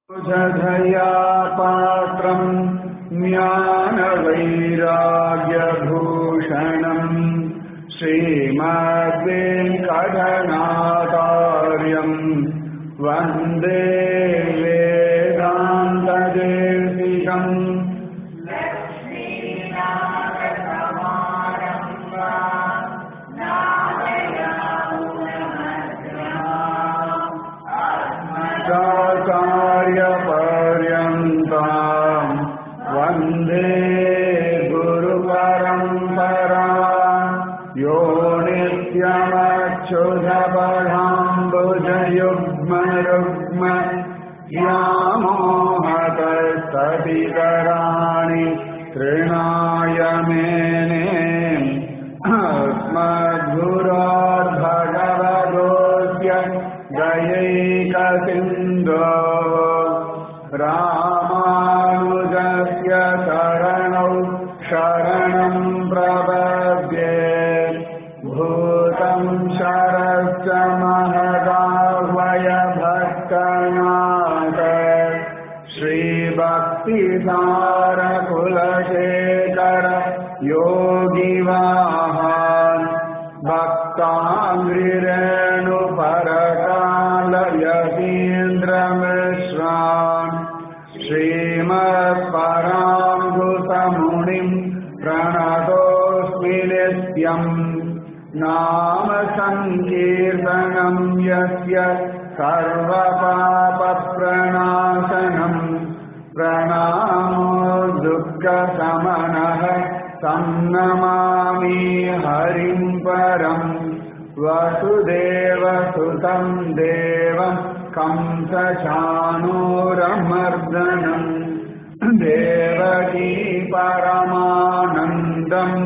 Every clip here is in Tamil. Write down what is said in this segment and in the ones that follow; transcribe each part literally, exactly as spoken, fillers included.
जधया पात्रम् ज्ञानवैराग्यभूषणम् श्रीमद्वेङ्कटनाथार्यम् वन्दे वेदान्तदेशिकम् पर्यन्ताम् वन्दे गुरुपरम्परा यो नित्यमच्युतपदाम्बुजयुग्मरुग्म व्यामोहतस्ततितराणि तृणाय मेने अस्मद्गुरोर्भगवतोऽस्य दयैकसिन्धो रामानुजस्य शरणौ शरणं प्रपद्ये भूतं शरश्च महदाह्वय भक्तनाथ श्रीभक्तिसारकुलशेखर योगिवाहान् भक्ताङ्घ्रिरेणुपरकालयतीन्द्रमिश्रान् श्रीमत्पराङ्कुशमुनिं प्रणतोऽस्मि नित्यम् नाम संकीर्तनं यस्य सर्वपापप्रणाशनम् प्रणामो दुःखशमनः तं नमामि हरिं परम् वसुदेवसुतं देवं कंसचाणूरमर्दनम् देवकी परमानन्दम्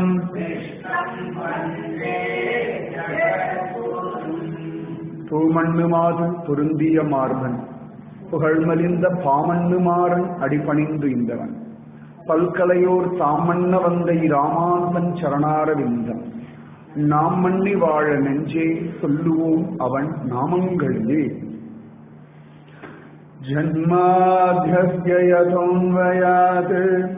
பூமண்ணுமாது பொருந்திய மார்பன் புகழ்மலிந்த பாமண்ணுமாறன் அடிபணிந்து இந்தவன் பல்கலையோர் தாமண்ண வந்த இராமானுதன் சரணாரவிந்தம் நாம் மண்ணி வாழ நெஞ்சே சொல்லுவோம் அவன் நாமங்களே. ஜன்மாத்யஸ்ய யதோன்வயாத்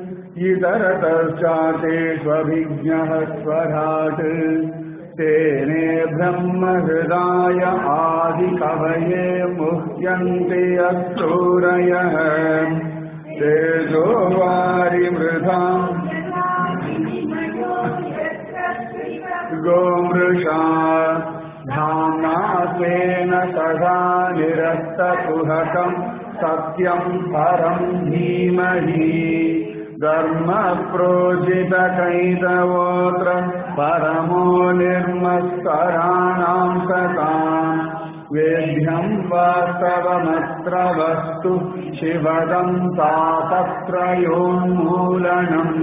இதரதச்சார்த்தேஷ்வபிஜ்ஞः ஸ்வராட் तेने ब्रह्महृदाय आदिकवये मुह्यन्ते असूरयः तेजो वारिमृधाम् गोमृषा धाम्ना स्वेन सदा निरस्तकुहकम् सत्यं परं धीमहि धर्म प्रोजितकैतवोऽत्र परमो निर्मत्सराणां सताम् वेद्यं वास्तवमत्र वस्तु शिवदं तापत्रयोन्मूलनम्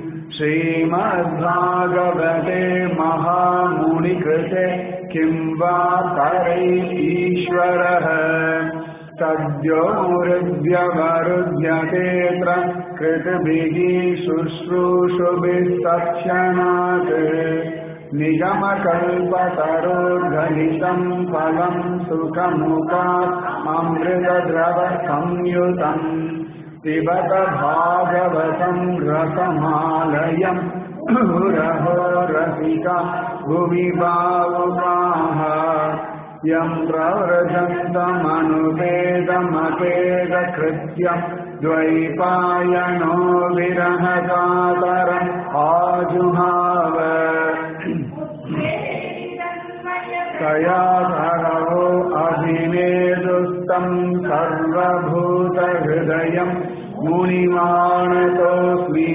श्रीमद्भागवते महामुनिकृते किं वा परैरीश्वरः सद्यो हृद्यवरुध्यतेऽत्र कृतभिः शुश्रूषुभिः तत्क्षणात् निगमकल्पतरोर्गलितं फलं सुखमुखात् अमृतद्रवसंयुतम् पिबत भागवतं रसमालयं मुहुरहो रसिका भुवि भावुकाः यं प्रव्रजन्तमनुपेदमपेदकृत्यं द्वैपायनो विरहकातरम् आजुहाव तया सरवो अभिनेदुस्तं सर्वभूतहृदयं मुनिमानतोऽस्मि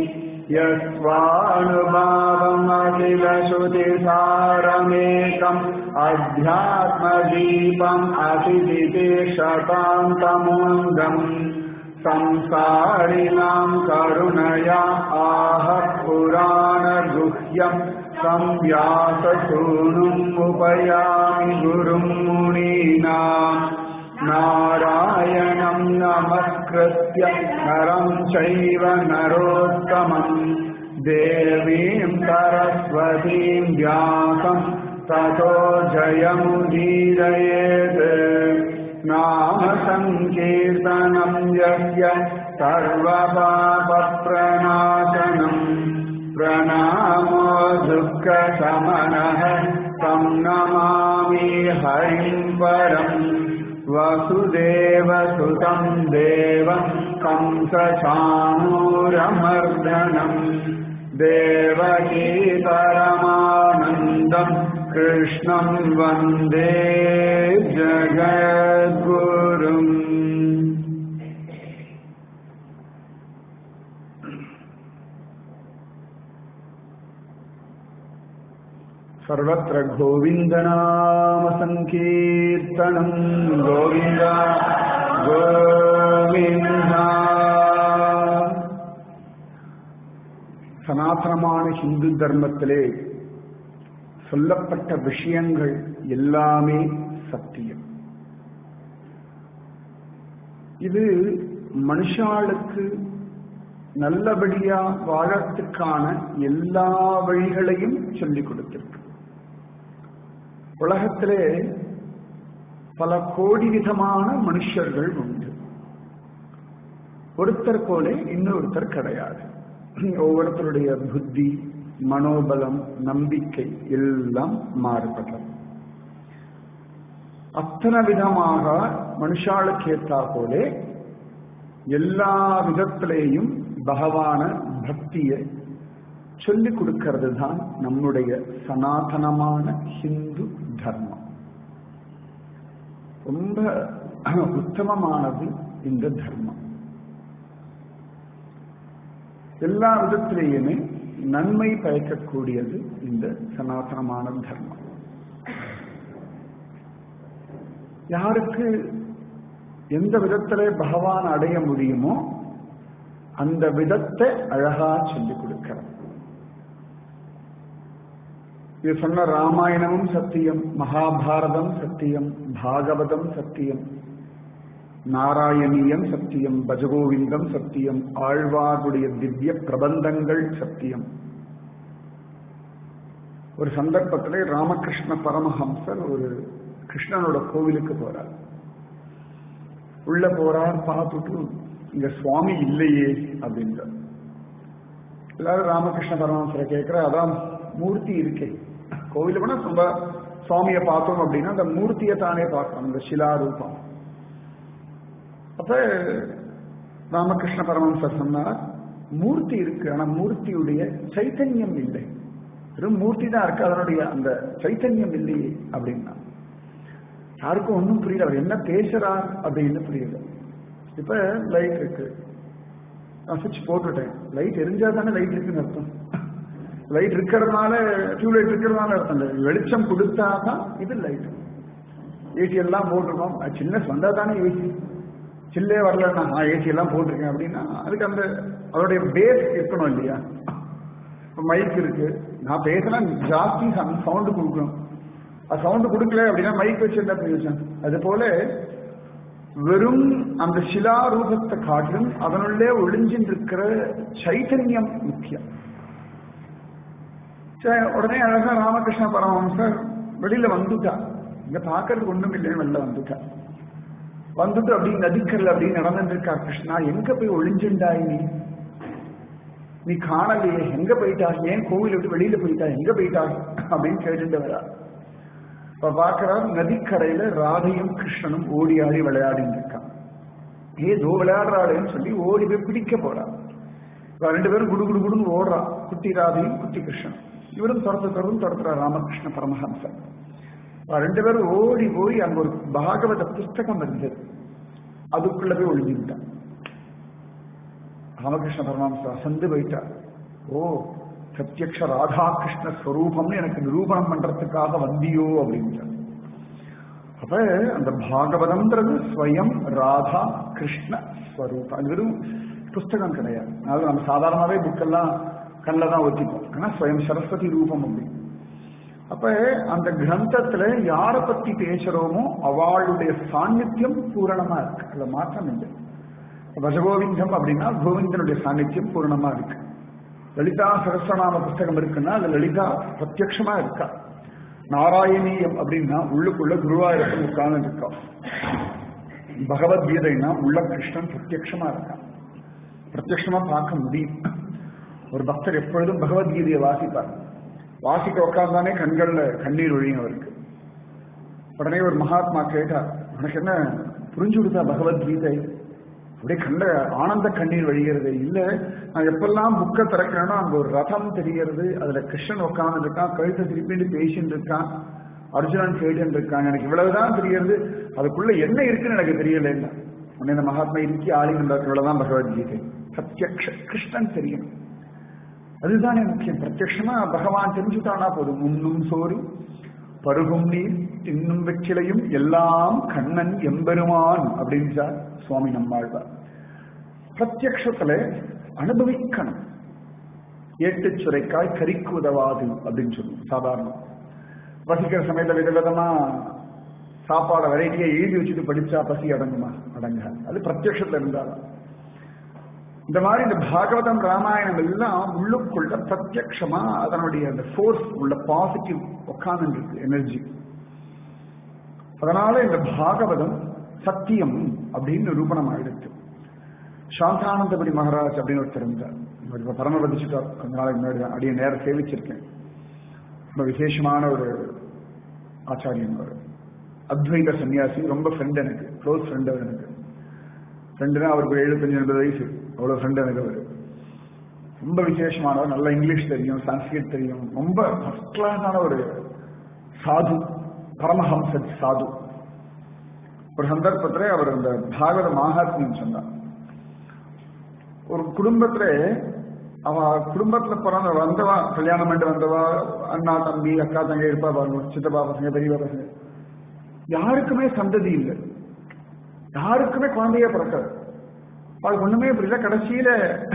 यस्वानुभावमखिलश्रुतिसारमेकम् अध्यात्मदीपम् अतिदिशतान्तमोन्दम् संसारिणां करुणया आह पुराणगुह्यम् संव्याससूनुम् उपयामि गुरुं मुनीनाम् नारायणं नमस्कृत्य नरं चैव नरोत्तमम् देवीं सरस्वतीं व्यासं ततो जयमुदीरयेत् नाम संकीर्तनं यस्य सर्वपापप्रणाशनम् प्रणामो दुःखशमनः तं नमामि हरिं परम् वसुदेवसुतं देवं कंसचाणूरमर्दनम् देवकी परमानन्दं कृष्णं वन्दे जगद्गुरुम्। सर्वत्र गोविन्दनाम संकीर्तनं गोविन्द गोविन्द। சனாதனமான ஹிந்து தர்மத்திலே சொல்லப்பட்ட விஷயங்கள் எல்லாமே சத்தியம். இது மனுஷாளுக்கு நல்லபடியா வாழறதுக்கான எல்லா வழிகளையும் சொல்லிக் கொடுத்திருக்கு. உலகத்திலே பல கோடி விதமான மனுஷர்கள் உண்டு. ஒருத்தர் போல இன்னொருத்தர் கிடையாது. ஒவ்வொருத்தருடைய புத்தி, மனோபலம், நம்பிக்கை எல்லாம் மாறுபடும். அத்தனை விதமாக மனுஷாளுக்கு ஏற்றா போல எல்லா விதத்திலேயும் பகவான பக்தியை சொல்லிக் கொடுக்கிறது தான் நம்முடைய சனாதனமான ஹிந்து தர்மம். ரொம்ப உத்தமமானது இந்த தர்மம். எல்லா விதத்திலேயுமே நன்மை பயக்கக்கூடியது இந்த சனாதனமான தர்மம். யாருக்கு எந்த விதத்திலே பகவான் அடைய முடியுமோ அந்த விதத்தை அழகா சொல்லிக் கொடுக்கிறார். இது சொன்ன ராமாயணமும் சத்தியம், மகாபாரதம் சத்தியம், பாகவதம் சத்தியம், நாராயணியம் சத்தியம், பஜகோவிந்தம் சத்தியம், ஆழ்வாருடைய திவ்ய பிரபந்தங்கள் சத்தியம். ஒரு சந்தர்ப்பத்திலே ராமகிருஷ்ண பரமஹம்சர் ஒரு கிருஷ்ணனோட கோவிலுக்கு போறார். உள்ள போறார், பார்த்துட்டு இங்க சுவாமி இல்லையே அப்படின்ற. எல்லாரும் ராமகிருஷ்ண பரமஹம்சரை கேட்கிற, அதான் மூர்த்தி இருக்கே கோவில போனா ரொம்ப சுவாமியை பார்த்தோம் அப்படின்னா அந்த மூர்த்தியை தானே பார்க்கணும், அந்த சிலாரூபம். அப்ப ராமகிருஷ்ண பரமஹம்சர் சொன்னார், மூர்த்தி இருக்கு, ஆனா மூர்த்தியுடைய சைத்தன்யம் இல்லை. வெறும் மூர்த்தி தான் இருக்கு, அதனுடைய அந்த சைத்தன்யம் இல்லையே அப்படின்னா. யாருக்கும் ஒன்றும் புரியல, அவர் என்ன பேசுறார் அப்படின்னு புரியல. இப்ப லைட் இருக்கு, நான் சுவிட்ச் போட்டுட்டேன், லைட் எரிஞ்சா தானே லைட் இருக்குன்னு அர்த்தம். லைட் இருக்கிறதுனால டியூப்லைட் இருக்கிறதுனால அர்த்தம் இல்லை, வெளிச்சம் கொடுத்தாதான் இது லைட். ஏசி எல்லாம் போட்டிருக்கோம், சின்ன வந்தா தானே ஏசி, சில்லே வரலன்னா நான் ஏசி எல்லாம் போட்டிருக்கேன் அப்படின்னா அதுக்கு அந்த அதோடைய பேஸ் இருக்கணும் இல்லையா. இப்போ மைக் இருக்கு, நான் பேசலாம் ஜாஸ்தி சவுண்டு கொடுக்கணும், அது சவுண்டு கொடுக்கல அப்படின்னா மைக் வச்சு என்ன பிரயோஜனம். அது போல வெறும் அந்த சிலா ரூபத்தை காட்டிலும் அதனுள்ளே ஒளிஞ்சின் இருக்கிற சைத்தன்யம் முக்கியம். உடனே அழகா ராமகிருஷ்ண பரமஹம்சர் வெளியில வந்துட்டா, இங்க பாக்குறதுக்கு ஒண்ணும் இல்லைன்னு வெளில வந்துட்டா. வந்துட்டு அப்படி நதிக்கல்ல அப்படி நடந்துட்டு இருக்கா. கிருஷ்ணா எங்க போய் ஒளிஞ்சுண்டாய், நீ நீ காணலையே, எங்க போயிட்டா, ஏன் கோவில் விட்டு வெளியில போயிட்டா, எங்க போயிட்டா அப்படின்னு கேட்டுட்டு வரா. இப்ப பாக்குறார், நதிக்கரையில ராதையும் கிருஷ்ணனும் ஓடி ஆடி விளையாடிட்டு இருக்கான். ஏதோ விளையாடுறாளேன்னு சொல்லி ஓடி போய் பிடிக்க போறா. ரெண்டு பேரும் குடு குடு குடுன்னு ஓடுறா, குட்டி ராதையும் குட்டி கிருஷ்ணன். இவரும் துரத்து துறந்து துரத்துறா ராமகிருஷ்ண பரமஹம்சர். ரெண்டு பேரும் ஓடி போய் அங்க ஒரு பாகவத புஸ்தகம் இருந்தது, அதுக்குள்ள போய் ஒளிஞ்சுட்டான். ராமகிருஷ்ண பரமஹம்சர் அசந்து போயிட்டார். ஓ, பிரத்யக்ஷ ராதா கிருஷ்ண ஸ்வரூபம்னு எனக்கு நிரூபணம் பண்றதுக்காக வந்தியோ அப்படின்றார். அப்ப அந்த பாகவதம்ன்றது ஸ்வயம் ராதா கிருஷ்ண ஸ்வரூபம். அது வெறும் புஸ்தகம் கிடையாது, அதாவது நம்ம சாதாரணமாவே புக்கெல்லாம் கண்ணில் தான் ஒத்திப்போம், ஆனா ஸ்வயம் சரஸ்வதி ரூபம் அப்படி. அப்ப அந்த கிரந்தத்துல யாரை பத்தி பேசுறோமோ அவளுடைய சாநித்தியம் பூரணமா இருக்கு, அதுல மாற்றம் இல்லை. பஜகோவிந்தம் அப்படின்னா கோவிந்தனுடைய சாநித்தியம் பூரணமா இருக்கு. லலிதா சகஸ்ரநாம புஸ்தகம் இருக்குன்னா அது லலிதா பிரத்யக்ஷமா இருக்கா. நாராயணீயம் அப்படின்னா உள்ளுக்குள்ள குருவாயூரப்பன் உட்கார்ந்து இருக்கா. பகவத்கீதைனா உள்ள கிருஷ்ணன் பிரத்யக்ஷமா இருக்கான், பிரத்யக்ஷமா பார்க்க முடியும். ஒரு பக்தர் எப்பொழுதும் பகவத்கீதையை வாசிப்பார். வாசிக்க உட்கார்ந்தானே கண்கள்ல கண்ணீர் ஒழியும் அவருக்கு. உடனே ஒரு மகாத்மா கேட்டார், உனக்கு என்ன புரிஞ்சு கொடுத்தா பகவத்கீதை? அப்படியே கண்ட ஆனந்த கண்ணீர் வழிகிறது. இல்ல, நான் எப்பெல்லாம் புக்கை திறக்கிறேன்னா அங்க ஒரு ரதம் தெரிகிறது, அதுல கிருஷ்ணன் உட்கார்ந்து இருக்கான், கழுத்தை திருப்பிட்டு பேசிட்டு இருக்கான், அர்ஜுனன் கேட்டு இருக்கான், எனக்கு இவ்வளவுதான் தெரிகிறது, அதுக்குள்ள என்ன இருக்குன்னு எனக்கு தெரியல. உடனே இந்த மகாத்மா இருக்கி ஆளி இவ்வளவுதான் பகவத்கீதை. பிரத்யக்ஷ கிருஷ்ணன் தெரியும், அதுதானே முக்கியம். பிரத்யக்ஷமா பகவான் தெரிஞ்சுட்டானா போதும். உண்ணும் சோறு பருகும் நீர் தின்னும் வெற்றிலையும் எல்லாம் கண்ணன் எம்பெருமான் அப்படின்னு சுவாமி நம்மாழ்வார். பிரத்யக்ஷத்துல அனுபவிக்கணும். ஏட்டு சுரைக்காய் கறிக்கு உதவாது அப்படின்னு சொல்லுவோம். சாதாரணம் பசிக்கிற சமயத்துல விதவிதமா சாப்பாட வெரைட்டியா எழுதி வச்சுட்டு படிச்சா பசி அடங்குமா? அடங்காது. அது பிரத்யக்ஷத்துல இருந்தாலும். இந்த மாதிரி இந்த பாகவதம் ராமாயணம் எல்லாம் உள்ளுக்குள்ள பிரத்யக்ஷமா அதனுடைய அந்த ஃபோர்ஸ் உள்ள பாசிட்டிவ் உட்கார்ந்து இருக்கு, எனர்ஜி. அதனால இந்த பாகவதம் சத்தியம் அப்படின்னு நிரூபணம் ஆயிடுச்சு. சாந்தானந்தபுரி மகாராஜ் அப்படின்னு ஒருத்தர் இருந்தார். இப்ப பரமபதிச்சுட்டார் கொஞ்ச நாளைக்கு முன்னாடி. அடிய நேரம் சேவிச்சிருக்கேன். ரொம்ப விசேஷமான ஒரு ஆச்சாரியன், ஒரு அத்வைத சன்னியாசி. ரொம்ப ஃப்ரெண்ட், எனக்கு க்ளோஸ் ஃப்ரெண்ட் அவர். எனக்கு ஃப்ரெண்டுனா அவருக்கு ஒரு எழுபத்தஞ்சு எண்பது வயசு, அவ்வளவு ஃப்ரெண்ட் எனக்கு அவர். ரொம்ப விசேஷமானவர், நல்லா இங்கிலீஷ் தெரியும், சான்ஸ்கிரிட் தெரியும், ரொம்ப ஃபர்ஸ்ட் கிளாஸான ஒரு சாது, பரமஹம்ச சாது. ஒரு சந்தர்ப்பத்திலே அவர் இந்த பாகவத மகாத்மியம் சொன்னார். ஒரு குடும்பத்திலே அவ குடும்பத்துல பிறந்த வந்தவா, கல்யாணம் பண்ணி வந்தவா, அண்ணா தம்பி அக்கா தங்கை இருப்பா பாருங்க, சித்தப்பா பசங்க பெரியவா பசங்க, யாருக்குமே சந்ததி இல்லை, யாருக்குமே குழந்தையே பிறக்காது. அது ஒண்ணுமே புரியல. கடைசியில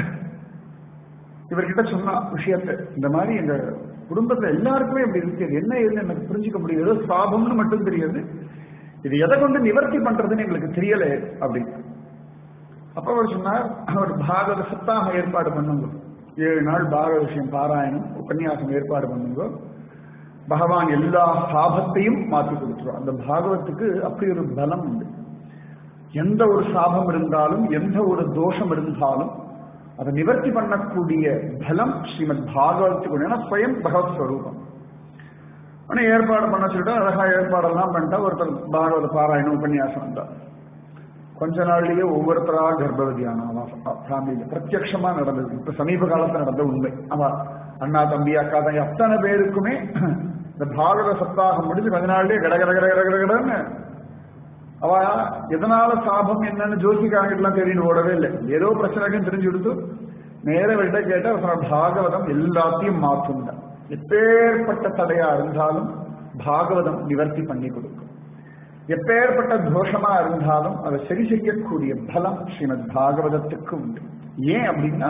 இவர்கிட்ட சொன்னா விஷயத்த, இந்த மாதிரி எங்க குடும்பத்துல எல்லாருக்குமே இப்படி இருக்கு, என்ன ஏதுன்னு எனக்கு புரிஞ்சுக்க முடியும், ஏதோ சாபம்னு மட்டும் தெரியாது, இது எதை கொண்டு நிவர்த்தி பண்றதுன்னு எங்களுக்கு தெரியல அப்படின்னு. அப்ப அவர் சொன்னார், அவர் பாகவத சப்தாக ஏற்பாடு பண்ணுங்க, ஏழு நாள் பாகவத விஷயம் பாராயணம் உபன்யாசம் ஏற்பாடு பண்ணுங்க, பகவான் எல்லா சாபத்தையும் மாற்றி கொடுத்துருவோம். அந்த பாகவத்துக்கு அப்படி ஒரு பலம் உண்டு. எந்த ஒரு சாபம் இருந்தாலும், எந்த ஒரு தோஷம் இருந்தாலும் அதை நிவர்த்தி பண்ணக்கூடிய பலம் ஸ்ரீமத் பாகவத்துக்கு. ஏன்னா ஸ்வயம் பகவத் ஸ்வரூபம். ஆனா ஏற்பாடு பண்ண சொல்லிட்டு அழகா ஏற்பாடெல்லாம் பண்ணிட்டா ஒருத்தர் பாகவத பாராயணம் உபன்யாசம் வந்தார். கொஞ்ச நாள்லயே ஒவ்வொருத்தரா கர்ப்பவதியான ஃபேமிலியில பிரத்யட்சமா நடந்தது. இப்ப சமீப காலத்துல நடந்த உண்மை. அவ அண்ணா தம்பி அக்கா தம்பி அத்தனை பேருக்குமே இந்த பாகவத சப்தாகம் முடிஞ்சு கொஞ்ச நாள்லயே கட கட கட கட கடன்னு அவ எதனால சாபம் என்னன்னு ஜோசிக்காரங்க எல்லாம் தெரியும் ஓடவே இல்லை. ஏதோ பிரச்சனைக்கும் தெரிஞ்சு கொடுத்து நேர விட்ட கேட்ட பாகவதம் எல்லாத்தையும் மாற்றுங்க. எப்பேற்பட்ட தடையா இருந்தாலும் பாகவதம் நிவர்த்தி பண்ணி கொடுக்கும். எப்பேற்பட்ட தோஷமா இருந்தாலும் அதை சரி செய்யக்கூடிய பலம் ஸ்ரீமத் பாகவதத்துக்கு உண்டு. ஏன் அப்படின்னா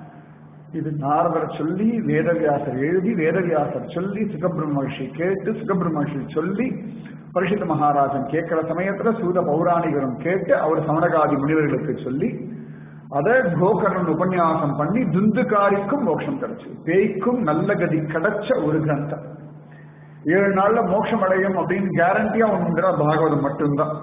இது நாரதர் சொல்லி, வேதவியாசர் எழுதி, வேதவியாசர் சொல்லி, சுகபிரம்ம மகர்ஷி கேட்டு, சுகபிரம்ம மகர்ஷி சொல்லி, பரிசுத்த மகாராஜன் கேட்கிற சமயத்துல சூத பௌராணிகரும் கேட்டு, அவர் சமணகாதி முனிவர்களுக்கு சொல்லி, அதை கோகர்ணன் உபன்யாசம் பண்ணி துந்துகாரிக்கும் மோட்சம் கிடைச்சு, பேய்க்கும் நல்ல கதி கிடைச்ச ஒரு கிரந்தம். ஏழு நாள்ல மோட்சம் அடையும் அப்படின்னு கேரண்டியா ஒன்றுங்கிற பாகவதம் மட்டும்தான்.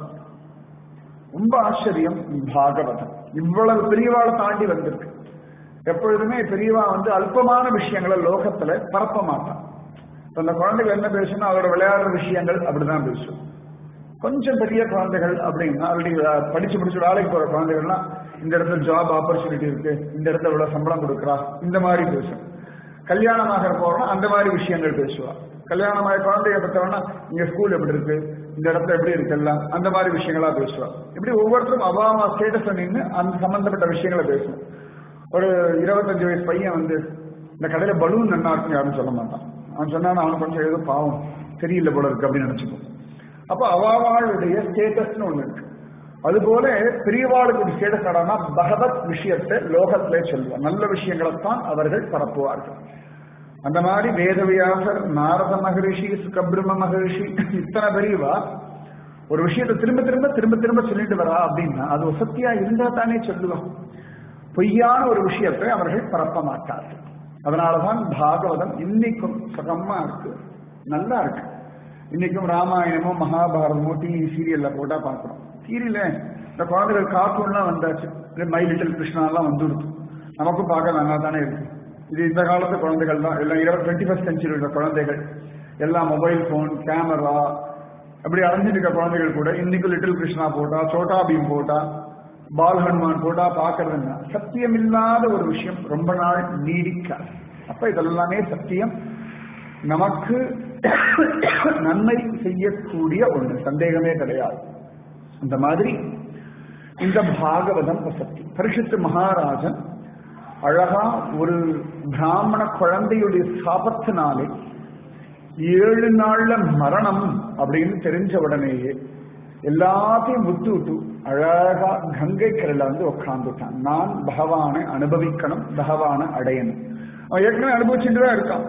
ரொம்ப ஆச்சரியம் பாகவதம். இவ்வளவு பெரியவாளை தாண்டி வந்திருக்கு. எப்பொழுதுமே பெரியவா வந்து அல்பமான விஷயங்களை லோகத்துல பரப்ப மாட்டான். அந்த குழந்தைகள் என்ன பேசணும், அதோட விளையாடுற விஷயங்கள் அப்படிதான் பேசும். கொஞ்சம் பெரிய குழந்தைகள் அப்படின்னா ஆல்ரெடி படிச்சு முடிச்சு வேலைக்கு போற குழந்தைகள்லாம் இந்த இடத்துல ஜாப் ஆப்பர்ச்சுனிட்டி இருக்கு, இந்த இடத்துல இவ்வளவு சம்பளம் கொடுக்குறா, இந்த மாதிரி பேசும். கல்யாணமாக போறோம்னா அந்த மாதிரி விஷயங்கள் பேசுவா. கல்யாணமாக குழந்தைய பத்தவனா இங்க ஸ்கூல் எப்படி இருக்கு, இந்த இடத்துல எப்படி இருக்கு, எல்லாம் அந்த மாதிரி விஷயங்களா பேசுவா. இப்படி ஒவ்வொருத்தரும் அவாவா ஸ்டேட்டஸ் நின்று அந்த சம்பந்தப்பட்ட விஷயங்களை பேசும். ஒரு இருபத்தஞ்சு வயசு பையன் வந்து இந்த கடையில பலூன் நல்லா இருக்கு யாருன்னு சொல்ல மாட்டான். அவன் சொன்னா அவனுக்கு கொஞ்சம் ஏதோ பாவம் தெரியல போல இருக்கு அப்படின்னு நினைச்சுக்கோ. அப்ப அவாவாளுடைய ஸ்டேட்டஸ்னு ஒண்ணு இருக்கு. அதுபோல பெரியவாளுக்கு ஒரு ஸ்டேட்டஸ் ஆடானா பகவத் விஷயத்தை லோகத்திலே சொல்லுவார். நல்ல விஷயங்களைத்தான் அவர்கள் பரப்புவார்கள். அந்த மாதிரி வேதவியாசர், நாரத மகரிஷி, சுகபிரம்ம மகரிஷி, இத்தனை பெரியவா ஒரு விஷயத்தை திரும்ப திரும்ப திரும்ப திரும்ப சொல்லிட்டு வரா அப்படின்னா அது வசத்தியா இருந்தா தானே சொல்லுவோம். பொய்யான ஒரு விஷயத்தை அவர்கள் பரப்ப மாட்டார்கள். அதனாலதான் பாகவதம் இன்னைக்கும் சுகமா இருக்கு, நல்லா இருக்கு. இன்னைக்கும் ராமாயணமோ மகாபாரதமோ டிவி சீரியல்ல போட்டா பார்க்கிறோம். சீரியல இந்த குழந்தைகள் கார்ட்டூன்லாம் வந்தாச்சு, மை லிட்டில் கிருஷ்ணாலாம் வந்துடுது. நமக்கும் பார்க்க நல்லா தானே இருக்கு. இது இந்த காலத்து குழந்தைகள் தான் எல்லாம், இருபது டுவெண்ட்டி ஃபர்ஸ்ட் சென்ச்சுரி உள்ள குழந்தைகள் எல்லாம் மொபைல் போன் கேமரா அப்படி அடைஞ்சிருக்க குழந்தைகள் கூட இன்னைக்கு லிட்டில் கிருஷ்ணா போட்டா, சோட்டா பீம் போட்டா, பால் ஹனுமான் போட்டா பாக்குறதுன்னா சத்தியம் இல்லாத ஒரு விஷயம் ரொம்ப நாள் நீடிக்காது. அப்ப இதெல்லாமே சத்தியம், நமக்கு நன்மை செய்யக்கூடிய ஒண்ணு, சந்தேகமே கிடையாது. இந்த மாதிரி இந்த பாகவதம் சக்தி. பரீட்சித்து மகாராஜன் அழகா ஒரு பிராமண குழந்தையுடைய சாபத்தினாலே ஏழு நாள்ல மரணம் அப்படின்னு தெரிஞ்ச உடனேயே எல்லாத்தையும் விட்டு விட்டு அழகா கங்கை கரையில வந்து உட்காந்துட்டான். நான் பகவானை அனுபவிக்கணும், பகவானை அடையணும். அவன் ஏற்கனவே அனுபவிச்சுட்டு தான் இருக்கான்,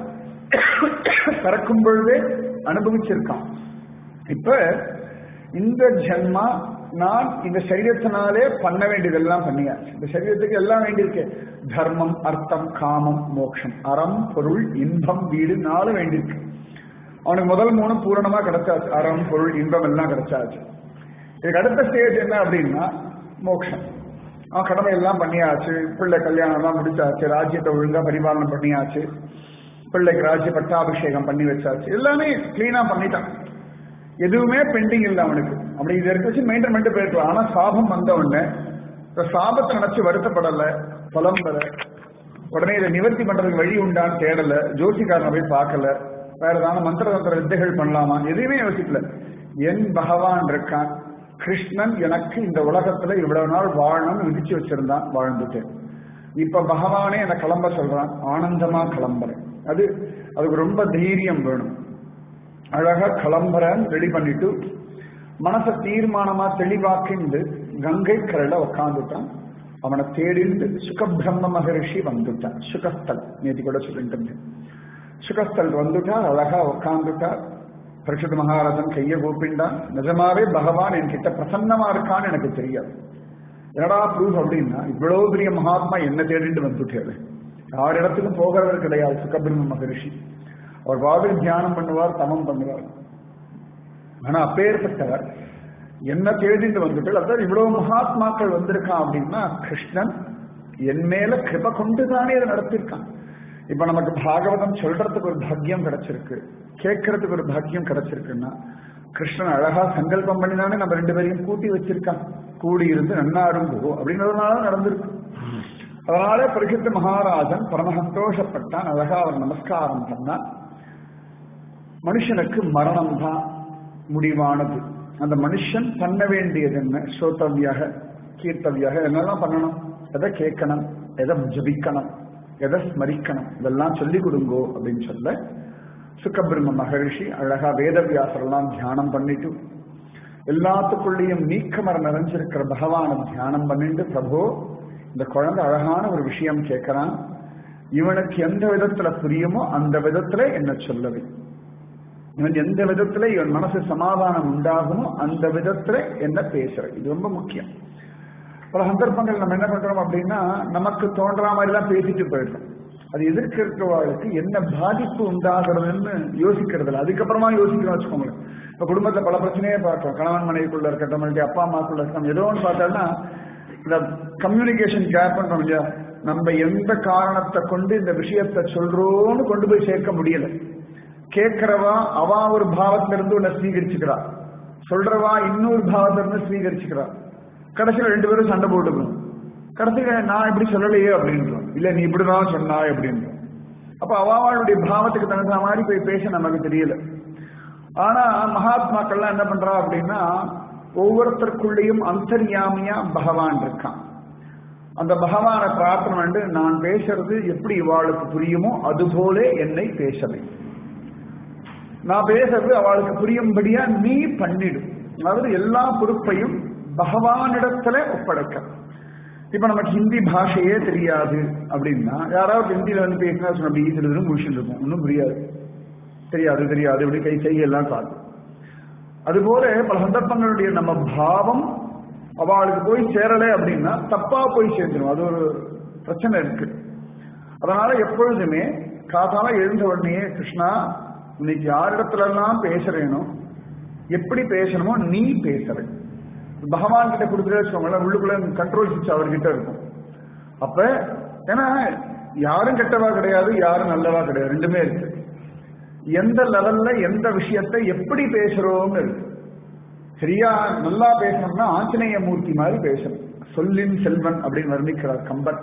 பிறக்கும் பொழுதே அனுபவிச்சிருக்கான். இப்ப இந்த ஜென்மா நான் இந்த சரீரத்தினாலே பண்ண வேண்டியதெல்லாம் பண்ணியாச்சு. இந்த சரீரத்துக்கு எல்லாம் வேண்டியிருக்கு, தர்மம் அர்த்தம் காமம் மோட்சம், அறம் பொருள் இன்பம் வீடு நாலு வேண்டியிருக்கு. அவனுக்கு முதல் மூணு பூரணமா கிடைச்சாச்சு, அறம் பொருள் இன்பம் எல்லாம் கிடைச்சாச்சு. இதுக்கு அடுத்த ஸ்டேஜ் என்ன அப்படின்னா மோட்சம். அவன் கடமை எல்லாம் பண்ணியாச்சு, பிள்ளை கல்யாணம் எல்லாம் முடிச்சாச்சு, ராஜ்யத்தை ஒழுங்கா பரிபாலனம் பண்ணியாச்சு, பிள்ளைக்கு ராஜ்ய பட்டாபிஷேகம் பண்ணி வச்சாச்சு, எல்லாமே கிளீனா பண்ணிட்டான், எதுவுமே பெண்டிங் இல்லை அவனுக்கு. அப்படி இதை இருக்க வச்சு மெயின்டைன் பண்ணிட்டு போயிருக்கலாம். ஆனா சாபம் வந்த உடனே இந்த சாபத்தை நினைச்சு வருத்தப்படலை, புலம்பல, உடனே இதை நிவர்த்தி பண்றதுக்கு வழி உண்டான்னு தேடல, ஜோசிக்காரனை போய் பார்க்கல, வேற ஏதாவது மந்திர தந்திர வித்தைகள் பண்ணலாமா, எதையுமே யோசிக்கல. என் பகவான் இருக்கான், கிருஷ்ணன் எனக்கு இந்த உலகத்துல இவ்வளவு நாள் வாழணும்னு விதிச்சு வச்சிருந்தான், வாழ்ந்துட்டேன். இப்ப பகவானே என்னை கிளம்ப சொல்றான், ஆனந்தமா கிளம்புறேன். அது அதுக்கு ரொம்ப தைரியம் வேணும். அழகா கிளம்புறேன் ரெடி பண்ணிட்டு மனசை தீர்மானமா தெளிவாக்கிண்டு கங்கை கரையில உட்காந்துட்டான். அவனை தேடிந்து சுகபிரம்ம மகரிஷி வந்துட்டான். சுகஸ்தல் நேற்று கூட சொல்லிட்டு சுகஸ்தல் வந்துட்டார், அழகா உட்காந்துட்டார். பரீட்சித் மகாராஜன் கையை கூப்பிண்டான். நிஜமாவே பகவான் என்கிட்ட பிரசன்னமா இருக்கான்னு எனக்கு தெரியாது. என்னடா ப்ரூஃப் அப்படின்னா, இவ்வளவு பெரிய மகாத்மா என்ன தேடிட்டு வந்துட்டாரு. யார் இடத்துக்கும் போகிறவர் கிடையாது சுகபிரம்ம மகரிஷி. அவர் வாதில் தியானம் பண்ணுவார், தமம் பண்ணுவார். ஆனா அப்பேற்பட்டவர் என்ன தேடிட்டு வந்துட்டு, அதாவது இவ்வளவு மகாத்மாக்கள் வந்திருக்கான் அப்படின்னா கிருஷ்ணன் என் மேல கிருப கொண்டுதானே அதை நடத்திருக்கான். இப்ப நமக்கு பாகவதம் சொல்றதுக்கு ஒரு பாக்கியம் கிடைச்சிருக்கு, கேட்கறதுக்கு ஒரு பாக்கியம் கிடைச்சிருக்குன்னா கிருஷ்ணன் அழகா சங்கல்பம் பண்ணினானே நம்ம ரெண்டு பேரையும் கூட்டி வச்சிருக்கான். கூடி இருந்து நன்னாடும் போ அப்படின்றதுனால நடந்திருக்கு. அதனால பரீட்சித் மகாராஜன் பரம சந்தோஷப்பட்டான். அழகா அவர் நமஸ்காரம் பண்ணான். மனுஷனுக்கு மரணம் தான் முடிவானது. அந்த மனுஷன் பண்ண வேண்டியது என்ன, ஸ்ரோதவியாக கீர்த்தவியாக என்னெல்லாம் பண்ணணும், எதை கேட்கணும், எதை ஜபிக்கணும், எதை ஸ்மரிக்கணும், இதெல்லாம் சொல்லிக் கொடுங்கோ அப்படின்னு சொல்ல சுகபிரம்ம மகரிஷி அழகா வேதவியாசரெல்லாம் தியானம் பண்ணிட்டு எல்லாத்துக்குள்ளேயும் நீக்கமர நிறைஞ்சிருக்கிற பகவானை தியானம் பண்ணிட்டு, பிரபு இந்த குழந்தை அழகான ஒரு விஷயம் கேட்கிறான், இவனுக்கு எந்த விதத்துல புரியுமோ அந்த விதத்துல என்ன சொல்லவே, இவன் எந்த விதத்துல இவன் மனசு சமாதானம் உண்டாகுமோ அந்த விதத்துல என்ன பேசுற, இது ரொம்ப முக்கியம். பல சந்தர்ப்பங்கள் நம்ம என்ன பண்றோம் அப்படின்னா, நமக்கு தோன்றா மாதிரி எல்லாம் பேசிட்டு போயிடுறோம். அது எதிர்க்க இருக்கிறவர்களுக்கு என்ன பாதிப்பு உண்டாகிறதுன்னு யோசிக்கிறது இல்லை. அதுக்கப்புறமா யோசிக்கிறோம் வச்சுக்கோங்களேன். இப்ப குடும்பத்துல பல பிரச்சனையே பார்க்கிறோம், கணவன் மனைவிக்குள்ள இருக்கட்டும், அப்பா அம்மாக்குள்ள இருக்கட்டும், ஏதோ ஒன்று பார்த்தோம்னா இந்த கம்யூனிகேஷன் கேப் பண்றோம் இல்லையா, நம்ம எந்த காரணத்தை கொண்டு இந்த விஷயத்தை சொல்றோம்னு கொண்டு போய் சேர்க்க முடியல. கேட்கிறவா அவா ஒரு பாவத்துல இருந்து உன்னை ஸ்வீகரிச்சுக்கிறா, சொல்றவா இன்னொரு பாவத்துல இருந்து ஸ்வீகரிச்சுக்கிறா. கடைசியில் ரெண்டு பேரும் சண்டை போட்டுக்கணும். கடைசியில நான் இப்படி சொல்லலையே அப்படின்றோம், இல்ல நீ இப்படிதான் சொன்னாய் அப்படின்றோம். அப்ப அவாவாளுடைய பாவத்துக்கு தகுந்த மாதிரி போய் பேச நமக்கு தெரியல. ஆனா மகாத்மாக்கள்லாம் என்ன பண்றா அப்படின்னா, ஒவ்வொருத்தருக்குள்ளேயும் அந்தர்யாமியா பகவான் இருக்கான். அந்த பகவானை பிரார்த்தனை பண்ணி, நான் பேசுறது எப்படி இவாளுக்கு புரியுமோ அதுபோல என்னை பேசவை, நான் பேசுறது அவளுக்கு புரியும்படியா நீ பண்ணிடு. அதாவது எல்லா பொறுப்பையும் பகவானிடத்துல ஒப்படைக்க. இப்ப நமக்கு ஹிந்தி பாஷையே தெரியாது அப்படின்னா, யாராவது ஹிந்தியில வந்து பேசினா சொன்ன அப்படி ஈசிட்டு முடிச்சுட்டு இருக்கும், ஒன்றும் புரியாது, தெரியாது தெரியாது இப்படி கை செய்யலாம் காது. அதுபோல பல சந்தர்ப்பங்களுடைய நம்ம பாவம் அவளுக்கு போய் சேரலை அப்படின்னா தப்பா போய் சேர்ந்துடும், அது ஒரு பிரச்சனை இருக்கு. அதனால எப்பொழுதுமே காத்தால எழுந்த உடனே, கிருஷ்ணா இன்னைக்கு யாரிடத்துல எல்லாம் பேசுறேனோ எப்படி பேசணுமோ நீ பேசுற, பகவான் கிட்ட கொடுத்துட்டே வச்சுக்கோங்களேன், உள்ளுக்குள்ள கண்ட்ரோல் சுவிட்ச் அவர்கிட்ட இருக்கும். அப்ப ஏன்னா யாரும் கெட்டவா கிடையாது, யாரும் நல்லவா கிடையாது, ரெண்டுமே இருக்கு. எந்த லெவல்ல எந்த விஷயத்தை எப்படி பேசுறோம்னு இருக்கு. சரியா நல்லா பேசணும்னா ஆஞ்சநேய மூர்த்தி மாதிரி பேசணும். சொல்லின் செல்வன் அப்படின்னு வர்ணிக்கிறார் கம்பன்.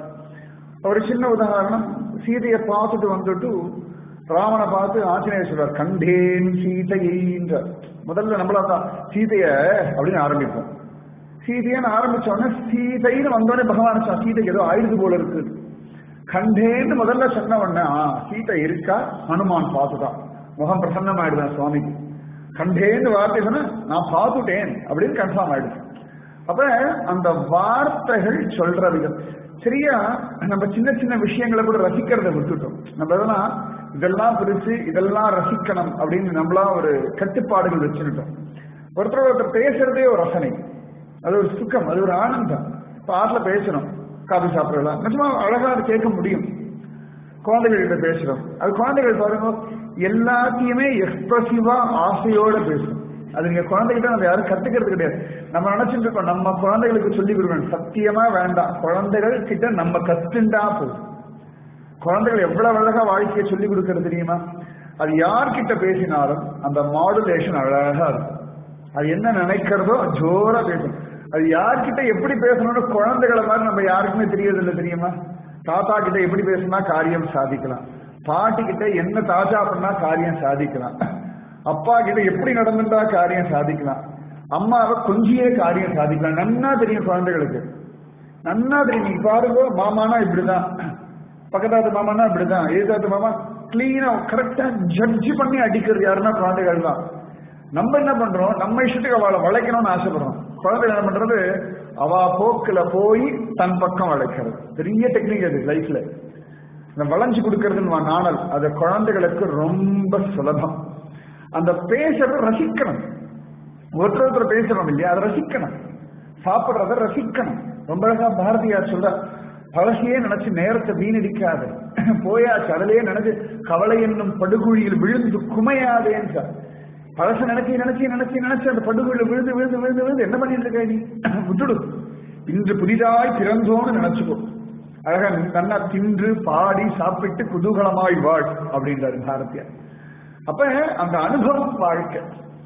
ஒரு சின்ன உதாரணம், சீதையை பார்த்துட்டு வந்துட்டு ராமனை பார்த்து ஆஞ்சநேயர் சொல்றார் கண்டேன் சீதையைன்ற. முதல்ல நம்மள தான் சீதைய அப்படின்னு ஆரம்பிப்போம். சீதையன்னு ஆரம்பிச்ச உடனே சீதைன்னு வந்தோடனே பகவான் சீதைக்கு ஏதோ ஆயுது போல இருக்கு. கண்டேன்னு முதல்ல சொன்ன உடனே ஆ சீதை இருக்கா, ஹனுமான் பார்த்துதான் முகம் பிரசன்னம் ஆயிடுதான் சுவாமிக்கு. கண்டேன்னு வார்த்தை சொன்ன நான் பார்த்துட்டேன் அப்படின்னு கன்ஃபார்ம் ஆயிடுது. அப்ப அந்த வார்த்தைகள் சொல்ற விதம் சரியா. நம்ம சின்ன சின்ன விஷயங்களை கூட ரசிக்கிறத விட்டுட்டோம். நம்ம இதெல்லாம் இதெல்லாம் பெருசு, இதெல்லாம் ரசிக்கணும் அப்படின்னு நம்மளா ஒரு கட்டுப்பாடுகள் வச்சுக்கிட்டோம். ஒருத்தர் ஒருத்தர் பேசுறதே ஒரு ரசனை, அது ஒரு சுக்கம், அது ஒரு ஆனந்தம். இப்ப ஆற்றுல பேசணும், காபி சாப்பிடலாம், நிஜமா அழகா அது கேட்க முடியும். குழந்தைகள் கிட்ட பேசுறோம், அது குழந்தைகள் பாருங்க எல்லாத்தையுமே எக்ஸ்பிரசிவா ஆசையோட பேசும். அது நீங்க குழந்தைகிட்ட நம்ம யாரும் கத்துக்கிறது கிடையாது. நம்ம நினைச்சிட்டு இருக்கோம் நம்ம குழந்தைகளுக்கு சொல்லி கொடுக்கணும், சத்தியமா வேண்டாம். குழந்தைகள் கிட்ட நம்ம கத்துண்டா போதும். குழந்தைகள் எவ்வளவு அழகா வாழ்க்கையை சொல்லி கொடுக்கறது தெரியுமா? அது யார்கிட்ட பேசினாலும் அந்த மாடுலேஷன் அழகா இருக்கும். அது என்ன நினைக்கிறதோ ஜோரா பேசும். அது யார்கிட்ட எப்படி பேசணும்னு குழந்தைகளை மாதிரி நம்ம யாருக்குமே தெரியறது இல்லை தெரியுமா? தாத்தா கிட்ட எப்படி பேசினா காரியம் சாதிக்கலாம், பாட்டி கிட்ட என்ன தாஜா பண்ணா காரியம் சாதிக்கலாம், அப்பா கிட்ட எப்படி நடந்துட்டா காரியம் சாதிக்கலாம், அம்மாவை கொஞ்சியே காரியம் சாதிக்கலாம். நன்னா தெரியும் குழந்தைகளுக்கு, நன்னா தெரியும். நீங்க பாருங்க, மாமானா இப்படிதான், பக்கத்தாத்து மாமானா இப்படிதான், ஏதாத்து மாமா கிளீனா கரெக்டா ஜட்ஜ் பண்ணி அடிக்கிறது யாருன்னா குழந்தைகள் தான். நம்ம என்ன பண்றோம், நம்ம இஷ்டத்துக்கு அவளை வளைக்கணும்னு ஆசைப்படுறோம். குழந்தைகள் என்ன பண்றது, அவ போக்குல போய் தன் பக்கம் வளைக்கிறது. பெரிய டெக்னிக் அது லைஃப்ல. இந்த வளைஞ்சு கொடுக்கறதுன்னு நாணல், அது குழந்தைகளுக்கு ரொம்ப சுலபம். அந்த பேசுறத ரசிக்கணும். ஒருத்தர் ஒருத்தர் பேசுறோம் இல்லையா, அதை ரசிக்கணும். சாப்பிடுறத ரசிக்கணும். ரொம்ப அழகா பாரதியார் சொல்ற, பழகையே நினைச்சு நேரத்தை வீணடிக்காது, போயாச்சு அதிலேயே நினைச்சு கவலை என்னும் படுகுழியில் விழுந்து குமையாதேன்னு சார். பழச நினைச்சி நினைச்சி நினைச்சி நினைச்சு அந்த படுகுழியில் விழுந்து விழுந்து விழுந்து விழுந்து என்ன பண்ணிட்டு இருக்க நீ, விட்டுடு. இன்று புதிதாய் பிறந்தோன்னு நினைச்சுக்கோ. அழகா நன்னா தின்று பாடி சாப்பிட்டு குதூகலமாய் வாழ் அப்படின்றாரு பாரதியார். அப்ப அந்த அனுபவம் வாழ்க்கை.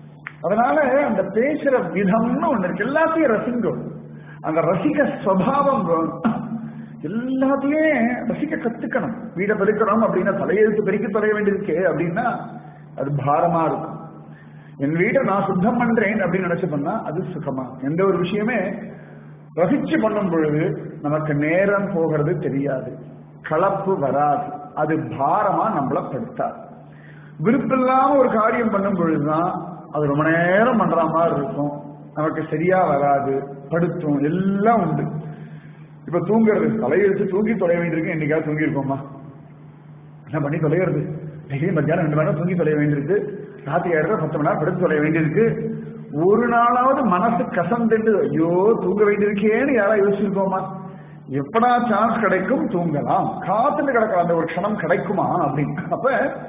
அதனால அந்த பேசுற விதம்னு ஒண்ணு இருக்கு. எல்லாத்தையும் ரசிங்கும். அந்த ரசிக சுவாவம் எல்லாத்தையுமே ரசிக்க கத்துக்கணும். வீடை பெருக்கணும் அப்படின்னா தலையெழுத்து பெருக்கி தொலைய வேண்டியிருக்கு அப்படின்னா அது பாரமா இருக்கும். என் வீட்டை நான் சுத்தம் பண்றேன் அப்படின்னு நினைச்சு பண்ணா அது சுகமா. எந்த ஒரு விஷயமே ரசிச்சு பண்ணும் பொழுது நமக்கு நேரம் போகிறது தெரியாது, கலப்பு வராது, அது பாரமா நம்மள படுத்தாது. விருப்பில்லாம ஒரு காரியம் பண்ணும் பொழுதுதான் அது ரொம்ப நேரம் பண்ற மாதிரி இருக்கும், நமக்கு சரியா வராது, படுத்தும், எல்லாம் உண்டு. இப்ப தூங்குறது, தலையெழுத்து தூங்கி தொலைய வேண்டியிருக்கு. என்னைக்காவது தூங்கி இருக்கோமா? என்ன பண்ணி தொலைகிறது? டெய்லி மத்தியானம் ரெண்டு மணி நேரம் தூங்கி தொலைய வேண்டியிருக்கு, ராத்திரி ஆயிரம் பத்து மணி நேரம் படுத்து தொலைய வேண்டியிருக்கு. ஒரு நாளாவது மனசு கசந்துட்டு ஐயோ தூங்க வேண்டியிருக்கேன்னு யாராவது யோசிச்சிருக்கோமா? எப்படா சான்ஸ் கிடைக்கும் தூங்கலாம், காத்துட்டு கிடக்கலாம், அந்த ஒரு க்ஷணம் கிடைக்குமா அப்படின்னு. அப்ப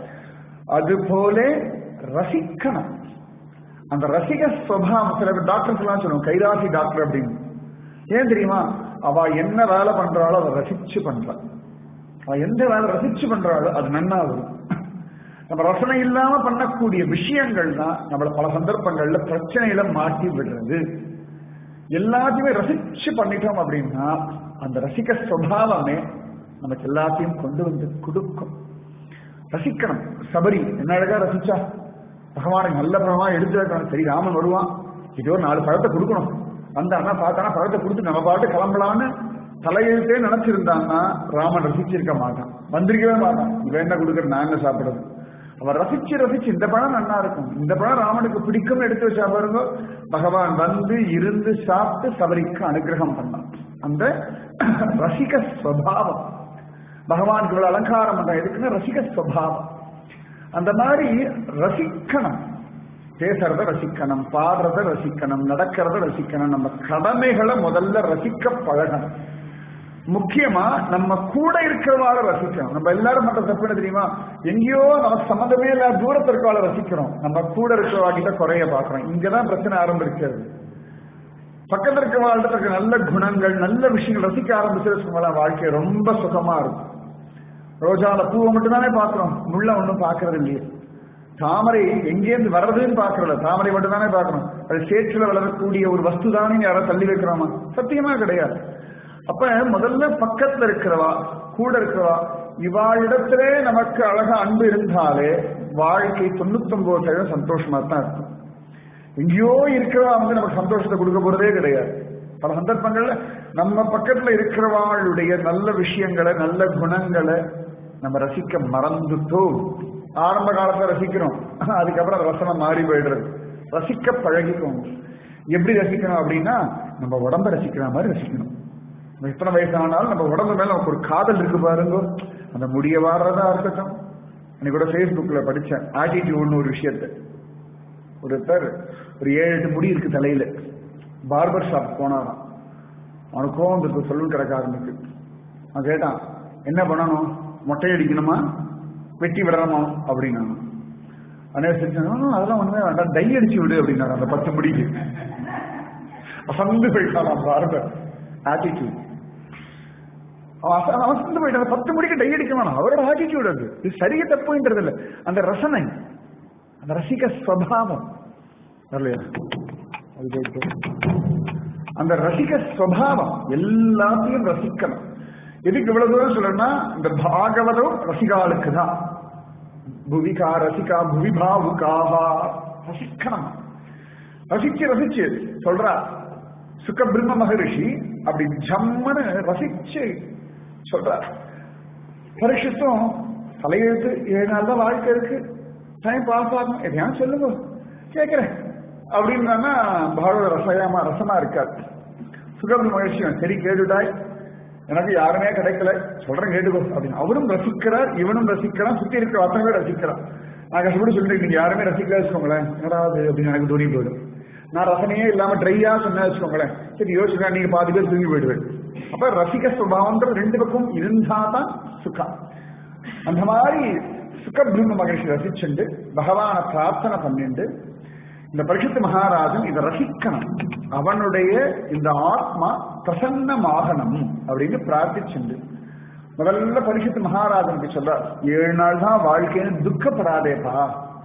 அது போல ரசிக்கணும். அந்த ரசிக சுவாவம். சில டாக்டர்ஸ் எல்லாம் சொல்லுவோம் கைராசி டாக்டர் அப்படின்னு. ஏன் தெரியுமா? அவ என்ன வேலை பண்றாளோ அதை ரசிச்சு பண்றா. அவ எந்த வேலை ரசிச்சு பண்றாளோ அது நன்னா வரும். நம்ம ரசனை இல்லாம பண்ணக்கூடிய விஷயங்கள் தான் நம்மள பல சந்தர்ப்பங்கள்ல பிரச்சனையில மாட்டி விடுறது. எல்லாத்தையுமே ரசிச்சு பண்ணிட்டோம் அப்படின்னா அந்த ரசிக்க சுவாவமே நமக்கு எல்லாத்தையும் கொண்டு வந்து கொடுக்கும். ரசிக்கணும். சபரி என்ன அழகா ரசிச்சா, பகவானுக்கு நல்ல பழமா எடுத்து வைக்கணும். சரி ராமன் வருவான், இதோ நாலு பழத்தை கொடுக்கணும், வந்தானா பார்த்தானா பழத்தை கொடுத்து நம்ம பாட்டு கிளம்பலான்னு தலையெழுத்தே நினைச்சிருந்தான்னா ராமன் ரசிச்சிருக்க மாட்டான், வந்திருக்கவே மாட்டான். இவன் என்ன கொடுக்குற, நான் என்ன சாப்பிடுறது? அவர் ரசிச்சு ரசிச்சு இந்த பழம் நல்லா இருக்கும், இந்த பழம் ராமனுக்கு பிடிக்கும் எடுத்து வச்சா பாருங்க, பகவான் வந்து இருந்து சாப்பிட்டு சபரிக்கு அனுகிரகம் பண்ணான். அந்த ரசிக சுவாவம் பகவானுக்கு இவ்வளவு அலங்காரம் பண்ற எதுக்குன்னா ரசிக சுவாவம். அந்த மாதிரி ரசிக்கணும். பேசுறத ரசிக்கணும், பாடுறத ரசிக்கணும், நடக்கிறத ரசிக்கணும். நம்ம கடமைகளை முதல்ல ரசிக்க பழகணும். முக்கியமா நம்ம கூட இருக்கிறவாளை ரசிக்கணும். நம்ம எல்லாரும் மட்டும் தப்பு என்ன தெரியுமா, எங்கேயோ நமக்கு சம்மந்தமே இல்லாத தூரத்தில் இருக்கிறவாளை ரசிக்கிறோம், நம்ம கூட இருக்கிறவா கிட்ட குறைய பாக்குறோம். இங்கதான் பிரச்சனை ஆரம்பிக்கிறது. பக்கத்துல இருக்க வாழ்க்கை இருக்க நல்ல குணங்கள் நல்ல விஷயங்கள் ரசிக்க ஆரம்பிச்சு வாழ்க்கை ரொம்ப சுகமா இருக்கும். ரோஜால பூவை மட்டும்தானே பாக்குறோம், முள்ள ஒண்ணும் பாக்குறது இல்லையே. தாமரை எங்கேருந்து வர்றதுன்னு பாக்குறல, தாமரை மட்டும் தானே பாக்குறோம். அது சேற்றுல வளரக்கூடிய ஒரு வஸ்து தானே யாரும் தள்ளி வைக்கிறோமா? சத்தியமா கிடையாது. அப்ப முதல்ல பக்கத்துல இருக்கிறவா கூட இருக்கிறவா இவாளிடத்திலே நமக்கு அழகா அன்பு இருந்தாலே வாழ்க்கை தொண்ணூத்தி ஒன்பது சதவீதம் சந்தோஷமா தான் இருக்கும். எங்கேயோ இருக்கிறவா வந்து நமக்கு சந்தோஷத்தை கொடுக்க போறதே கிடையாது. பல சந்தர்ப்பங்கள்ல நம்ம பக்கத்துல இருக்கிறவாளுடைய நல்ல விஷயங்களை நல்ல குணங்களை நம்ம ரசிக்க மறந்துட்டோம். ஆரம்ப காலத்துல ரசிக்கிறோம், அதுக்கப்புறம் ரசனை மாறி போயிடுறது. ரசிக்க பழகிக்கும். எப்படி ரசிக்கணும் அப்படின்னா நம்ம உடம்ப ரசிக்கிற மாதிரி ரசிக்கணும். எத்தனை வயசானாலும் நம்ம உடம்பு மேல நமக்கு ஒரு காதல் இருக்கு பாருங்க. அந்த முடிய வாடுறதா இருக்கட்டும். அன்னைக்கு கூட ஃபேஸ்புக்ல படிச்சேன் ஆட்டிடியூட்னு ஒரு விஷயத்த. ஒருத்தர் ஒரு ஏழு எட்டு முடி இருக்கு தலையில, பார்பர் ஷாப் போனாராம். அவனுக்கும் அந்த சொல்லு கிடக்காரனுக்கு அவன் கேட்டான், என்ன பண்ணணும், மொட்டை அடிக்கணுமா வெட்டி விடணுமா அப்படின்னா. அதெல்லாம் ஒண்ணுமே வேண்டாம், டை அடிச்சு விடு அப்படின்னாரு. அந்த பத்து முடிக்கு அசந்து போயிட்டான் பார்பர். ஆட்டிடியூட் அவசந்து போயிட்டான். பத்து முடிக்கு டை அடிக்க வேணாம், அவரோட ஆட்டிடியூட். அது இது சரியா தப்புன்றது இல்லை, அந்த ரசனை, அந்த ரசிக ஸ்வபாவம் இல்லையா? அந்த ரசிக ஸ்வபாவம் எல்லாத்தையும் ரசிக்கணும். எதுக்கு இவ்வளவு தூரம் சொல்லணும்னா இந்த பாகவதம் ரசிகாளுக்கு தான். புவிகா ரசிகா புவிபாவுகாவா ரசிக்கணும். ரசிச்சு ரசிச்சு சொல்றா சுகபிரம்ம மகரிஷி. அப்படி ஜம்மனு ரசிச்சு சொல்றா. பரிசுத்தம் தலையெழுத்து ஏழு நாள் தான் வாழ்க்கை இருக்கு, டைம் பாஸ் ஆகும், எதையாவது சொல்லுங்க கேட்கிறேன் அப்படின்னா பாகவத ரசயமா ரசமா இருக்காது. சுகபிரம்ம மகரிஷி சரி கேட்டுட்டாய், எனக்கு யாருமே கிடைக்கல, சொல்றேன் கேட்டுக்கோ அப்படின்னு. அவரும் ரசிக்கிறார், இவனும் ரசிக்கிறான், சுத்தி இருக்கிற அத்தனை பேர் ரசிக்கிறான். நான் கஷ்டப்பட்டு சொல்லிட்டு நீங்க யாருமே ரசிக்கல வச்சுக்கோங்களேன், என்னடாது அப்படின்னு எனக்கு தோணி போயிடும். நான் ரசனையே இல்லாம ட்ரையா சொன்ன வச்சுக்கோங்களேன், சரி யோசிக்கா நீங்க பாதி பேர் தூங்கி போயிடுவேன். அப்ப ரசிக சுபாவம் ரெண்டு பக்கம் இருந்தாதான் சுகம். அந்த மாதிரி சுகபிரம்ம மகரிஷி ரசிச்சுண்டு பகவான பிரார்த்தனை பண்ணிண்டு இந்த பரிசுத்த மகாராஜன் இதை ரசிக்கணும், அவனுடைய இந்த ஆத்மா பிரசன்னமாகணும் அப்படின்னு பிரார்த்திச்சுண்டு முதல்ல பரிசுத்த மகாராஜனுக்கு சொல்ற, ஏழு நாள் தான் வாழ்க்கைன்னு துக்கப்படாதேப்பா,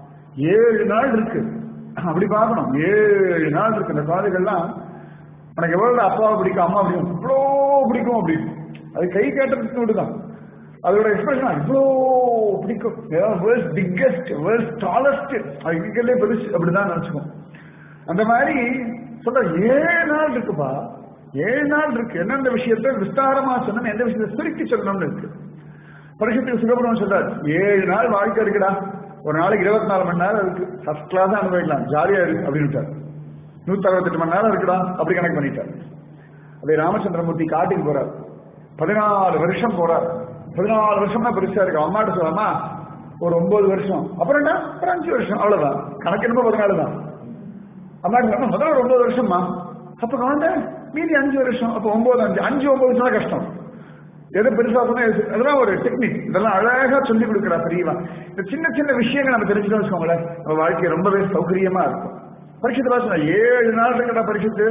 ஏழு நாள் இருக்கு அப்படி பார்க்கணும். ஏழு நாள் இருக்கு. இந்த குழந்தைகள்லாம் உனக்கு எவ்வளவு அப்பாவை பிடிக்கும் அம்மா பிடிக்கும் இவ்வளோ பிடிக்கும் அப்படின்னு அது கை கேட்டதுக்கு விடுதான். அதோட எக்ஸ்பிரஷன் இவ்வளோ பிடிக்கும், வேர்ல்ட்ஸ் பிக்கெஸ்ட் வேர்ல்ட்ஸ் டாலஸ்ட் அது இருக்கிறதே பெருசு அப்படிதான் நினைச்சுக்கோம். அந்த மாதிரி சொல்ற ஏழு நாள் இருக்குப்பா, ஏழு நாள் இருக்கு. என்னென்ன விஷயத்த விஸ்தாரமா சொன்ன எந்த விஷயத்த சுருக்கி சொல்லணும்னு இருக்கு. பரிசுத்துக்கு சுகபிரமணியம் சொல்றாரு, ஏழு நாள் வாழ்க்கை இருக்குடா, ஒரு நாளைக்கு இருபத்தி நாலு மணி நேரம் இருக்கு, ஃபர்ஸ்ட் கிளாஸா அனுபவிக்கலாம், ஜாலியா இருக்கு அப்படின்னு. நூத்தி அறுபத்தெட்டு மணி நேரம் இருக்குடா அப்படி கணக்கு பண்ணிட்டார். அதே ராமச்சந்திரமூர்த்தி காட்டுக்கு போறார், பதினாலு வருஷம் போறார். பதினாலு வருஷம்னா பெருசா இருக்கு. அம்மாட்ட சொல்லாமா ஒரு ஒன்பது வருஷம், அப்புறம் என்ன ஒரு அஞ்சு வருஷம், அவ்வளவுதான் கணக்கு. என்னமோ பதினாலு தான். அம்மாட்ட சொன்னா முதல்ல ஒரு ஒன்பது வருஷமா, அப்ப குழந்தை மீதி அஞ்சு வருஷம், அப்ப ஒன்பது அஞ்சு அஞ்சு ஒன்பது வருஷம் கஷ்டம். எது பெருசா சொன்னா அதெல்லாம் ஒரு டெக்னிக். இதெல்லாம் அழகா சொல்லி கொடுக்குறா பெரியவா. இந்த சின்ன சின்ன விஷயங்கள் நம்ம தெரிஞ்சுக்கணும் வச்சுக்கோங்களேன், நம்ம வாழ்க்கை ரொம்பவே சௌகரியமா இருக்கும். பரிசுத்து வாசனை ஏழு நாள் இருக்கடா பரிசுத்து,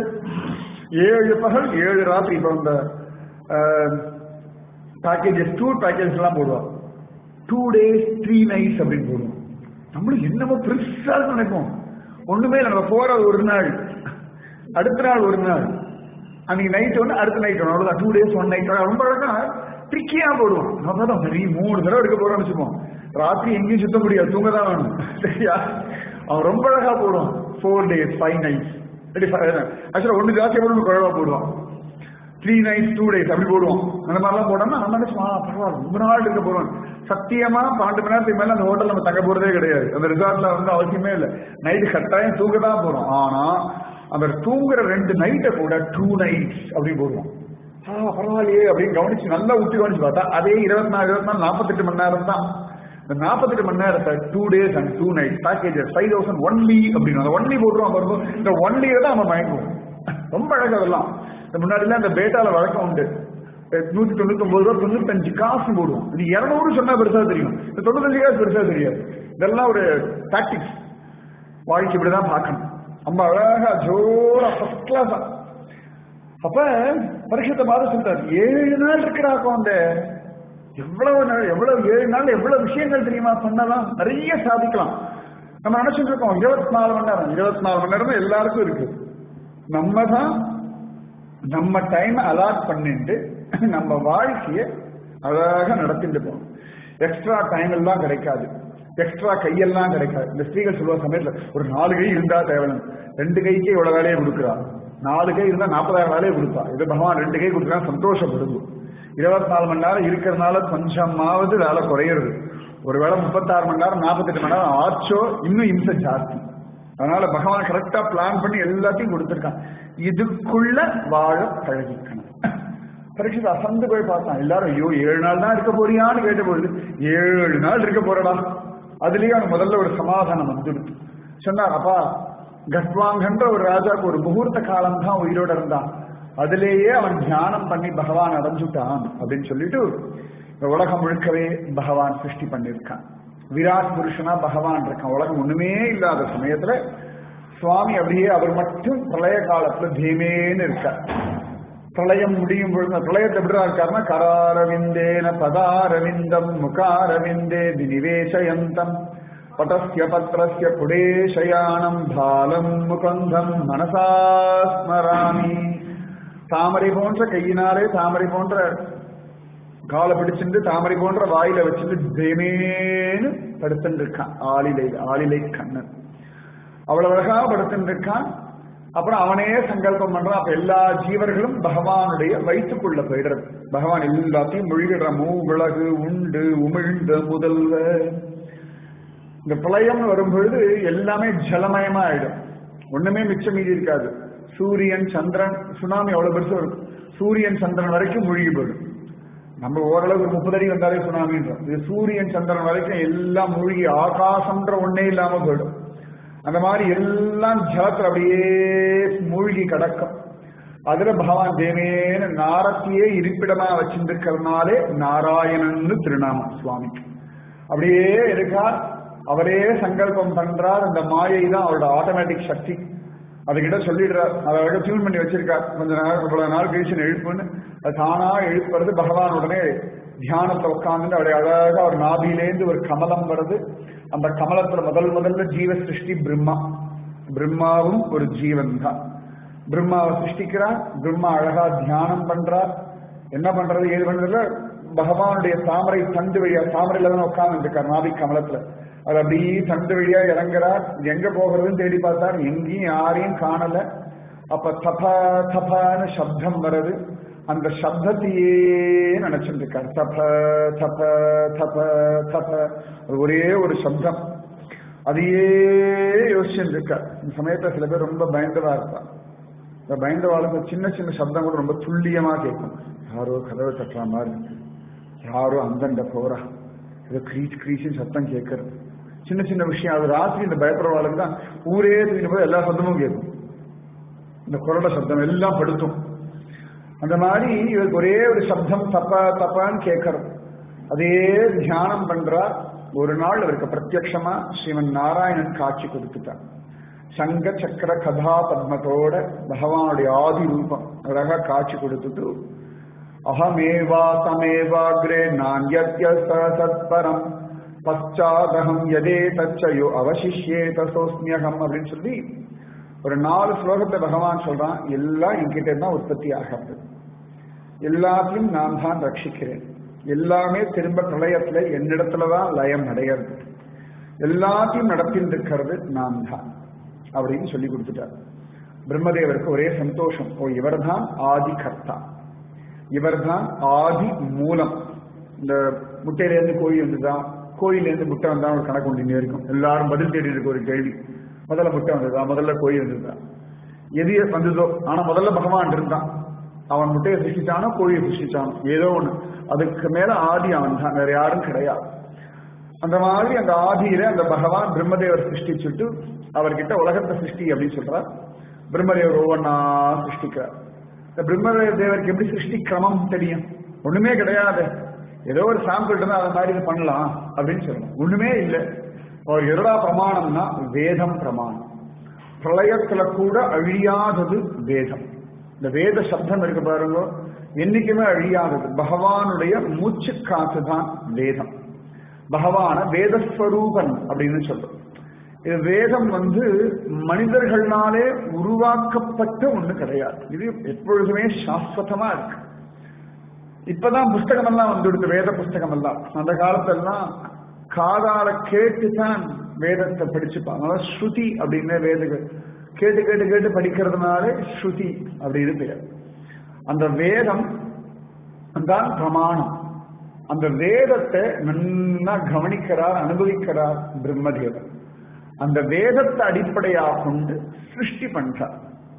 ஏழு பகல் ஏழு ராத்திரி. இப்போ இந்த பேக்கேஜஸ் டூர் பேக்கேஜ் எல்லாம் போடுவோம், டூ டேஸ் த்ரீ நைட்ஸ் அப்படின்னு போடுவோம். நம்மளும் என்னமோ பெருசா நினைப்போம், ஒண்ணுமே நம்ம போற ஒரு நாள் அடுத்த நாள் ஒரு நாள், அன்னைக்கு நைட் ஒன்று அடுத்த நைட் ஒன்று, அவ்வளவுதான் டூ டேஸ் ஒன் நைட். ரொம்ப அழகா ட்ரிக்கியா போடுவோம். நம்ம தான் சரி மூணு தடவை எடுக்க போறோம்னு வச்சுப்போம், ராத்திரி எங்கேயும் சுத்த முடியாது, தூங்க தான் வேணும் சரியா. அவன் ரொம்ப அழகா போடுவான், ஃபோர் டேஸ் ஃபைவ் நைட்ஸ் ஆக்சுவலா ஒன்று ஜாஸ்தியா போடுவோம், குழவா போடுவான், த்ரீ நைட்ஸ் டூ டேஸ் அப்படி போடுவோம். அந்த மாதிரிலாம் போடணும்னா நம்ம நினைச்சு பரவாயில்ல ரொம்ப நாள் இருக்க போறோம். சத்தியமா பன்னெண்டு மணி நேரத்துக்கு மேல அந்த ஹோட்டல் நம்ம தங்க போறதே கிடையாது, அந்த ரிசார்ட்ல வந்து அவசியமே இல்லை. நைட்டு கட்டாயம் தூங்க தான் போறோம். ஆனா அந்த தூங்குற ரெண்டு நைட்டை கூட டூ நைட்ஸ் அப்படின்னு போடுவோம். ஆஹ் பரவாயில்லையே அப்படின்னு கவனிச்சு நல்லா ஊற்றி கவனிச்சு பார்த்தா அதே இருபத்தி நாலு இருபத்தி நாலு நாற்பத்தெட்டு மணி நேரம் தான். இந்த நாற்பத்தெட்டு மணி நேரத்தை two days and two night packages five thousand only அப்படின்னு ஒன்லி போட்டுருவான் பாருங்க. இந்த ஒன்லியை தான் நம்ம மயங்குவோம். ரொம்ப அழகா அதெல்லாம். இந்த முன்னாடிலாம் இந்த பேட்டால வழக்கம் உண்டு, நூத்தி தொண்ணூத்தி ஒன்பது ரூபா தொண்ணூத்தஞ்சு காசு போடுவோம். இது இருநூறு சொன்னா பெருசா தெரியும், இந்த தொண்ணூத்தஞ்சு காசு பெருசா தெரியாது. இதெல்லாம் ஒரு டாக்டிக்ஸ். வாழ்க்கை இப்படிதான் பார்க்கணும். நம்ம அழகா ஜோரா ஃபர்ஸ்ட் கிளாஸா அப்ப பரிசுத்த மாதம் சொல்றாரு, ஏழு நாள் இருக்கிறா குழந்தை, எவ்வளவு நாள், எவ்வளவு ஏழு நாள் எவ்வளவு விஷயங்கள் தெரியுமா பண்ணலாம், நிறைய சாதிக்கலாம். நம்ம நினைச்சுட்டு இருக்கோம் இருபத்தி நாலு மணி நேரம் இருபத்தி நாலு மணி நேரம் எல்லாருக்கும் இருக்கு. நம்ம தான் நம்ம டைம் அலாட் பண்ணிட்டு நம்ம வாழ்க்கைய அழகாக நடத்திட்டு போகணும். எக்ஸ்ட்ரா டைம் எல்லாம் கிடைக்காது, எக்ஸ்ட்ரா கையெல்லாம் கிடைக்காது. இந்த ஸ்திரீகள் சொல்லுவ சமயத்துல ஒரு நாலு கை இருந்தா தேவையான, ரெண்டு கைக்கே இவ்வளவு வேலையை கொடுக்குறா, நாலு கை இருந்தா நாற்பதாயிரம் வேலையை கொடுப்பா. இது பகவான் ரெண்டு கை கொடுக்குறா, சந்தோஷப்படுது. இருபத்தி நாலு மணி நேரம் இருக்கிறதுனால கொஞ்சமாவது வேலை குறையிறது. ஒருவேளை முப்பத்தாறு மணி நேரம் நாற்பத்தெட்டு மணி நேரம் ஆச்சோ இன்னும் இம்சை ஜாஸ்தி. அதனால பகவான் கரெக்டா பிளான் பண்ணி எல்லாத்தையும் கொடுத்திருக்கான். இதுக்குள்ள வாழ பழகிக்கணும். பரீட்சித் அசந்து போய் பார்த்தான். எல்லாரும் ஐயோ ஏழு நாள் தான் இருக்க போறியான்னு கேட்ட பொழுது, ஏழு நாள் இருக்க போறடா. அதுலயே அவன் முதல்ல ஒரு சமாதானம் வந்துடுச்சு. சொன்னார், அப்பா கட்வாங்கன்ற ஒரு ராஜாவுக்கு ஒரு முகூர்த்த காலம் தான் உயிரோட இருந்தான், அதுலேயே அவன் தியானம் பண்ணி பகவான் அடைஞ்சுட்டான் அப்படின்னு சொல்லிட்டு இந்த உலகம் முழுக்கவே பகவான் சிருஷ்டி பண்ணிருக்கான். விராட் புருஷனா பகவான் இருக்கான். உலகம் ஒண்ணுமே இல்லாத சமயத்துல சுவாமி அப்படியே அவர் மட்டும் பிரளய காலத்துல தீமேன்னு இருக்கார். பிரளயம் முடியும் பொழுது பிரளயத்தை எப்படிதான் இருக்காருன்னா, கராரவிந்தேன பதாரவிந்தம் முகாரவிந்தே நிவேசயந்தம் பதஸ்ய பத்ரஸ்ய புடேஷயானம் பாலம் முகந்தம் மனசா ஸ்மராமி. தாமரை போன்ற கையினாலே தாமரை போன்ற காலை பிடிச்சிட்டு தாமரை போன்ற வாயில வச்சுட்டு தேமேன்னு படுத்துட்டு இருக்கான். ஆளிலை ஆளிலை கண்ணன் அவ்வளவு அழகா படுத்துட்டு இருக்கான். அப்புறம் அவனே சங்கல்பம் பண்றான். அப்ப எல்லா ஜீவர்களும் பகவானுடைய வயிற்றுக்குள்ள போயிடுறது. பகவான் எல்லாத்தையும் மொழிகிற மூ விலகு உண்டு உமிழ்ந்த முதல்வ. இந்த பிரளயம்னு வரும்பொழுது எல்லாமே ஜலமயமா ஆயிடும், ஒண்ணுமே மிச்சம் மீதி இருக்காது. சூரியன் சந்திரன், சுனாமி அவ்வளவு பெருசு இருக்கும், சூரியன் சந்திரன் வரைக்கும் மூழ்கி போயிடும். நம்ம ஓரளவு ஒரு முப்பது அடி வந்தாலே சுனாமின்றோம், இது சூரியன் சந்திரன் வரைக்கும் எல்லாம் மூழ்கி ஆகாசம்ன்ற ஒன்னே இல்லாம போயிடும். அந்த மாதிரி எல்லாம் ஜலத்துல அப்படியே மூழ்கி கிடக்கும். அதுல பகவான் தேவேன்னு நாரத்தையே இருப்பிடமா வச்சிருக்கிறதுனாலே நாராயணன்னு திருநாமம் சுவாமிக்கு. அப்படியே இருக்கார், அவரே சங்கல்பம் பண்றார். அந்த மாயை தான் அவரோட ஆட்டோமேட்டிக் சக்தி. அதுகிட்ட சொல்லிடுறார், அதை டியூன் பண்ணி வச்சிருக்கார். கொஞ்ச நாள் இவ்வளவு நாள் கழிச்சு எழுப்புன்னு அது தானா எழுப்புறது. பகவான் உடனே தியானத்தை உட்கார்ந்து அவருடைய அழகாக ஒரு நாபிலேந்து ஒரு கமலம் வருது. அந்த கமலத்துல முதல் முதல்ல ஜீவ சிருஷ்டி பிரம்மா. பிரம்மாவும் ஒரு ஜீவன் தான். பிரம்மாவை சிருஷ்டிக்கிறார். பிரம்மா அழகா தியானம் பண்றார். என்ன பண்றது ஏது பண்றதுல பகவானுடைய தாமரை தண்டு வழியா, தாமரையில தான் உட்கார்ந்து இருக்கார் நாபி கமலத்துல. அது அப்படியே தண்டு வழியா இறங்குறார். எங்க போகிறதுன்னு தேடி பார்த்தார், எங்கேயும் யாரையும் காணல. அப்ப தப தபான்னு சப்தம் வருது. அந்த சப்தத்தையே நினைச்சுட்டு இருக்கார். தப தப தப தப ஒரே ஒரு சப்தம், அதையே யோசிச்சுட்டு இருக்கார். இந்த சமயத்துல சில பேர் ரொம்ப பயந்தவா இருப்பா. இந்த பயந்தவாளுக்கு சின்ன சின்ன சப்தம் கூட ரொம்ப துல்லியமா கேட்கும். யாரோ கதவை தட்டுற மாதிரி இருக்கு, யாரோ அந்தண்ட போறா, ஏதோ கிரீச் கிரீச்சின்னு சத்தம் கேட்கறது. சின்ன சின்ன விஷயம். அது ராத்திரி இந்த பயப்படுறவாளுக்கு தான் ஊரே தூக்கின போது எல்லா சத்தமும் கேட்கும். இந்த குரல சப்தம் எல்லாம் படுத்தும். அந்த மாதிரி இவருக்கு ஒரே ஒரு சப்தம் தப்ப தப்பான்னு கேட்கறது. அதே தியானம் பண்றார். ஒரு நாள் இவருக்கு பிரத்யட்சமா ஸ்ரீமன் நாராயணன் காட்சி கொடுத்துட்டார். சங்க சக்கர கதா பத்மத்தோட பகவானுடைய ஆதி ரூபம் அழகா காட்சி கொடுத்துட்டு, அகமேவா தமேவாக்ரே நான்யத்ய சத்பரம் பச்சாதகம் யதே தச்சயோ அவசிஷ்யே தசோஸ்மியகம் அப்படின்னு சொல்லி ஒரு நாலு ஸ்லோகத்தை பகவான் சொல்றான். எல்லாம் என்கிட்ட தான் உற்பத்தி ஆகிறது, எல்லாத்தையும் நான் தான் ரட்சிக்கிறேன், எல்லாமே திரும்ப பிரளயத்துல என்னிடத்துலதான் லயம் அடைகிறது, எல்லாத்தையும் நடத்திட்டு இருக்கிறது நான் தான் அப்படின்னு சொல்லி கொடுத்துட்டார். பிரம்மதேவருக்கு ஒரே சந்தோஷம். ஓ, இவர் தான் ஆதி கர்த்தா, இவர் தான் ஆதி மூலம். இந்த முட்டையிலேருந்து கோழி வந்துதான், கோயிலேருந்து முட்டை வந்தா ஒரு கணக்கு ஒன்று இருக்கும். எல்லாரும் பதில் தேடி இருக்க ஒரு கேள்வி, முதல்ல முட்டை வந்ததா முதல்ல கோழி வந்ததா, எது வந்ததோ. ஆனா முதல்ல பகவான் இருந்தான். அவன் முட்டையை சிருஷ்டிச்சானோ கோழியை சிருஷ்டிச்சானோ ஏதோ ஒண்ணு, அதுக்கு மேல ஆதி அவன் தான், வேற யாரும் கிடையாது. அந்த மாதிரி அந்த ஆதியில அந்த பகவான் பிரம்மதேவர் சிருஷ்டிச்சுட்டு அவர்கிட்ட உலகத்தை சிருஷ்டி அப்படின்னு சொல்றார். பிரம்மதேவர் ஒவ்வொன்னா சிருஷ்டிக்கிறார். இந்த பிரம்மதேவருக்கு எப்படி சிருஷ்டி கிரமம் தெரியும்? ஒண்ணுமே கிடையாது. ஏதோ ஒரு சாம்பிள் இருந்தா அதை மாதிரி பண்ணலாம் அப்படின்னு சொல்லணும். ஒண்ணுமே இல்லை. அவர் எதா பிரமாணம்னா வேதம் பிரமாணம். பிரளயத்துல கூட அழியாதது வேதம். இந்த வேத சப்தம் இருக்கு பாருங்க, என்னைக்குமே அழியாதது. பகவானுடைய மூச்சு காத்து தான் வேதம். பகவான வேதஸ்வரூபன் அப்படின்னு சொல்றோம். இது வேதம் வந்து மனிதர்களாலே உருவாக்கப்பட்ட ஒண்ணு கிடையாது. இது எப்பொழுதுமே சாஸ்வதமா இருக்கு. இப்பதான் புஸ்தகம் எல்லாம் வந்துடுது, வேத புஸ்தகம் எல்லாம். அந்த காலத்தெல்லாம் காதால கேட்டுதான் வேதத்தை படிச்சுப்பாங்க. ஸ்ருதி அப்படின்னு வேத கேட்டு கேட்டு கேட்டு படிக்கிறதுனால ஸ்ருதி அப்படின்னு பெயர். அந்த வேதம் தான் பிரமாணம். அந்த வேதத்தை நன்னா கவனிக்கிறார், அனுபவிக்கிறார் பிரம்மதேவர். அந்த வேதத்தை அடிப்படையாக கொண்டு சிருஷ்டி பண்றார்.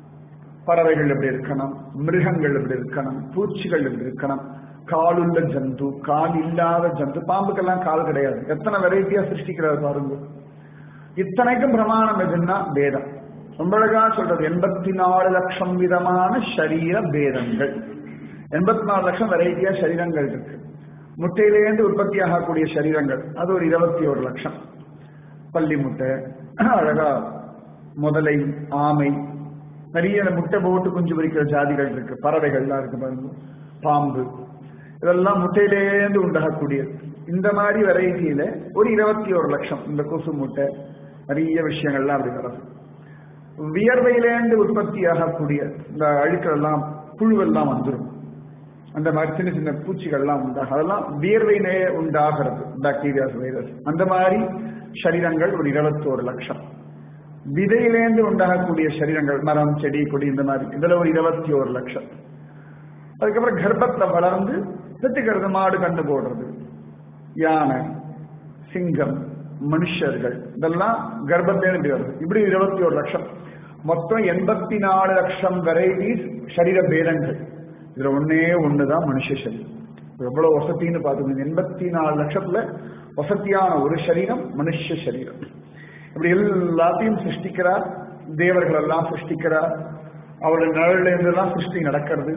பறவைகள் எப்படி இருக்கணும், மிருகங்கள் எப்படி இருக்கணும், பூச்சிகள் எப்படி இருக்கணும், காலுள்ள ஜந்து, கால் இல்லாத ஜந்து, பாம்புக்கெல்லாம் கால் கிடையாது. எத்தனை வெரைட்டியா சிருஷ்டிக்கிறார் பாருங்க. இத்தனைக்கும் பிரமாணம் எதுன்னா வேதம். ரொம்ப அழகா சொல்றது, எண்பத்தி நாலு லட்சம் விதமான சரீர பேதங்கள். எண்பத்தி நாலு லட்சம் வெரைட்டியா சரீரங்கள் இருக்கு. முட்டையிலேருந்து உற்பத்தி ஆகக்கூடிய சரீரங்கள் அது ஒரு இருபத்தி ஒரு லட்சம். பள்ளி முட்டை, அழகா முதலை, ஆமை, நிறைய முட்டை போட்டு குஞ்சு பொரிக்கிற ஜாதிகள் இருக்கு. பறவைகள்லாம் இருக்கு பாருங்க, பாம்பு, இதெல்லாம் முட்டையிலேருந்து உண்டாகக்கூடியது. இந்த மாதிரி வெரைட்டியில ஒரு இருபத்தி ஒரு லட்சம் இந்த கொசு முட்டை, நிறைய விஷயங்கள்லாம் அப்படி வருது. வியர்வையிலேருந்து உற்பத்தி ஆகக்கூடிய இந்த அழுக்கெல்லாம், புழுவெல்லாம் வந்துடும். அந்த மாதிரி சின்ன சின்ன பூச்சிகள்லாம் உண்டாக, அதெல்லாம் வியர்வையிலே உண்டாகிறது, பாக்டீரியாஸ், வைரஸ். அந்த மாதிரி சரீரங்கள் ஒரு இருபத்தி ஒரு லட்சம். விதையிலேருந்து உண்டாகக்கூடிய சரீரங்கள், மரம், செடி, கொடி, இந்த மாதிரி, இதுல ஒரு இருபத்தி ஒரு லட்சம். அதுக்கப்புறம் கர்ப்பத்துல வளர்ந்து பெற்றுக்கிறது, மாடு கண்டு போடுறது, யானை, சிங்கம், மனுஷர்கள், இதெல்லாம் கர்ப்பத்திலேருந்து வருது. இப்படி இருபத்தி ஒரு லட்சம். மொத்தம் எண்பத்தி நாலு லட்சம் வெரைட்டிஸ் சரீர பேதங்கள். இதுல ஒன்னே ஒண்ணுதான் மனுஷ சரீரம். எவ்வளவு வசத்தின்னு பாத்துக்கோங்க. எண்பத்தி நாலு லட்சத்துல வசதியான ஒரு சரீரம் மனுஷ சரீரம். இப்படி எல்லாத்தையும் சிருஷ்டிக்கிறார். தேவர்கள் எல்லாம் சிருஷ்டிக்கிறார். அவருடைய நிழல்ல இருந்தெல்லாம் சிருஷ்டி நடக்கிறது.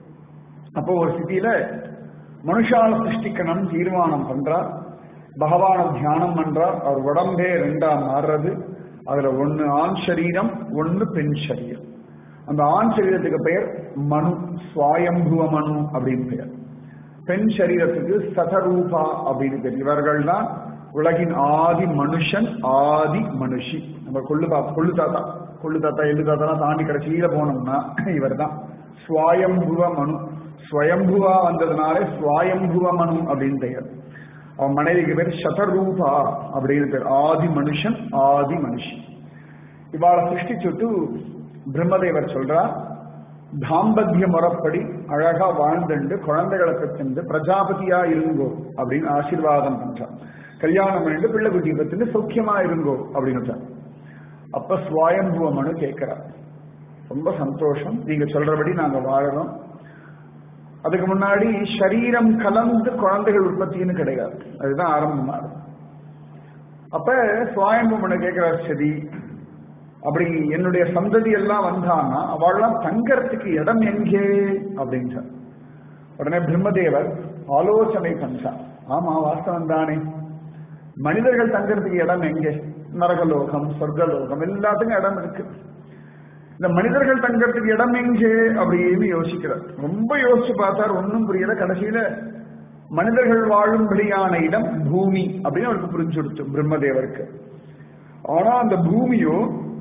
அப்போ ஒரு சிட்டியில மனுஷால சிருஷ்டிக்கணும் தீர்மானம் பண்றார். பகவான தியானம் பண்றார். அவர் உடம்பே ரெண்டா மாறுறது. அதுல ஒன்னு ஆண் சரீரம், ஒன்னு பெண் சரீரம். அந்த ஆண் சரீரத்துக்கு பெயர் மனு, சுவாயம்புவ மனு அப்படின்னு பெயர். பெண் சரீரத்துக்கு சதரூபா அப்படின்னு பெயர். இவர்கள் தான் உலகின் ஆதி மனுஷன், ஆதி மனுஷி. நம்ம கொள்ளு பா கொள்ளு தாத்தா கொள்ளு தாத்தா எள்ளு தாத்தா தாண்டி கடைசியில போனோம்னா இவர் தான் சுவாயம்புவ மனு. ஸ்வயம்புவா வந்ததுனால சுவாயம்புவ மனு அப்படின்னு பெயர். அவன் மனைவிக்கு பேர் சதரூபா அப்படின்னு பேர். ஆதி மனுஷன், ஆதி மனுஷி. இவாளை சிருஷ்டிச்சுட்டு பிரம்மதேவர் சொல்றார், தாம்பத்திய முறைப்படி அழகா வாழ்ந்துண்டு குழந்தைகளை பெற்று பிரஜாபதியா இருங்கோ அப்படின்னு ஆசீர்வாதம் பண்றான். கல்யாணம் பண்ணிட்டு பிள்ளை குட்டி பெற்று சௌக்கியமா இருங்கோ அப்படின்னு. அப்ப சுவாயம்புவ மனு கேட்கிறார், ரொம்ப சந்தோஷம், நீங்க சொல்றபடி நாங்க வாழறோம். அதுக்கு முன்னாடி சரீரம் கலந்து குழந்தைகள் உற்பத்தின்னு கிடையாது, அதுதான் ஆரம்பமாகும். அப்ப சுவாயம்பு மனு கேட்கிறார், சரி அப்படி என்னுடைய சந்ததி எல்லாம் வந்தான்னா அவள்லாம் தங்கறதுக்கு இடம் எங்கே அப்படின்றார். உடனே பிரம்மதேவர் ஆலோசனை பண்றார், ஆமா வாஸ்தவம் தானே, மனிதர்கள் தங்கறதுக்கு இடம் எங்கே? நரகலோகம், சொர்க்கலோகம் எல்லாத்துக்கும் இடம் இருக்கு. இந்த மனிதர்கள் தங்கறதுக்கு இடம் எங்கே அப்படின்னு யோசிக்கிறார். ரொம்ப யோசிச்சு பார்த்தார், ஒன்னும் புரியல. கடைசியில மனிதர்கள் வாழும்படியான இடம் பூமி அப்படின்னு அவருக்கு புரிஞ்சு கொடுத்து பிரம்மதேவருக்கு. ஆனா அந்த பூமியோ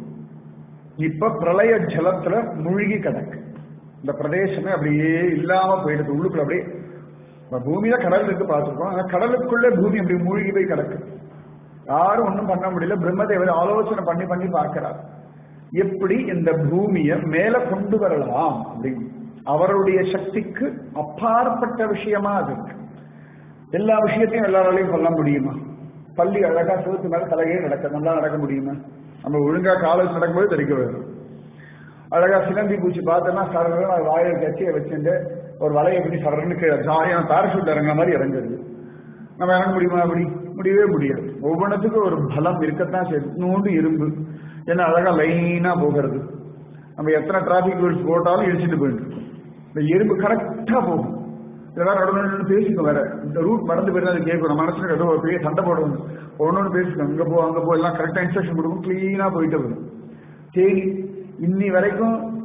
இப்ப பிரளய ஜலத்துல மூழ்கி கிடக்கு. இந்த பிரதேசமே அப்படியே இல்லாம போயிடுது. உள்ளுக்குள்ள அப்படியே பூமியில கடல் இருக்கு பார்த்துருக்கோம், ஆனா கடலுக்குள்ள பூமி அப்படி மூழ்கி போய் கிடக்கு. யாரும் ஒன்றும் பண்ண முடியல. பிரம்மதேவர் ஆலோசனை பண்ணி பண்ணி பார்க்கிறார், எப்படி இந்த பூமியை மேல கொண்டு வரலாம் அப்படின்னு. அவருடைய சக்திக்கு அப்பாற்பட்ட விஷயமா அது இருக்கு. எல்லா விஷயத்தையும் எல்லாராலையும் சொல்ல முடியுமா? பள்ளி அழகா சிவத்து மேல தலையே நடக்க நல்லா நடக்க முடியுமா? நம்ம ஒழுங்கா காலேஜ் நடக்கும்போது தெரிக்க வரும். அழகா சிலந்தி பூச்சி பார்த்தோன்னா சரன்னு வாயை கட்சியை வச்சுட்டு ஒரு வலையை எப்படி சரன்னு ஜாலியான பேரஷூட் இறங்குற மாதிரி இறங்குறது. நம்ம இறங்க முடியுமா? அப்படி முடியவே முடியாது. ஒவ்வொன்றுத்துக்கும் ஒரு பலம் இருக்கத்தான் செய்யுது. நூண்டு இரும்பு ஏன்னா அழகா லைனா போகிறது. நம்ம எத்தனை டிராபிக் ரூல்ஸ் போட்டாலும் இடிச்சுட்டு போயிட்டு இருக்கோம். இந்த எறும்பு கரெக்டா போகும். இதெல்லாம் நடுநடு பேசிக்கோ, வேற இந்த ரூட் மறந்து போயிருந்தா அது கேட்கும். நம்ம மனசுக்கு ஏதோ ஒரு பெரிய சண்டை போடுவோம், ஒன்னொன்னு பேசிக்கோ, அங்க போ அங்க போ எல்லாம் கரெக்டா இன்ஸ்ட்ரக்ஷன் கொடுக்கும், கிளீனா போயிட்டு வரும். தேனி இன்னி வரைக்கும்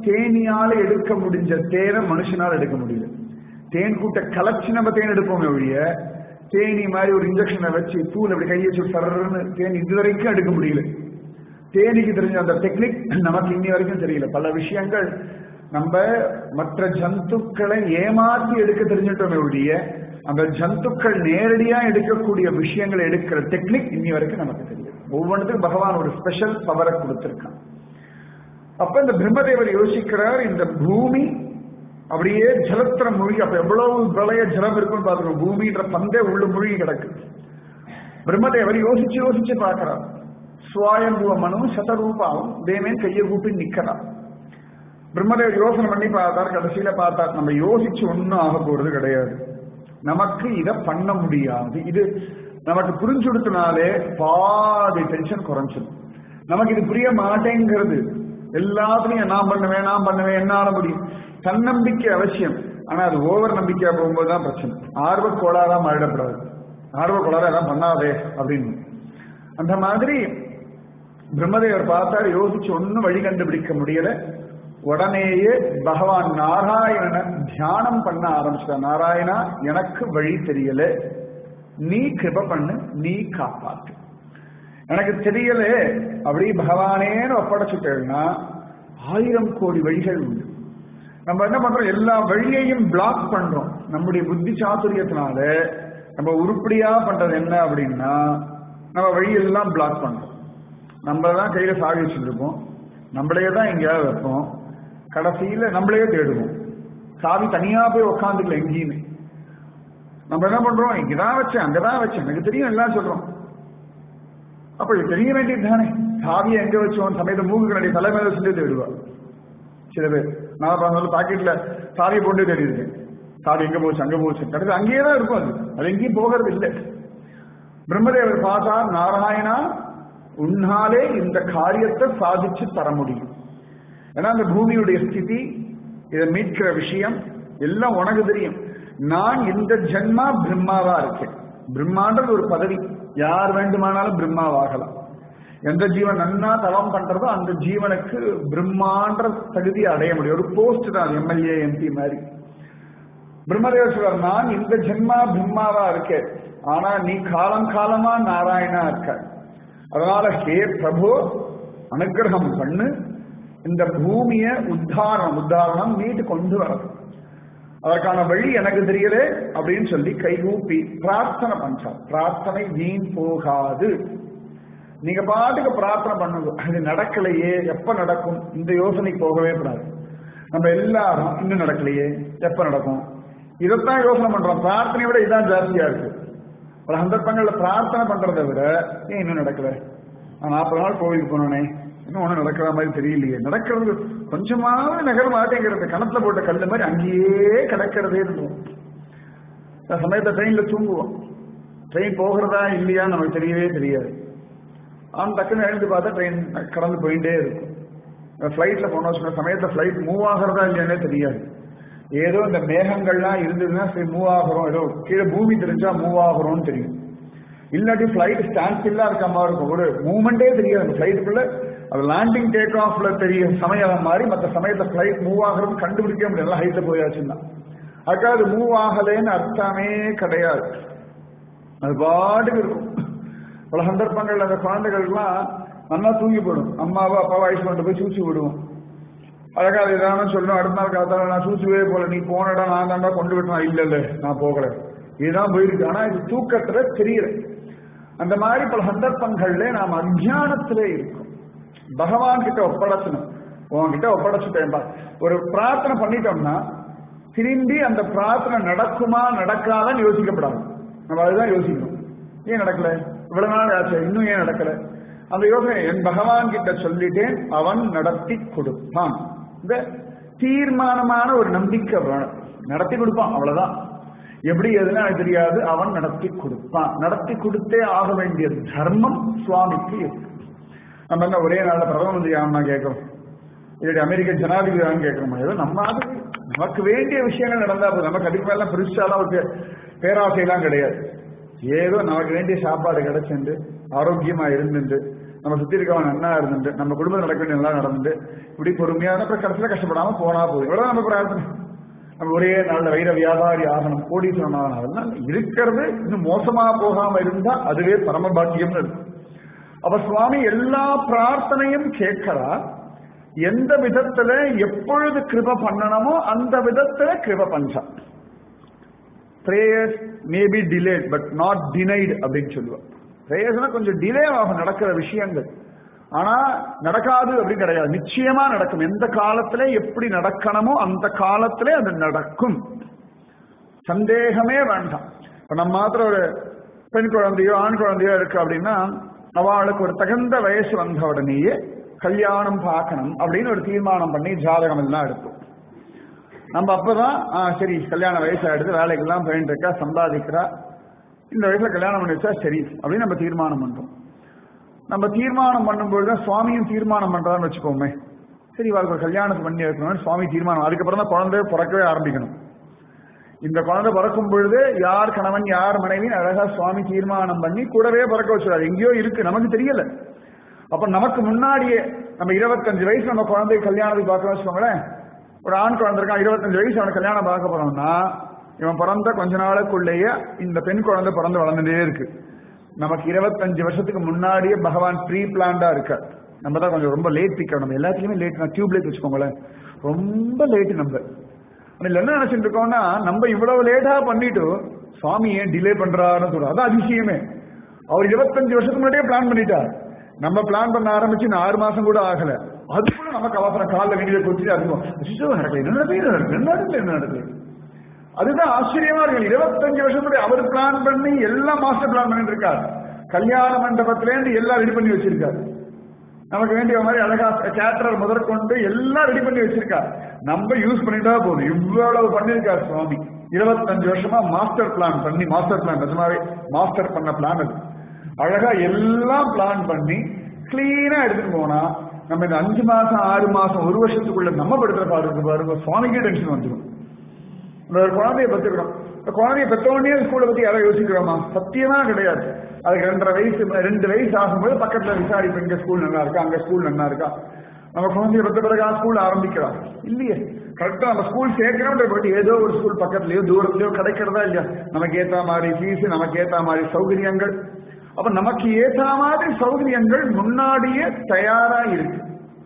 தேனியால எடுக்க முடிஞ்ச தேனை மனுஷனால எடுக்க முடியல. தேன் கூட்ட கலச்சி நம்ம தேன் எடுப்போமே ஒழிய தேனி மாதிரி ஒரு இன்ஜெக்ஷனை வச்சு தூள் அப்படி கையை வச்சு சர்ன்னு தேன் இதுவரைக்கும் எடுக்க முடியல. தேனிக்கு தெரிஞ்ச அந்த டெக்னிக் நமக்கு இன்னி வரைக்கும் தெரியல. பல விஷயங்கள் நம்ம மற்ற ஜந்துக்களை ஏமாற்றி எடுக்க தெரிஞ்சிட்டோமே ஒழிய அந்த ஜந்துக்கள் நேரடியா எடுக்கக்கூடிய விஷயங்களை எடுக்கிற டெக்னிக் இன்னி வரைக்கும் நமக்கு தெரியும். ஒவ்வொன்றுக்கும் பகவான் ஒரு ஸ்பெஷல் பவரை கொடுத்திருக்கான். அப்ப இந்த பிரம்மதேவர் யோசிக்கிறார், இந்த பூமி அப்படியே ஜலத்திர மூழ்கி, அப்ப எவ்வளவு பிரளய ஜலம் இருக்குன்னு பாத்துக்கணும். பூமின்ற பந்தே உள்ள மூழ்கி கிடக்கு. பிரம்மதேவர் யோசிச்சு யோசிச்சு பார்க்கிறார். சுவாயம்புவ மனு சதரூபாவும் தேவன் கையை கூப்பி நிக்கிறார். பிரம்மதேவர் யோசனை பண்ணி பார்த்தார். கடைசியில பார்த்தார், நம்ம யோசிச்சு ஒன்னும் ஆக போறது கிடையாது, நமக்கு இதை பண்ண முடியாது. இது நமக்கு புரிஞ்சுடுத்தினாலே பாதி டென்ஷன் குறைஞ்சிடும். நமக்கு இது புரிய மாட்டேங்கிறது. எல்லாத்துலயும் நான் பண்ணுவேன் நான் பண்ணுவேன் என்னால முடியும். தன்னம்பிக்கை அவசியம், ஆனா அது ஓவர் நம்பிக்கையா போகும்போது தான் பிரச்சனை. ஆர்வ கோளாறா மாறிடப்படாது. ஆர்வ கோளாறா எல்லாம் பண்ணாதே அப்படின்னு. அந்த மாதிரி பிரம்மதேவர் பார்த்தார், யோசிச்சு ஒன்னும் வழி கண்டுபிடிக்க முடியல. உடனேயே பகவான் நாராயணனை தியானம் பண்ண ஆரம்பிச்சிட்டார். நாராயணா, எனக்கு வழி தெரியல, நீ கிருப பண்ணு, நீ காப்பாத்து. எனக்கு தெரியல அப்படி பகவானேன்னு ஒப்படைச்சுட்டேன்னா ஆயிரம் கோடி வழிகள் உண்டு. நம்ம என்ன பண்றோம், எல்லா வழியையும் பிளாக் பண்றோம். நம்முடைய புத்தி சாதுரியத்தினால நம்ம உருப்படியா பண்றது என்ன அப்படின்னா, நம்ம வழியெல்லாம் பிளாக் பண்றோம். நம்ம தான் கையில சாவி வச்சுட்டு இருப்போம், நம்மளையே தான் எங்கேயாவது வைப்போம், கடைசியில நம்மளையே தேடுவோம். சாவி தனியா போய் உக்காந்துக்கல எங்கேயுமே. நம்ம என்ன பண்றோம், இங்கதான் வச்சேன் அங்கதான் வச்சேன் எனக்கு தெரியும் எல்லாம் சொல்றோம். அப்ப இது தெரிய வேண்டியது தானே. சாவியை எங்க வச்சோம் சமயத்தை மூக்கு கண்ணாடி தலைமையில சொல்லி தேடுவா. சில பேர் நான் பார்த்தாலும் பாக்கெட்ல சாவியை போட்டு தேடிருக்கேன். சாவி எங்க போச்சு அங்க போச்சு, கடைசி அங்கேயே தான் இருக்கும். அது அது எங்கேயும் போகிறது இல்லை. பிரம்மதேவர் பார்த்தா, நாராயணா உன்னாலே இந்த காரியத்தை சாதிச்சு தர முடியும். ஏன்னா அந்த பூமியுடைய ஸ்திதி, இதை மீட்கிற விஷயம் எல்லாம் உனக்கு தெரியும். நான் இந்த ஜென்மா பிரம்மாவா இருக்கேன். பிரம்மான்றது ஒரு பதவி, யார் வேண்டுமானாலும் பிரம்மாவாகலாம். எந்த ஜீவன் நன்னா தவம் பண்றதோ அந்த ஜீவனுக்கு பிரம்மான்ற தகுதி அடைய முடியும். ஒரு போஸ்ட் தான், எம்எல்ஏ எம்பி மாதிரி. பிரம்மதேவர், நான் இந்த ஜென்மா பிரம்மாவா இருக்கேன், ஆனா நீ காலம் காலமா நாராயணா இருக்க. அதனால ஹே பிரபு, அனுகிரகம் பண்ணு, இந்த பூமியை உத்தாரணம் உத்தாரணம் மீட்டு கொண்டு வர, அதற்கான வழி எனக்கு தெரியல அப்படின்னு சொல்லி கைகூப்பி பிரார்த்தனை பண்றார். பிரார்த்தனை வீண் போகாது. நீங்க பாட்டுக்கு பிரார்த்தனை பண்ணுங்க, அது நடக்கலையே எப்ப நடக்கும் இந்த யோசனைக்கு போகவே கூடாது. நம்ம எல்லாரும் இன்னும் நடக்கலையே எப்ப நடக்கும் இதைத்தான் யோசனை பண்றோம். பிரார்த்தனையை விட இதுதான் ஜாஸ்தியா இருக்கு. பல சந்தர்ப்பங்கள்ல பிரார்த்தனை பண்றதை விட ஏன் இன்னும் நடக்கல, நான் நாற்பது நாள் கோவிலுக்கு போனோனே இன்னும் ஒன்றும் நடக்கிற மாதிரி தெரியலையே, நடக்கிறது கொஞ்சமாவது நகர மாட்டேங்கிறது, கணத்துல போட்ட கல்லு மாதிரி அங்கேயே கிடக்கிறதே இருக்கும். சமயத்தை ட்ரெயின்ல தூங்குவோம், ட்ரெயின் போகிறதா இல்லையா நமக்கு தெரியவே தெரியாது. அவன் டக்குன்னு எழுந்து பார்த்தா ட்ரெயின் கடந்து போயிட்டே இருக்கும். ஃபிளைட்ல போனோம் சொன்ன சமயத்தை ஃபிளைட் மூவ் ஆகிறதா இல்லையானே தெரியாது. ஏதோ இந்த மேகங்கள்லாம் இருந்ததுன்னா சரி மூவ் ஆகிறோம், ஏதோ கீழே பூமி தெரிஞ்சா மூவ் ஆகிறோம்னு தெரியும். இல்லாட்டி ஃபிளைட் ஸ்டாண்ட் ஸ்டில்லா இருக்க மாதிரி இருக்கும், ஒரு மூவ்மெண்டே தெரியாது அந்த ஃபிளைட்டுக்குள்ள. அது லேண்டிங் டேக் ஆஃப்ல தெரிய சமயம் மாதிரி மற்ற சமயத்துல ஃபிளைட் மூவ் ஆகிறது கண்டுபிடிக்க முடியாது, ஹைட்ல போயாச்சுன்னா. அதுக்காக அது மூவ் ஆகலைன்னு அர்த்தமே கிடையாது, அது பாட்டுக்கு இருக்கும். பல சந்தர்ப்பங்கள் அந்த குழந்தைகள்லாம் நல்லா தூங்கி போடும், அம்மாவோ அப்பாவோ ஐஸ் கொண்டு போய் சூச்சி விடுவோம். அழகா அது ஏதாவது சொல்லணும், அடுத்த நாள் காத்தால நான் சூச்சுவே போல, நீ போனடா நான் தாண்டா கொண்டு விட்டா, இல்ல இல்ல நான் போகல, இதுதான் போயிருக்கு. ஆனா இது தூக்கத்துல தெரியல. அந்த மாதிரி பல சந்தர்ப்பங்கள்ல நாம் அஞ்ஞானத்திலே இருக்கும். பகவான் கிட்ட ஒப்படைச்சணும், உன்கிட்ட ஒப்படைச்சுட்டேன்பா. ஒரு பிரார்த்தனை பண்ணிட்டோம்னா திரும்பி அந்த பிரார்த்தனை நடக்குமா நடக்காதான்னு யோசிக்கப்படாது. நம்ம அதுதான் யோசிக்கணும். ஏன் நடக்கல, இவ்வளவு நாள் ஆச்சு இன்னும் ஏன் நடக்கல, அந்த யோசனை என் பகவான் கிட்ட சொல்லிட்டேன், அவன் நடத்தி கொடுப்பான். இந்த தீர்மானமான ஒரு நம்பிக்கை வேணும், நடத்தி கொடுப்பான், அவ்வளவுதான். எப்படி எதுனா தெரியாது, அவன் நடத்தி கொடுப்பான். நடத்தி கொடுத்தே ஆக வேண்டிய தர்மம் சுவாமிக்கு இருக்கு. நம்ம என்ன ஒரே நாள்ல பிரதம மந்திரி ஆனா கேட்கிறோம், இல்லாட்டி அமெரிக்க ஜனாதிபதி கேட்கிறோம். ஏதோ நம்ம நமக்கு வேண்டிய விஷயங்கள் நடந்தா போதும். நமக்கு அதுக்கு மேல பெருசாலாம் ஒரு பேராசையெல்லாம் கிடையாது. ஏதோ நமக்கு வேண்டிய சாப்பாடு கிடைச்சிருந்து ஆரோக்கியமா இருந்துட்டு நம்ம சுத்தி இருக்கவன் நன்னா இருந்துட்டு நம்ம குடும்பம் நடக்க வேண்டிய நல்லா நடந்து இப்படி பொறுமையான அப்புறம் கடைசியில கஷ்டப்படாம போனா போதும். இவ்வளவு நம்ம பிரார்த்தனை. நம்ம ஒரே நாள்ல வைர வியாபாரி ஆகணும், கோடீஸ்வரன் ஆகணும், அதெல்லாம் இருக்கிறது இன்னும் மோசமா போகாம இருந்தா அதுவே பரம பாக்கியம்னு இருக்கு. அப்ப சுவாமி எல்லா பிரார்த்தனையும் கேட்கிறா. எந்த விதத்துல எப்பொழுது கிருப பண்ணணுமோ அந்த விதத்துல கிருப பண்றா. Prayers may be delayed but not denied அப்படின்னு சொல்லுவாங்க. பிரேயர்ஸ்னா கொஞ்சம் டிலே ஆகும் நடக்கிற விஷயங்கள், ஆனா நடக்காது அப்படின்னு கிடையாது, நிச்சயமா நடக்கும். எந்த காலத்துல எப்படி நடக்கணுமோ அந்த காலத்திலே அது நடக்கும், சந்தேகமே வேண்டாம். இப்ப நம்ம மாத்திரம் ஒரு பெண் குழந்தையோ ஆண் குழந்தையோ இருக்கு அப்படின்னா அவளுக்கு ஒரு தகுந்த வயசு வந்த உடனேயே கல்யாணம் பார்க்கணும் அப்படின்னு ஒரு தீர்மானம் பண்ணி ஜாதகம் எல்லாம் எடுப்போம். நம்ம அப்பதான் ஆஹ் சரி கல்யாண வயசாயிடுது, வேலைக்கெல்லாம் போயிட்டு இருக்கா, சம்பாதிக்கிறா, இந்த வயசுல கல்யாணம் பண்ணி வச்சா சரி அப்படின்னு நம்ம தீர்மானம் பண்றோம். நம்ம தீர்மானம் பண்ணும்போதுதான் சுவாமியும் தீர்மானம் பண்றான்னு வச்சுக்கோமே, சரி வாழ்க்கை கல்யாணத்தை பண்ணி வைக்கணும்னு சுவாமி தீர்மானம். அதுக்கப்புறம் தான் குழந்தை பிறக்கவே ஆரம்பிக்கணும். இந்த குழந்தை பிறக்கும் பொழுது யார் கணவன் யார் மனைவின்னு அழகா சுவாமி தீர்மானம் பண்ணி கூடவே பிறக்க வச்சுறாரு. எங்கேயோ இருக்கு, நமக்கு தெரியல. அப்ப நமக்கு முன்னாடியே நம்ம இருபத்தஞ்சு வயசு நம்ம குழந்தை கல்யாணத்துக்கு பார்க்க வச்சுக்கோங்களேன். ஒரு ஆண் குழந்தை இருக்கான், இருபத்தஞ்சு வயசு அவனுக்கு கல்யாணம் பார்க்க போறோம்னா இவன் பிறந்த கொஞ்ச நாளுக்குள்ளேயே இந்த பெண் குழந்தை பிறந்து வளர்ந்துட்டே இருக்கு. நமக்கு இருபத்தஞ்சு வருஷத்துக்கு முன்னாடியே பகவான் ப்ரீ பிளான்டா இருக்க. நம்ம தான் கொஞ்சம் ரொம்ப லேட் பிக்க. நம்ம எல்லாத்துலயுமே லேட். நான் டியூப்லைட் வச்சுக்கோங்களேன், ரொம்ப லேட். நம்ம என்ன நினைச்சிட்டு இருக்கோம்னா நம்ம இவ்வளவு லேட்டா பண்ணிட்டு சுவாமி ஏன் டிலே பண்றாருன்னு சொல்றோம். அதான் அதிசயமே. அவர் இருபத்தஞ்சு வருஷத்துக்கு முன்னாடியே பிளான் பண்ணிட்டார். நம்ம பிளான் பண்ண ஆரம்பிச்சு இன்னும் ஆறு மாசம் கூட ஆகல, அது கூட நமக்கு அவசரம் காலில் வீடியோ கொடுத்து அதுவும் நடக்கல, என்ன நடக்குது என்ன நடக்குது என்ன நடக்குது. அதுதான் ஆச்சரியமா இருக்கு. இருபத்தஞ்சு வருஷத்துடைய அவர் பிளான் பண்ணி எல்லாம் மாஸ்டர் பிளான் பண்ணிட்டு இருக்காரு. கல்யாண மண்டபத்திலேருந்து எல்லாம் ரெடி பண்ணி வச்சிருக்காரு. நமக்கு வேண்டிய மாதிரி அழகா கேட்டரர் முதற்கொண்டு எல்லாம் ரெடி பண்ணி வச்சிருக்காரு. நம்ம யூஸ் பண்ணிட்டா போதும். இவ்வளவு பண்ணிருக்காரு சுவாமி. இருபத்தஞ்சு வருஷமா மாஸ்டர் பிளான் பண்ணி, மாஸ்டர் பிளான் நிஜமாவே மாஸ்டர் பண்ண பிளான் அது. அழகா எல்லாம் பிளான் பண்ணி கிளீனா எடுத்துட்டு போனா நம்ம இந்த அஞ்சு மாசம் ஆறு மாசம் ஒரு வருஷத்துக்குள்ள நம்ம படுத்துற பாருங்க பாருங்க சுவாமிக்கே டென்ஷன் வந்துடும். ஒரு குழந்தைய பெற்றுக்கிறோம், குழந்தைய பெற்றோடனே ஸ்கூலை பத்தி யாராவது யோசிக்கிறோமா? சத்தியமா கிடையாது. அதுக்கு ரெண்டரை வயசு ரெண்டு வயசு ஆகும்போது பக்கத்துல விசாரிப்போம், இங்க ஸ்கூல் நல்லா இருக்கா, அங்க ஸ்கூல் நல்லா இருக்கா. நம்ம குழந்தைய பெற்ற பிறகு ஸ்கூல் ஆரம்பிக்கிறோம் இல்லையே. கரெக்டா நம்ம ஸ்கூல் சேர்க்கிறோம், ஏதோ ஒரு ஸ்கூல் பக்கத்துலயோ தூரத்துலயோ கிடைக்கிறதா இல்லையா, நமக்கு ஏத்த மாதிரி ஃபீஸ், நமக்கு ஏத்த மாதிரி சௌகரியங்கள். அப்ப நமக்கு ஏத்த மாதிரி சௌகரியங்கள் முன்னாடியே தயாரா இருக்கு.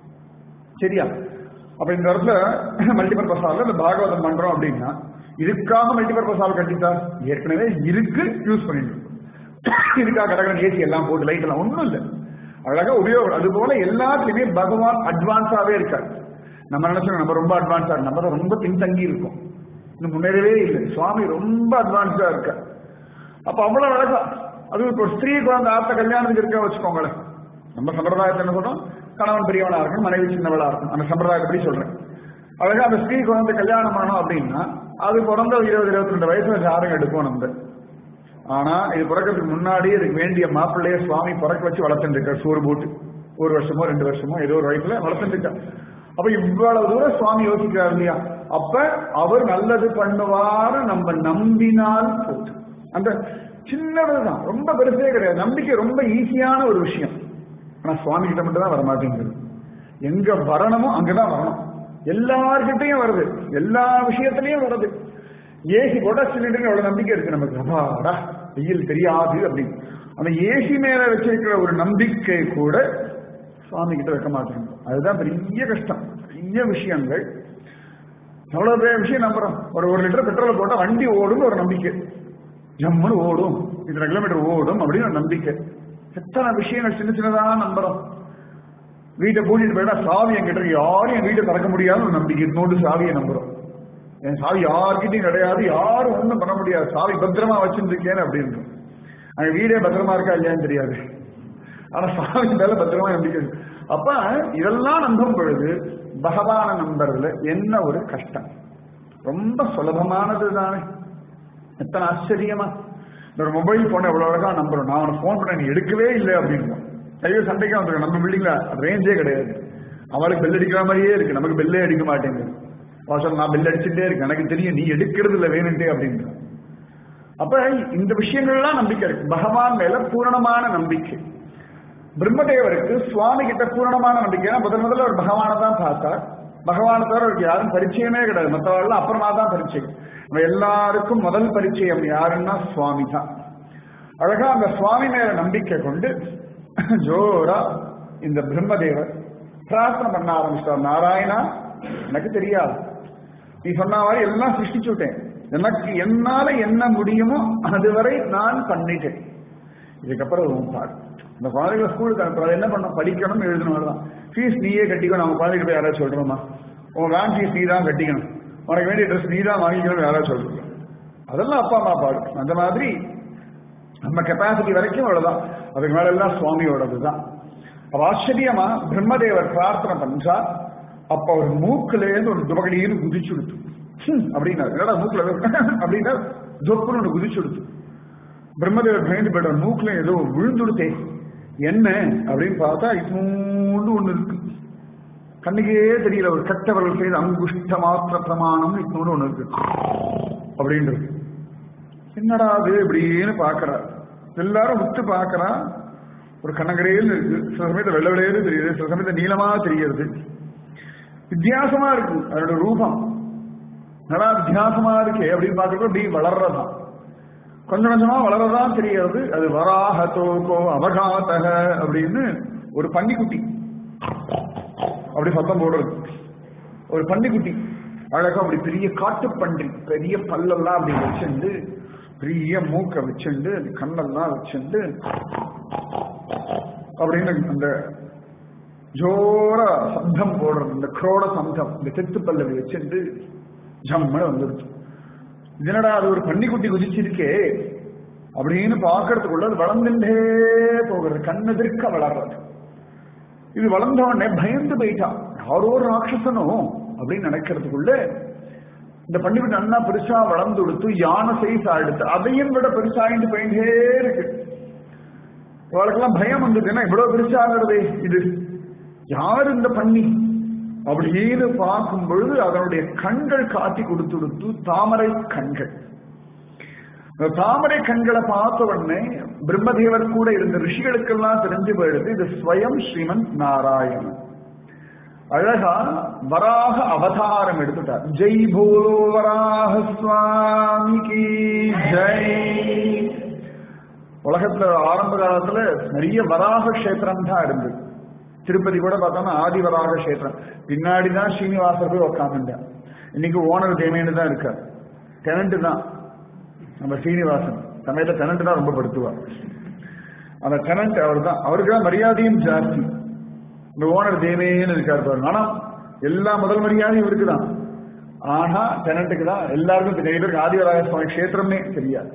சரியா? அப்ப இந்த இடத்துல மல்டிபர்பஸ் ஹால் இந்த பாகவதம் பண்றோம் அப்படின்னா இதுக்காக மல்டிபர்பஸ் ஹால் கட்டிட்டா ஏற்கனவே இருக்கு, யூஸ் பண்ணிட்டு இதுக்காக கடற்கரை ஏசி எல்லாம் போட்டு லைட் எல்லாம் ஒண்ணும் இல்லை, அழகா உபயோகம். அது போல எல்லாத்துலயுமே பகவான் அட்வான்ஸாவே இருக்காரு. நம்ம நினைச்சோம் நம்ம ரொம்ப அட்வான்ஸா இருக்கு, நம்ம தான் ரொம்ப பின்தங்கி இருக்கும், இன்னும் முன்னேறவே இல்லை. சுவாமி ரொம்ப அட்வான்ஸா இருக்க. அப்ப அவ்வளவு அழகா. அது இப்போ ஸ்திரீ குழந்தை ஆத்த கல்யாணத்துக்கு இருக்க வச்சுக்கோங்களேன். நம்ம சம்பிரதாயத்தை என்ன சொல்றோம், கணவன் பெரியவனா இருக்கணும், மனைவி சின்னவளா இருக்கும். அந்த சம்பிரதாயப்படி சொல்றேன். அழகா அந்த ஸ்திரீ குழந்தை கல்யாணம் பண்ணணும் அப்படின்னா அது பிறந்த இருபது இருபத்தி ரெண்டு வயசுல ஜாதகம் எடுப்போம் நம்ம. ஆனா இது பிறக்கிறதுக்கு முன்னாடி இதுக்கு வேண்டிய மாப்பிள்ளைய சுவாமி பிறக்க வச்சு வளர்த்துட்டு இருக்காரு. சோறு போட்டு ஒரு வருஷமோ ரெண்டு வருஷமோ ஏதோ ஒரு வயசுல வளர்த்துட்டு இருக்கா. அப்ப இவ்வளவு தூரம் சுவாமி யோசிக்கிறார் இல்லையா? அப்ப அவர் நல்லது பண்ணுவாரு நம்ம நம்பினால் போட்டு. அந்த சின்னதுதான், ரொம்ப பெருசே கிடையாது. நம்பிக்கை ரொம்ப ஈஸியான ஒரு விஷயம். ஆனா சுவாமி கிட்ட மட்டும் தான் வர மாட்டேங்குது. எங்க வரணுமோ அங்கதான் வரணும். எல்லார்கிட்டையும் வருது, எல்லா விஷயத்திலையும் வருது. ஏசி போட்டா சிலிண்டர் எவ்வளவு நம்பிக்கை இருக்கு நமக்கு. அப்பாடா வெயில் தெரியாது அப்படின்னு அந்த ஏசி மேல வச்சிருக்கிற ஒரு நம்பிக்கை கூட சுவாமி கிட்ட வைக்க மாட்டேங்குது. அதுதான் பெரிய கஷ்டம். பெரிய விஷயங்கள் எவ்வளவு பெரிய விஷயம் நம்புறோம். ஒரு ஒரு லிட்டர் பெட்ரோல் போட்டா வண்டி ஓடும் ஒரு நம்பிக்கை, ஜம்முன்னு ஓடும், இத்தனை கிலோமீட்டர் ஓடும் அப்படின்னு ஒரு நம்பிக்கை. எத்தனை விஷயங்கள் சின்ன சின்னதான் நம்புறோம். வீட்டை பூட்டிட்டு போயிட்டா சாவி என்கிட்ட யாரும் என் வீட்டை திறக்க முடியாது ஒரு நம்பிக்கை. நோண்டு சாவியை நம்புறோம். என் சாவி யார்கிட்டையும் கிடையாது, யாரும் ஒண்ணும் பண்ண முடியாது, சாவி பத்திரமா வச்சிருக்கேன்னு அப்படின்னு. அங்க வீடே பத்திரமா இருக்கா இல்லையான்னு தெரியாது, ஆனா சாவி மேல பத்திரமா நம்பிக்கை. அப்ப இதெல்லாம் நம்பும் பொழுது பகவான நம்புறதுல என்ன ஒரு கஷ்டம்? ரொம்ப சுலபமானது தானே. எத்தனை ஆச்சரியமா ஒரு மொபைல் போன எவ்வளவு அழகா நம்புறோம். நான் அவனுக்கு போன் பண்ண நீ எடுக்கவே இல்லை அப்படின்னு கையோ சண்டைக்கா வந்துருக்க. நம்ம பில்டிங்ல ரேஞ்சே கிடையாது. அவளுக்கு பெல் அடிக்கிற மாதிரியே இருக்கு, நமக்கு பெல்லே அடிக்க மாட்டேங்குது. வாசல் நான் பெல் அடிச்சுட்டே இருக்கேன், எனக்கு தெரியும் நீ எடுக்கிறது இல்லை வேணுண்டே அப்படின்ற. அப்ப இந்த விஷயங்கள்லாம் நம்பிக்கை இருக்கு. பகவான் மேல பூரணமான நம்பிக்கை. பிரம்மதேவருக்கு சுவாமி கிட்ட பூரணமான நம்பிக்கை. முதல் முதல்ல ஒரு பகவானை தான் பார்த்தார். பகவானை தவிர அவருக்கு யாரும் பரிச்சயமே கிடையாது. மற்றவர்கள் அப்புறமா தான் பரிச்சயம். நம்ம எல்லாருக்கும் முதல் பரிச்சயம் யாருன்னா சுவாமி தான். அழகா அந்த சுவாமி மேல நம்பிக்கை கொண்டு ஜோரா இந்த பிரம்மதேவர் பிரார்த்தனை பண்ண ஆரம்பிச்சார். நாராயணா, எனக்கு தெரியாது, நீ சொன்ன மாதிரி எல்லாம் சிருஷ்டிச்சு விட்டேன், எனக்கு என்னால என்ன முடியுமோ அதுவரை நான் பண்ணிட்டேன். இதுக்கப்புறம் பாரு, இந்த குழந்தைகளை ஸ்கூலுக்கு அனுப்புறது என்ன பண்ண, படிக்கணும் எழுதணும் தான். ஃபீஸ் நீயே கட்டிக்கணும். நம்ம குழந்தைகிட்ட போய் யாராவது சொல்றோமா, உன் வேன் ஃபீஸ் நீ தான் கட்டிக்கணும், உனக்கு வேண்டிய ட்ரெஸ் நீ தான் வாங்கிக்கணும் யாராவது சொல்றோம். அதெல்லாம் அப்பா அம்மா பாடு. அந்த மாதிரி நம்ம கெப்பாசிட்டி வரைக்கும் அவ்வளவுதான், அதுக்கு மேல எல்லாம் சுவாமியோடது தான். அப்ப ஆச்சரியமா பிரம்மதேவர் பிரார்த்தனை பண்றா. அப்ப ஒரு மூக்குல இருந்து ஒரு துபகடின்னு குதிச்சு கொடுத்து அப்படின்னா மூக்குல அப்படின்னா தொப்புன்னு ஒன்று குதிச்சு கொடுத்து பிரம்மதேவர் பயந்து போயிட்ட மூக்குல ஏதோ விழுந்துடுத்தே என்ன அப்படின்னு பார்த்தா இன்னொன்று ஒண்ணு இருக்கு. கண்ணுக்கே தெரியல, ஒரு கட்டவர்கள் செய்த அங்குஷ்ட மாத்திர பிரமாணம் இன்னொன்று ஒண்ணு இருக்கு அப்படின்றது. என்னடா அது இப்படின்னு பாக்குறா. எல்லாரும் விட்டு பாக்குறா. ஒரு கண்ணங்கரையில் இருக்கு, சில சமயத்தை வெள்ள வெள்ளையில தெரியுது, சில சமயத்தை நீளமா தெரியுது. வித்தியாசமா இருக்கு அதோட ரூபம். நல்லா வித்தியாசமா இருக்கு அப்படின்னு பார்க்கறது அப்படி வளர்றதான், கொஞ்சம் கொஞ்சமா வளரதான் தெரிகிறது. அது வராக தோகோ அவகாத்தக அப்படின்னு ஒரு பன்னிக்குட்டி அப்படி சத்தம் போடுறது. ஒரு பன்னிக்குட்டி அழகா அப்படி பெரிய காட்டு பன்றி, பெரிய பல்லெல்லாம் அப்படி வச்சுண்டு, பெரிய மூக்க வச்சுண்டு, கண்ணெல்லாம் வச்சுண்டு அப்படின்னு அந்த ஜோர சப்தம் போடுறது, இந்த குரோட சப்தம், இந்த செத்து பல்லவி வச்சுண்டு ஜம்ம வந்துருச்சு. இதனடா அது ஒரு பன்னிக்குட்டி குதிச்சிருக்கே அப்படின்னு பாக்குறதுக்குள்ள அது வளர்ந்துட்டே போகிறது, கண்ணெதிர்க்க வளர்றது. இது வளர்ந்த உடனே பயந்து போயிட்டான், யாரோ ராட்சசனோ அப்படின்னு நினைக்கிறதுக்குள்ள இந்த பன்னிக்குட்டி நல்லா பெருசா வளர்ந்து கொடுத்து யானை சைஸ் ஆயிடுத்து, அதையும் விட பெருசாயிட்டு போயிட்டே இருக்கு. அவளுக்கெல்லாம் பயம் வந்ததுன்னா இவ்வளவு பெருசாகிறதே, இது யாரு இந்த பன்னி அப்படின்னு பார்க்கும் பொழுது அதனுடைய கண்கள் காட்டி கொடுத்து கொடுத்து தாமரை கண்கள். தாமரை கண்களை பார்த்த உடனே பிரம்மதேவர் கூட இருந்த ரிஷிகளுக்கெல்லாம் தெரிஞ்சு போயிடுது இது ஸ்வயம் ஸ்ரீமன் நாராயணன். அழகா வராக அவதாரம் எடுத்துட்டார். ஜெய் போலோ வராக சுவாமிக்கு ஜெய். உலகத்துல ஆரம்ப காலத்துல நிறைய வராக கஷேத்திரம் தான் இருந்தது. திருப்பதி கூட பார்த்தோம்னா ஆதி வராக கஷேத்திரம், பின்னாடிதான் ஸ்ரீனிவாசர் போய் உட்காந்துட்டார். இன்னைக்கு ஓனர் தேமேன்னு தான் இருக்கார், டெனண்ட் தான் நம்ம ஸ்ரீனிவாசன். சமயத்துல டெனண்ட் தான் ரொம்ப படுத்துவார். அந்த டெனண்ட் அவர் தான், அவருக்கு தான் மரியாதையும் ஜாஸ்தி. இந்த ஓனர் தேமேன்னு இருக்காரு பாருங்க. ஆனா எல்லா முதல் மரியாதையும் இவருக்கு தான், ஆனா டெனண்ட்டுக்கு தான். எல்லாருக்கும் நிறைய பேருக்கு ஆதிவராக சுவாமி கஷேத்திரமே தெரியாது.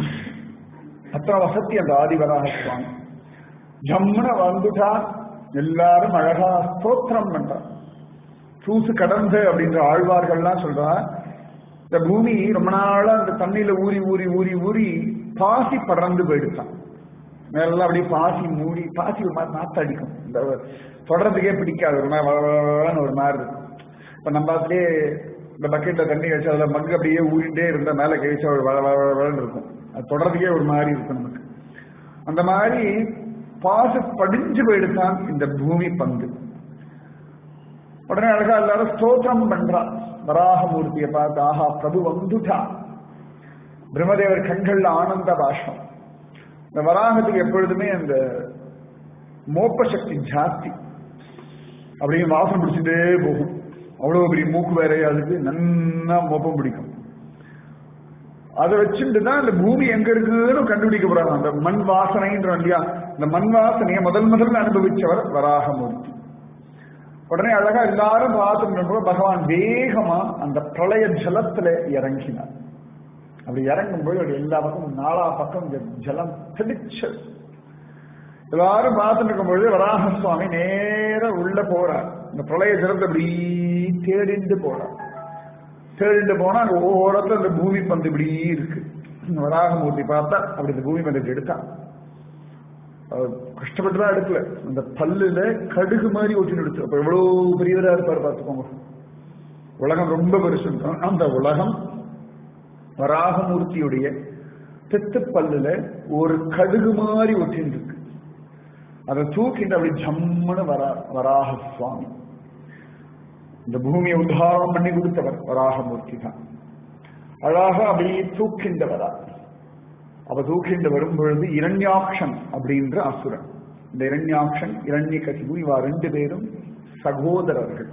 அத்தனை வசதி அந்த ஆதிவராக சுவாமி. ஜம்முன வந்துட்டா எல்லாரும் அழகா ஸ்தோத்திரம் பண்றார். சூசு கடந்து அப்படின்ற ஆழ்வார்கள்லாம் சொல்றா, இந்த பூமி ரொம்ப நாளா அந்த தண்ணியில ஊறி ஊறி ஊறி ஊறி பாசி படர்ந்து போயிடுச்சான். மேலாம் அப்படியே பாசி மூடி, பாசி ஒரு மாதிரி நாத்த அடிக்கும், இந்த தொடர்றதுக்கே பிடிக்காது, ஒரு மாதிரி ஒரு மாதிரி இருக்கும். இப்ப நம்ம அதுலயே இந்த பக்கெட்ல தண்ணி கழிச்சு அதுல மங்கு அப்படியே ஊறிட்டே இருந்தா மேல கழிச்சா ஒரு வள வளன்னு இருக்கும், அது தொடர்றதுக்கே ஒரு மாதிரி இருக்கும் நமக்கு. அந்த மாதிரி பாசு படிஞ்சு போயிடுதான் இந்த பூமி பந்து. உடனே அழகா எல்லாரும் ஸ்தோத்திரம் பண்றா. வராகமூர்த்தியை பார்த்து ஆஹா பிரபு வந்துட்டா. பிரம்மதேவர் கண்கள்ல ஆனந்த பாஷம். இந்த வராகத்துக்கு எப்பொழுதுமே அந்த மோப்ப சக்தி ஜாஸ்தி, அப்படியே வாசம் பிடிச்சுட்டே போகும். அவ்வளவு பெரிய மூக்கு வேற, அதுக்கு நன்னா மோப்பம் பிடிக்கும். அதை வச்சுட்டு தான் இந்த பூமி எங்க இருக்குன்னு கண்டுபிடிக்க போறாங்க. அந்த மண் வாசனைன்ற இல்லையா, இந்த மண் வாசனையை முதல் முதல்ல அனுபவிச்சவர் வராகமூர்த்தி. உடனே அழகா எல்லாரும் பார்த்து பகவான் வேகமா அந்த பிரளய ஜலத்துல இறங்கினார். அப்படி இறங்கும் போது அப்படி எல்லா பக்கம் நாலா பக்கம் இந்த ஜலம் தெளிச்சல். எல்லாரும் பார்த்துட்டு இருக்கும் பொழுது வராக சுவாமி நேர உள்ள போறார். இந்த பிரளய ஜலத்தை அப்படி தேடிண்டு போறார். தேடிண்டு போனா அங்க ஓரத்துல அந்த பூமி பந்து இப்படி இருக்கு. வராகமூர்த்தி பார்த்தா அப்படி இந்த பூமி பந்தத்தை எடுத்தான். கஷ்டப்பட்டுதான் எடுக்கல, அந்த பல்லுல கடுகு மாதிரி ஒட்டின்னு எடுத்து. அப்ப எவ்வளவு பெரியவரா இருப்பார் பார்த்துக்கோங்க. உலகம் ரொம்ப பெருசு. அந்த உலகம் வராகமூர்த்தியுடைய தெத்து பல்லுல ஒரு கடுகு மாதிரி ஒட்டின்னு இருக்கு. அதை தூக்கிட்டு அப்படி ஜம்முன்னு வரா வராக சுவாமி. இந்த பூமியை உத்தாரணம் பண்ணி கொடுத்தவர் வராகமூர்த்தி தான். அழகாக அப்படியே தூக்கின்றவரா. அவ தூக்கிண்டு வரும் பொழுது இரண்யாக்ஷன் அப்படின்ற அசுரன், இந்த இரண்யாக்ஷன் இரண்யகசிபு இவா ரெண்டு பேரும் சகோதரர்கள்.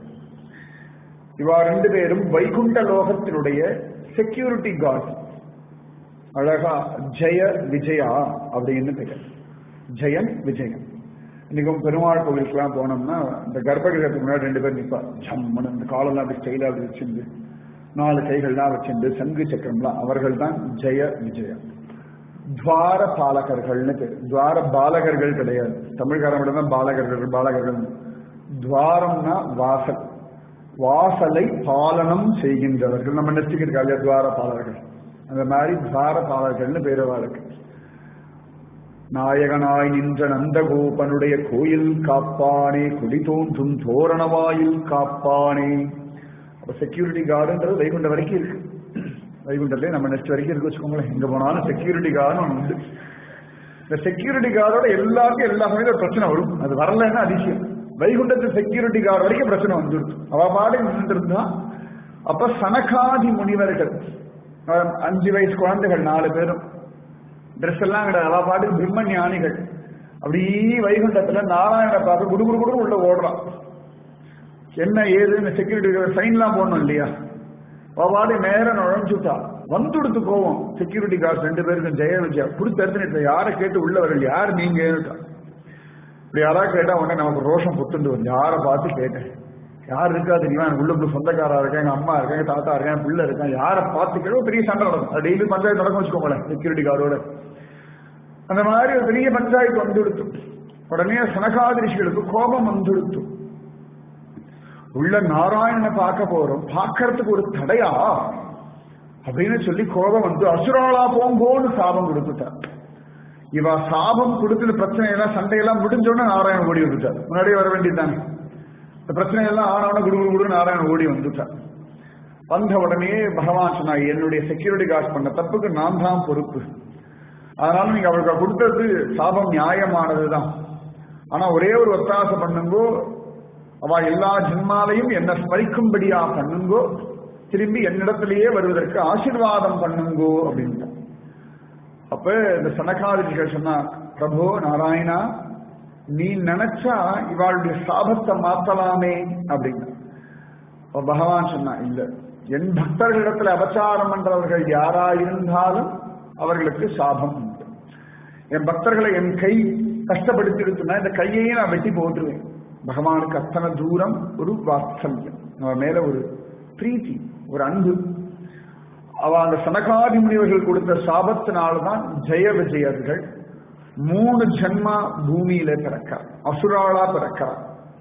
இவா ரெண்டு பேரும் வைகுண்ட லோகத்தினுடைய செக்யூரிட்டி கார்டு. அழகா ஜெய விஜயா அப்படின்னு பெயர். ஜெயன் விஜயன். இன்னைக்கும் பெருமாள் கோவிலுக்குலாம் போனோம்னா இந்த கர்ப்பகிரகத்துக்கு முன்னாடி ரெண்டு பேர் நிற்பா. ஜம்மன் இந்த காலெல்லாம் அப்படி ஸ்டைலா அப்படி வச்சிருந்து நாலு கைகள்லாம் வச்சிருந்து சங்கு சக்கரம்லாம் அவர்கள் தான் ஜெய விஜயா. துவார பாலகர்கள்னு பேர். துவார பாலகர்கள் கிடையாது. தமிழ்காரன் மட்டும் தான் பாலகர்கள். பாலகர்கள் துவாரம்னா வாசல், வாசலை பாலனம் செய்கின்றவர்கள். நம்ம நெச்சிக்கிட்டு துவார பாலகர்கள். அந்த மாதிரி துவார பாலகர்கள்னு பேரவாளுக்கு. நாயகனாய் நின்ற நந்தகோபனுடைய கோயில் காப்பானே, குடி தோன்றும் தோரணவாயில் காப்பானே. அப்ப செக்யூரிட்டி கார்டுன்றது வைகுண்ட வரைக்கும் இருக்கு. வைகுண்டத்திலே நம்ம நெக்ஸ்ட் வரைக்கும் இருக்கு வச்சுக்கோங்களேன். எங்க போனாலும் செக்யூரிட்டி கார்டு உண்டு. இந்த செக்யூரிட்டி கார்டோட எல்லாருக்கும் எல்லா சமயத்துல பிரச்சனை வரும். அது வரலன்னா அதிசயம். வைகுண்டத்து செக்யூரிட்டி கார்டு வரைக்கும் பிரச்சனை வந்துடுச்சு. அவ பாடு நின்றுருந்தா. அப்ப சனகாதி முனிவர்கள் அஞ்சு வயசு குழந்தைகள் நாலு பேரும் ட்ரெஸ் எல்லாம் கிடையாது. அவ பாட்டுக்கு பிரம்ம ஞானிகள் அப்படி வைகுண்டத்துல நாராயண பார்த்து குடு குடு குடு உள்ள ஓடுறான். என்ன ஏது இந்த செக்யூரிட்டி சைன்லாம் போடணும் இல்லையா? அவ பாடு நேரம் நுழைஞ்சுட்டா. வந்துடுத்து போவோம் செக்யூரிட்டி கார்டு ரெண்டு பேருக்கும் ஜெய விஜயா கொடுத்து எடுத்துட்டு யாரை கேட்டு உள்ளவர்கள் யார் நீங்க இப்படி யாராவது கேட்டா உடனே நமக்கு ரோஷம் புத்துண்டு வந்து யாரை பார்த்து கேட்டேன். யார் இருக்கா தெரியுமா? எனக்கு உள்ளுக்குள்ள சொந்தக்காரா இருக்கேன், எங்க அம்மா இருக்கேன், எங்க தாத்தா இருக்கேன், பிள்ளை இருக்கேன், யாரை பார்த்து கேட்டோ பெரிய சண்டை நடக்கும். அது டெய்லி பஞ்சாயத்து நடக்கும் வச்சுக்கோங்களேன் செக்யூரிட்டி கார்டோட. அந்த மாதிரி ஒரு பெரிய பஞ்சாயத்து வந்துடுத்து. உடனே சனகாதி ரிஷிகளுக்கு கோபம் வந்துடுத்து. உள்ள நாராயணனை பார்க்க போறோம், பார்க்கறதுக்கு ஒரு தடையா அப்படின்னு சொல்லி கோபம் வந்து அசுராளா போங்கோன்னு சாபம் கொடுத்துட்டார். இவ சாபம் கொடுத்துட்டு பிரச்சனை எல்லாம் சண்டையெல்லாம் முடிஞ்சோடனே நாராயணன் ஓடி வந்துட்டார். முன்னாடியே வர வேண்டியதுதானே. இந்த பிரச்சனை எல்லாம் ஆனவன குடு குடு குடு நாராயணன் ஓடி வந்துட்டார். வந்த உடனே பகவான் சொன்னா, என்னுடைய செக்யூரிட்டி கார்டு பண்ண தப்புக்கு நான் தான் பொறுப்பு. அதனால நீங்க அவருக்கு கொடுத்தது சாபம் நியாயமானதுதான். ஆனா ஒரே ஒரு ஒத்தாசை பண்ணுங்கோ, அவ எல்லா ஜென்மாலையும் என்ன ஸ்மரிக்கும்படியா பண்ணுங்கோ, திரும்பி என்னிடத்திலேயே வருவதற்கு ஆசீர்வாதம் பண்ணுங்கோ அப்படின்னு. அப்ப இந்த சனகாதிகள் சொன்னா, பிரபு நாராயணா நீ நினைச்சா இவாளுடைய சாபத்தை மாத்தலாமே அப்படின்னு. பகவான் சொன்னா, இல்ல, என் பக்தர்களிடத்துல அபச்சாரம் பண்றவர்கள் யாரா இருந்தாலும் அவர்களுக்கு சாபம் உண்டு. என் பக்தர்களை என் கை கஷ்டப்படுத்தி இருக்குன்னா இந்த கையையே நான் வெட்டி போட்டுருவேன். பகவானுக்கு அத்தனை தூரம் ஒரு வாத்சல்யம், அவன் மேல ஒரு பிரீத்தி, ஒரு அன்பு. அவ அந்த சனகாதி முனிவர்கள் கொடுத்த சாபத்தினால்தான் ஜெய விஜயர்கள் மூணு ஜென்மா பூமியில பிறக்கார், அசுராளா பிறக்கார்.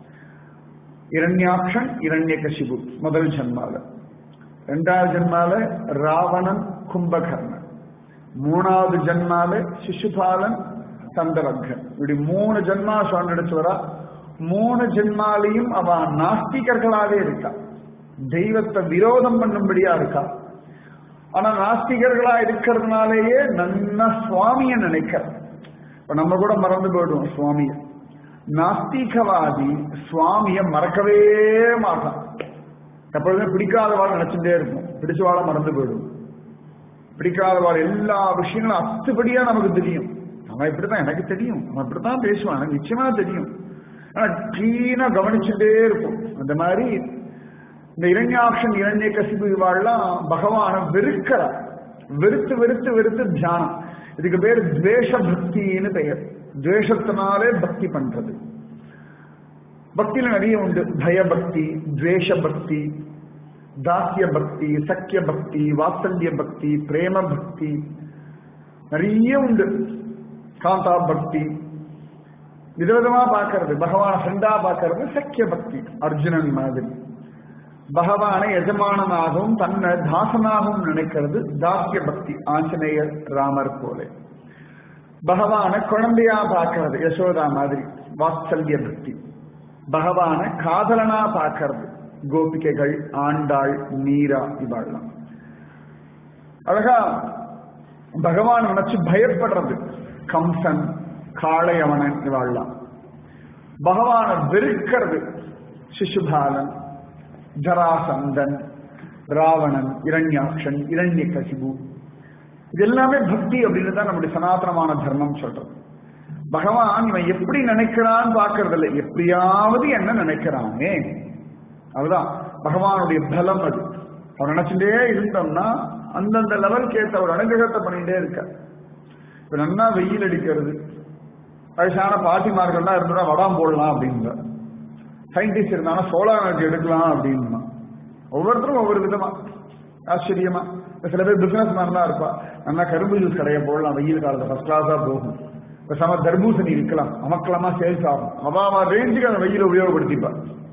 இரண்யாக்ஷன் இரண்யகசிபு முதல் ஜென்மால, இரண்டாவது ஜென்மால ராவணன் கும்பகர்ணன், மூணாவது ஜென்மால சிசுபாலன் சந்தரகன். இப்படி மூணு ஜென்மா சொன்னடிச்சு வரா. மூணு ஜென்மாலையும் அவ நாஸ்திகர்களாவே இருக்கா, தெய்வத்தை விரோதம் பண்ணும்படியா இருக்கா. ஆனா நாஸ்திகர்களா இருக்கிறதுனாலேயே நன்னா சுவாமிய நினைக்க. இப்ப நம்ம கூட மறந்து போயிடுவோம் சுவாமிய. நாஸ்திகவாதி சுவாமிய மறக்கவே மாட்டான். எப்பொழுதுமே பிடிக்காதவாள் நினைச்சுட்டே இருக்கும், பிடிச்சவாள மறந்து போயிடும். பிடிக்காதவாள் எல்லா விஷயங்களும் அத்துப்படியா நமக்கு தெரியும். அவன் இப்படித்தான் எனக்கு தெரியும், அவன் இப்படித்தான் பேசுவான் எனக்கு நிச்சயமா தெரியும். ஆனா கிளீனா கவனிச்சுட்டே இருக்கும். அந்த மாதிரி இந்த இரண்யாக்ஷன் இரண்யகசிபு இவாள்லாம் பகவான வெறுக்கிறார். வெறுத்து வெறுத்து வெறுத்து தியானம். இதுக்கு பேர் துவேஷ பக்தின்னு பெயர். துவேஷத்தினாலே பக்தி பண்றது. பக்தியில நிறைய உண்டு. பயபக்தி, துவேஷ பக்தி, தாசிய பக்தி, சக்கிய பக்தி, வாத்சல்ய பக்தி, பிரேம பக்தி, நிறைய உண்டு. காந்தா பக்தி, விதவிதமா பார்க்கறது. பகவான ஃப்ரெண்டா பார்க்கறது சக்கிய பக்தி, அர்ஜுனன் மாதிரி. பகவானை எஜமானனாகவும் தன்னை தாசனாகவும் நினைக்கிறது தாசிய பக்தி, ஆஞ்சநேயர் ராமர் போல. பகவான குழந்தையா பார்க்கறது யசோதா மாதிரி, வாத்சல்ய பக்தி. பகவான காதலனா பார்க்கறது கோபிகைகள், ஆண்டாள், மீரா, இவாள்லாம். அழகா பகவான் நினைச்சு பயப்படுறது கம்சன், காளையவனன், இவாள்லாம். பகவானை வெறுக்கிறது சிசுபாலன், ஜராசந்தன், ராவணன், இரண்யாக்ஷன், இரண்யகசிபு. இது எல்லாமே பக்தி அப்படின்னு தான் நம்முடைய சனாதனமான தர்மம் சொல்றது. பகவான் இவன் எப்படி நினைக்கிறான்னு பாக்குறது இல்லை, எப்படியாவது என்ன நினைக்கிறானே அதுதான் பகவானுடைய பலம். அது அவர் நினைச்சுட்டே இருந்தோம்னா அந்தந்த லெவலுக்கு ஏற்ற ஒரு அனுகிரகத்தை பண்ணிட்டே இருக்க. இப்ப நல்லா வெயில் அடிக்கிறது, வயசான பாட்டிமார்கள்லாம் இருந்தா வடாம் போடலாம் அப்படின்ற, சயின்டிஸ்ட் இருந்தானா சோலார் எனர்ஜி எடுக்கலாம் அப்படின்னா, ஒவ்வொருத்தரும் ஒவ்வொரு விதமா ஆச்சரியமா. சில பேர் பிசினஸ் மேன்லாம் இருப்பா, நல்லா கரும்பு ஜூஸ் கடையை போடலாம், வெயில் காலத்துல ஃபர்ஸ்ட் கிளாஸா போகும், சம தர்பூசணி விற்கலாம், அமக்கலமா சேல்ஸ் ஆகும், அவாவா ரேஞ்சுக்கு அந்த வெயில உபயோகப்படுத்திப்பா,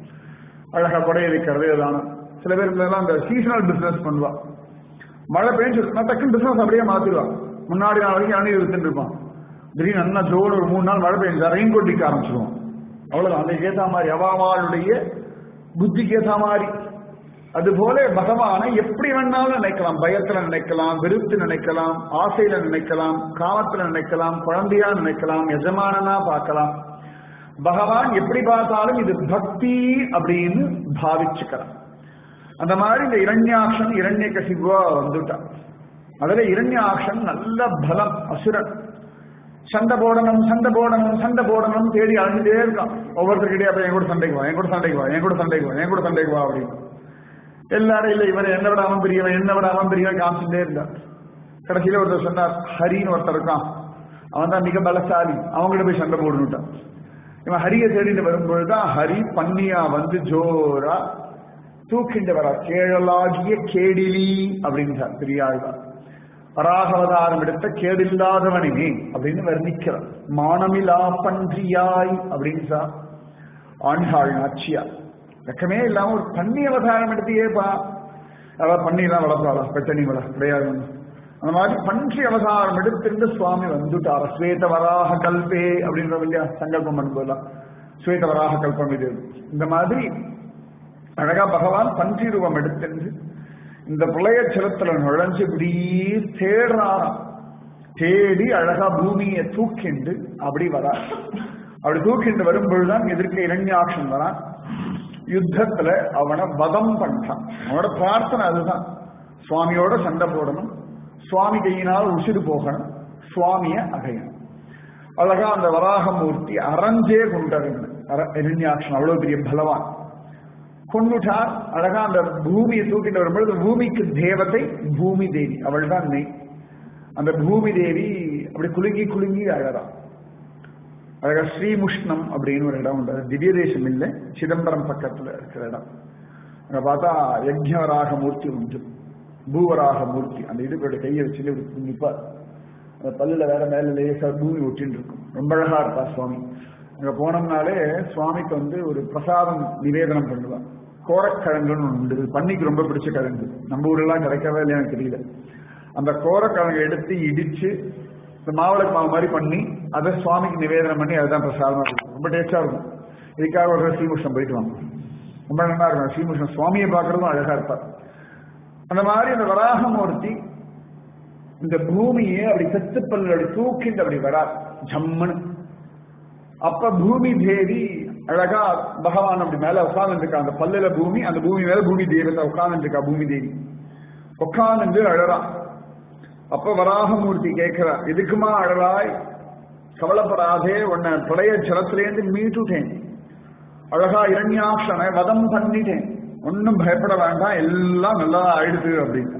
அழகா கொடையை வைக்கிறது ஏதான. சில பேர் எல்லாம் அந்த சீசனல் பிசினஸ் பண்ணுவா, மழை பெஞ்சு டக்குன்னு பிசினஸ் அப்படியே மாத்திடுவா. முன்னாடி நாள் வரைக்கும் அணி வித்துட்டு இருப்பான், திடீர்னு நல்லா ஜோடு ஒரு மூணு நாள் மழை பெஞ்சா ரெயின் கோட் விற்க ஆரம்பிச்சிருவோம். அவ்வளவுதான், அந்த ஏதா மாதிரி அவாவாளுடைய புத்திக்கு ஏதா மாதிரி. அதுபோல பகவானை எப்படி வேணாலும் நினைக்கலாம், பயத்துல நினைக்கலாம், வெறுத்து நினைக்கலாம், ஆசையில நினைக்கலாம், காமத்துல நினைக்கலாம், குழந்தையா நினைக்கலாம், எஜமானனா பார்க்கலாம். பகவான் எப்படி பார்த்தாலும் இது பக்தி அப்படின்னு பாவிச்சுக்கலாம். அந்த மாதிரி இந்த இரண்யாக்ஷன் இரண்யகசிபுவா வந்துட்டான். அதுல இரண்யாக்ஷன் நல்ல பலம், அசுரன். சண்டை போடணும் சண்டை போடணும் சண்டை போடணும் தேடி அழிஞ்சுட்டே இருக்கான். ஒவ்வொருத்தருக்கிட்டே அப்ப என் கூட சண்டைக்கு வா, என் கூட சண்டைக்கு வா, என் கூட சண்டைக்கு வா, என் கூட சண்டைக்கு வா அப்படின்னு எல்லாரும் இல்லை, இவன் என்ன விட அவன் பெரியவன், என்ன விட அவன் பெரியவன் காமிச்சுட்டே இருந்தான். கடைசியில ஒருத்தர் சொன்னார், ஹரின்னு ஒருத்தர் இருக்கான், அவன் தான் மிக பலசாலி, அவங்ககிட்ட போய் சண்டை போடணுட்டான். இவன் ஹரியை தேடிட்டு வரும்பொழுதுதான் ஹரி பன்னியா வந்து ஜோரா தூக்கிண்டு வர, கேழலாகிய கேடிலி அப்படின்றார் பெரியாழ்வார். வராகவதாரம் எடுத்த கேடில்லாதவனே அப்படின்னு வர்ணிக்கிறார். மானமிலா பன்றியாய் அப்படின்னு ஆண்டாள் நாச்சியார். வெக்கமே இல்லாம ஒரு பன்னி அவதாரம் எடுத்தியேப்பா, அதாவது பன்னிலாம் வளர்ப்பாளா, பெட்டனி வள கிடையாது. அந்த மாதிரி பன்றி அவதாரம் எடுத்திருந்து சுவாமி வந்துட்டார். ஸ்வேத வராக கல்பே அப்படின்ற இல்லையா சங்கல்பம் பண்ணும்போதெல்லாம் ஸ்வேத வராக கல்பம் இது. இந்த மாதிரி அழகா பகவான் பன்றி ரூபம் எடுத்திருந்து இந்த புலைய ஜலத்துல நுழைஞ்சு இப்படி தேடுறாராம். தேடி அழகா பூமியை தூக்கிண்டு அப்படி வரா. அப்படி தூக்கிண்டு வரும்பொழுதுதான் எதிர்க்க இரண்யாக்ஷன் வரான். யுத்தத்துல அவனை வதம் பண்றான். அவனோட பிரார்த்தனை அதுதான், சுவாமியோட சண்டை போடணும், சுவாமி கையினால் உசிறு போகணும், சுவாமிய அடையணும். அழகா அந்த வராகமூர்த்தி அரஞ்சே கொண்டாரு இரண்யாக்ஷன். அவ்வளவு பெரிய பலவான் கொண்டுட்டார். அழகா அந்த பூமியை தூக்கிட்டு வரும்பொழுது பூமிக்கு தேவதை பூமி தேவி, அவள் தான் நெய். அந்த பூமி தேவி அப்படி குலுங்கி குலுங்கி அழறான். அழகா ஸ்ரீமுஷ்ணம் அப்படின்னு ஒரு இடம் உண்டு, திவ்ய தேசம் இல்லை, சிதம்பரம் பக்கத்துல இருக்கிற இடம். அங்க பார்த்தா யஜ்ஞவராக மூர்த்தி உண்டு, பூவராக மூர்த்தி. அந்த இடுப்போட கையை வச்சுட்டு நிற்பார். அந்த பல்லுல வேற மேல லேசா பூமி ஒட்டின்னு இருக்கும். ரொம்ப அழகா இருப்பா சுவாமி. அங்க போனோம்னாலே சுவாமிக்கு வந்து ஒரு பிரசாதம் நிவேதனம் பண்ணுவான். கோரக்கிழங்குன்னு உண்டு, பன்னிக்கு ரொம்ப பிடிச்ச கிழங்கு, நம்ம ஊரெல்லாம் கிடைக்கவே இல்லையா எனக்கு தெரியல. அந்த கோரக்கிழங்கை எடுத்து இடிச்சு இந்த மாவளக்கு மாவு மாதிரி பண்ணி அதை சுவாமிக்கு நிவேதனம் பண்ணி அதுதான் பிரசாதமா இருக்கும். ரொம்ப டேஸ்டா இருக்கும். இதுக்காக ஒரு ஸ்ரீமுஷ்ணம் போயிட்டு வாங்க, ரொம்ப நல்லா இருக்கும். ஸ்ரீமுஷ்ணம் சுவாமியை பார்க்கறதும் அழகா இருப்பார். அந்த மாதிரி அந்த வராகமூர்த்தி இந்த பூமியை அப்படி செத்துப்பல் அப்படி தூக்கிட்டு அப்படி வரார் ஜம்முன்னு. அப்ப பூமி தேவி அழகா பகவான் அப்படி மேல உட்கார்ந்து இருக்கா. அந்த பல்லுல பூமி, அந்த பூமி மேல பூமி தேவத்தை உட்கார்ந்து இருக்கா. பூமி தேவி உட்கார்ந்து அழறா. அப்ப வராகமூர்த்தி கேட்கிறா, எதுக்குமா அழறாய், கவலைப்படாதே, உன்னை பிரளய ஜலத்திலேருந்து மீட்டுட்டேன், அழகா இரண்யாக்ஷனை வதம் பண்ணிட்டேன், ஒன்னும் பயப்பட வேண்டாம், எல்லாம் நல்லா ஆயிடுது அப்படின்னு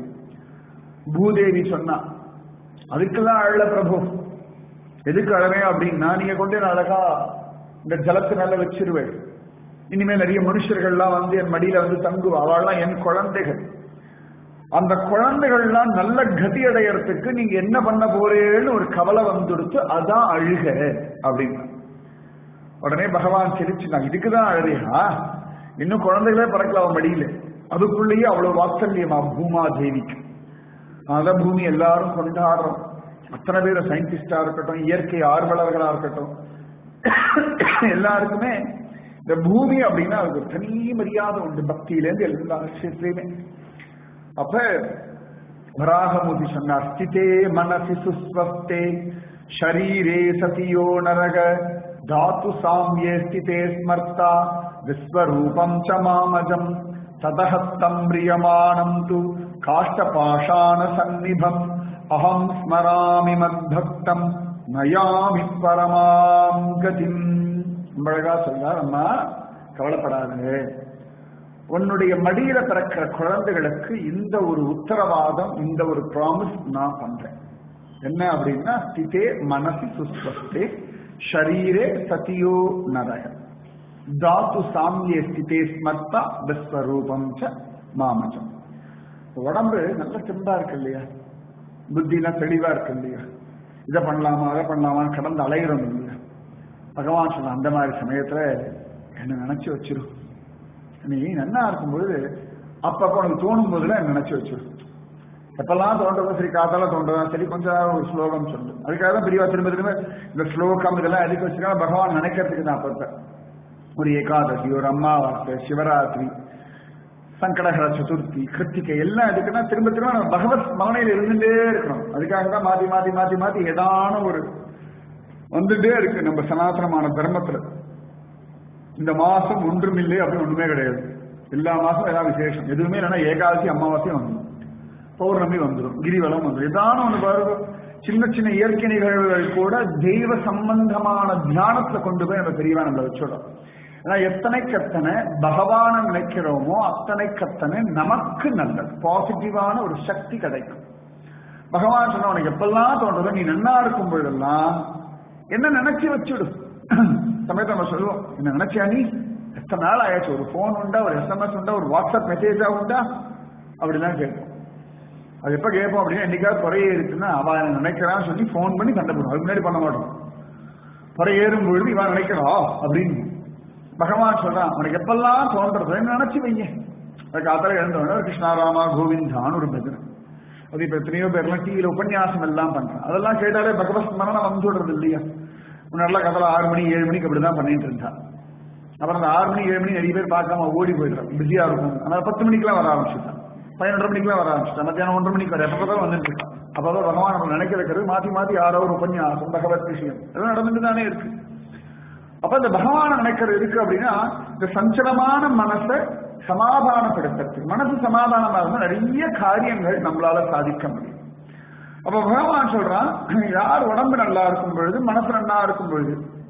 பூதேவி சொன்னா. அதுக்கெல்லாம் அழல பிரபு, எதுக்கு அழவே அப்படின்னா, நீங்க கொண்டு அழகா இந்த ஜலத்து மேல வச்சிருவேன், இனிமேல் நிறைய மனுஷர்கள்லாம் வந்து என் மடியில வந்து தங்குவா, அவள்லாம் என் குழந்தைகள், அந்த குழந்தைகள்லாம் நல்ல கதி அடையறதுக்கு நீங்க என்ன பண்ண போறேன்னு ஒரு கவலை வந்துடுத்து, அதான் அழுக அப்படின்னா. உடனே பகவான் சிரிச்சு, நான் இதுக்குதான் அழுதையா, இன்னும் குழந்தைகளே பறக்கலாம் மடியில, அதுக்குள்ளேயே அவ்வளவு வாத்சல்யமா பூமா தேவிக்கு. அதான் பூமி எல்லாரும் கொண்டாடுறோம். அத்தனை பேர் சயின்டிஸ்டா இருக்கட்டும், இயற்கை ஆர்வலர்களா இருக்கட்டும், எல்லாருக்குமே இந்த பூமி அப்படின்னா அதுக்கு ஒரு தனி மரியாதை உண்டு, பக்தியிலேருந்து எல்லா விஷயத்திலையுமே. அப்ப வராகமூர்த்தி சொன்னார், ஸ்திதே மனசி சுஸ்வஸ்தே ஷரீரே சதியோ நரக தாத்து சாம்யே ஸ்திதே ஸ்மர்த்தா விஸ்வரூபம் ச மாமஜம் ததஹத்தம் பிரியமானம் து காஷ்டபாஷாண சந்நிபம் அஹம் ஸ்மராமி மத்பக்தம் நயாமி பரமாம் கதிம். அழகா சொல்றார், அம்மா கவலைப்படாது, உன்னுடைய மடியில பிறக்கிற குழந்தைகளுக்கு இந்த ஒரு உத்தரவாதம், இந்த ஒரு ப்ராமிஸ் நான் பண்றேன். என்ன அப்படின்னா, ஸ்திதே மனசி சுஸ்வஸ்தே ஷரீரே சதியோ நரக தாத்து சாமியே ஸ்திதே ஸ்மர்த்தா விஸ்வரூபம் ச மாமஜம். உடம்பு நல்ல தெம்பா இருக்கு இல்லையா, புத்திலாம் தெளிவா இருக்கு இல்லையா, இதை பண்ணலாமா அதை பண்ணலாமா கடந்து அலைகிறோம் இல்லையா. பகவான் சொன்ன அந்த மாதிரி சமயத்துல என்ன நினைச்சு வச்சிரும். நீ நன்னா இருக்கும்பொழுது அப்பப்போ உனக்கு தோணும் போதுல நினைச்சு வச்சிரும். எப்பெல்லாம் தோன்றதோ சரி, காத்தால தோன்றதா சரி, கொஞ்சம் ஒரு ஸ்லோகம் சொல்லு. அதுக்காக தான் பிரிவா திரும்ப திரும்ப இந்த ஸ்லோகம் இதெல்லாம் எதுக்கு வச்சிருக்காங்க, பகவான் நினைக்கிறதுக்கு தான். அப்பப்ப ஒரு ஏகாதசி, ஒரு அமாவாசை, சிவராத்திரி, சங்கடகர சதுர்த்தி, கிருத்திகை எல்லாம் எதுக்குன்னா திரும்ப திரும்ப நம்ம பகவத் ஸ்மரணையில் இருந்துட்டே இருக்கணும். அதுக்காக தான் மாத்தி மாத்தி மாத்தி மாத்தி ஏதான ஒரு வந்துட்டே இருக்கு நம்ம சனாதனமான தர்மத்துல. இந்த மாசம் ஒன்றும் இல்லை அப்படின்னு ஒண்ணுமே கிடையாது. எல்லா மாசம் ஏதாவது விசேஷம், எதுவுமே இல்லைன்னா ஏகாதசி அமாவாசையும் வந்துடும், பௌர்ணமி வந்துடும், கிரிவலம் வந்துடும், ஏதான ஒண்ணு பாருங்க. சின்ன சின்ன இயற்கை நிகழ்வுகள் கூட தெய்வ சம்பந்தமான தியானத்துல கொண்டு போய் நம்ம பெரியவா நம்மளை வச்சிடும். ஏன்னா எத்தனைக்கத்தனை பகவான நினைக்கிறோமோ அத்தனைக்கத்தனை நமக்கு நல்லது, பாசிட்டிவான ஒரு சக்தி கிடைக்கும். பகவான் சொன்ன உனக்கு எப்பெல்லாம் தோன்றதோ நீ நன்னா இருக்கும் பொழுதெல்லாம் என்ன நினைச்சு வச்சுடும். சமயத்தை நம்ம சொல்லுவோம், என்ன நினைச்சியா நீ, எத்தனை நாள் ஆயாச்சு, ஒரு போன் உண்டா, ஒரு எஸ்எம்எஸ் உண்டா, ஒரு வாட்ஸ்அப் மெசேஜா உண்டா, அப்படிலாம் கேட்போம். அது எப்ப கேட்போம் அப்படின்னா, என்னைக்காவது குறையே இருக்குன்னா அவன் நினைக்கிறான்னு சொல்லி போன் பண்ணி சண்டை போடுவோம். அதுக்கு முன்னாடி பண்ண மாட்டோம். குறை ஏறும் பொழுது இவன் நினைக்கிறா அப்படின்னு பகவான் சொல்றான், உனக்கு எப்பெல்லாம் தோன்றது நினைச்சு வைங்க. அதுக்கு ஆத்தர எழுந்தவன கிருஷ்ணாராமா கோவிந்தான்னு ஒரு பஜனை. அது இப்ப எத்தனையோ பேர்லாம் டிவியில உபன்யாசம் எல்லாம் பண்றான். அதெல்லாம் கேட்டாலே பகவத் ஸ்மரணம் வந்து விடுறது இல்லையா. முன்னாடிலாம் கதல ஆறு மணி ஏழு மணிக்கு அப்படிதான் பண்ணிட்டு இருந்தான். அப்புறம் அந்த ஆறு மணி ஏழு மணி நிறைய பேர் பார்க்காம ஓடி போயிடுறான், பிஸியா இருக்கும். அதனால பத்து மணிக்கெல்லாம் வர ஆரம்பிச்சுட்டான், பதினொன்றரை மணிக்கெல்லாம் வர ஆரம்பிச்சுட்டான், மத்தியானம் ஒன்றரை மணிக்கு வர எப்பதான் வந்துட்டு இருக்கான். அப்பதான் பகவான் நம்ம நினைக்க வைக்கிறது மாத்தி மாத்தி யாரோ ஒரு உபன்யாசம், பகவத் விஷயம் எல்லாம் நடந்துட்டு தானே இருக்கு. அப்ப இந்த பகவான நினைக்கிறது இருக்கு அப்படின்னா, இந்த சஞ்சலமான மனசை சமாதானப்படுத்துறதுக்கு, மனசு சமாதானமா இருந்தா நிறைய காரியங்கள் நம்மளால சாதிக்க முடியும். அப்ப பகவான் சொல்றான், யார் உடம்பு நல்லா இருக்கும் பொழுது, மனசு நல்லா இருக்கும் பொழுது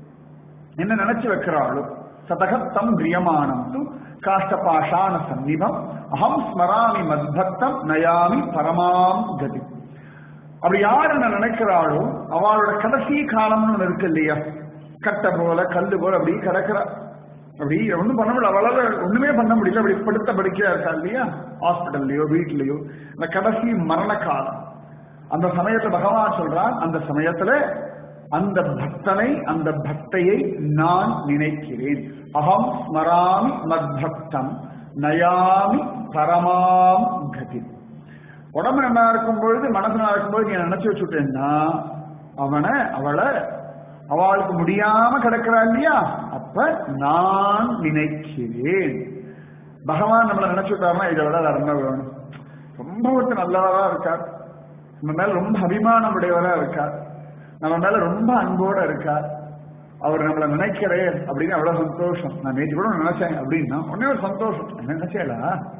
என்ன நினைச்சு வைக்கிறாளோ சதகத்தம் பிரியமானம் து காஷ்டபாஷான சந்நிபம் அகம் ஸ்மராமி மத்பக்தம் நயாமி பரமாம் கதி. அப்படி யார் என்ன நினைக்கிறாளோ அவளோட கடைசி காலம்னு ஒண்ணு இருக்கு இல்லையா, கட்டை போல கல்லு போல அப்படி கிடக்குறா. அப்படி ஒண்ணும் பண்ண முடியல, அவளால ஒண்ணுமே பண்ண முடியல, அப்படி படுத்த படுக்கையா இருக்கா இல்லையா, ஹாஸ்பிட்டல்லையோ வீட்லயோ. அந்த கடைசி மரண காலம், அந்த சமயத்துல பகவான் சொல்றான், அந்த சமயத்துல அந்த பக்தனை, அந்த பக்தையை நான் நினைக்கிறேன். அகம் ஸ்மராமி மத்பக்தம் நயாமி பரமாம் கதி. உடம்பு நல்லா இருக்கும் பொழுது, மனசு நல்லா இருக்கும்போது நீ நினைச்சு வச்சுட்டேன்னா அவனை அவளை அவளுக்கு முடியாம கிடக்கிறா இல்லையா, அப்ப நான் நினைக்கிறேன். பகவான் நம்மளை நினைச்சுட்டாருன்னா இதை விட அருமை வேணும். ரொம்ப ஒருத்தர் நல்லவரா இருக்கார், நம்ம மேல ரொம்ப அபிமானம் உடையவரா இருக்கார், நம்ம மேல ரொம்ப அன்போட இருக்கார், அவர் நம்மளை நினைக்கிறேன் அப்படின்னு அவ்வளவு சந்தோஷம். நான் நேற்று கூட நினைச்சேன் அப்படின்னா உடனே ஒரு சந்தோஷம். என்ன நினைச்சேலா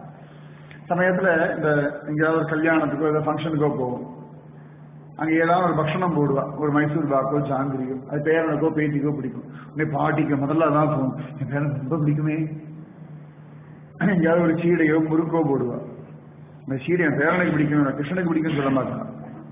சமயத்துல இந்த எங்கேயாவது ஒரு கல்யாணத்துக்கோ ஏதோ ஃபங்க்ஷனுக்கோ போவோம், அங்க ஏதாவது ஒரு பக்ஷணம் போடுவா, ஒரு மைசூர் பாக்கோ ஜாங்கிரியோ, அது பேரனுக்கோ பேத்திக்கோ பிடிக்கும். உடனே பாட்டிக்கு முதல்ல அதான் போகும், என் பேரனுக்கு ரொம்ப பிடிக்குமே. எங்கேயாவது ஒரு சீடையோ முறுக்கோ போடுவா, இந்த சீடை என் பேரனுக்கு பிடிக்கும், கிருஷ்ணனுக்கு பிடிக்கும்னு சொல்ல மாட்டான்.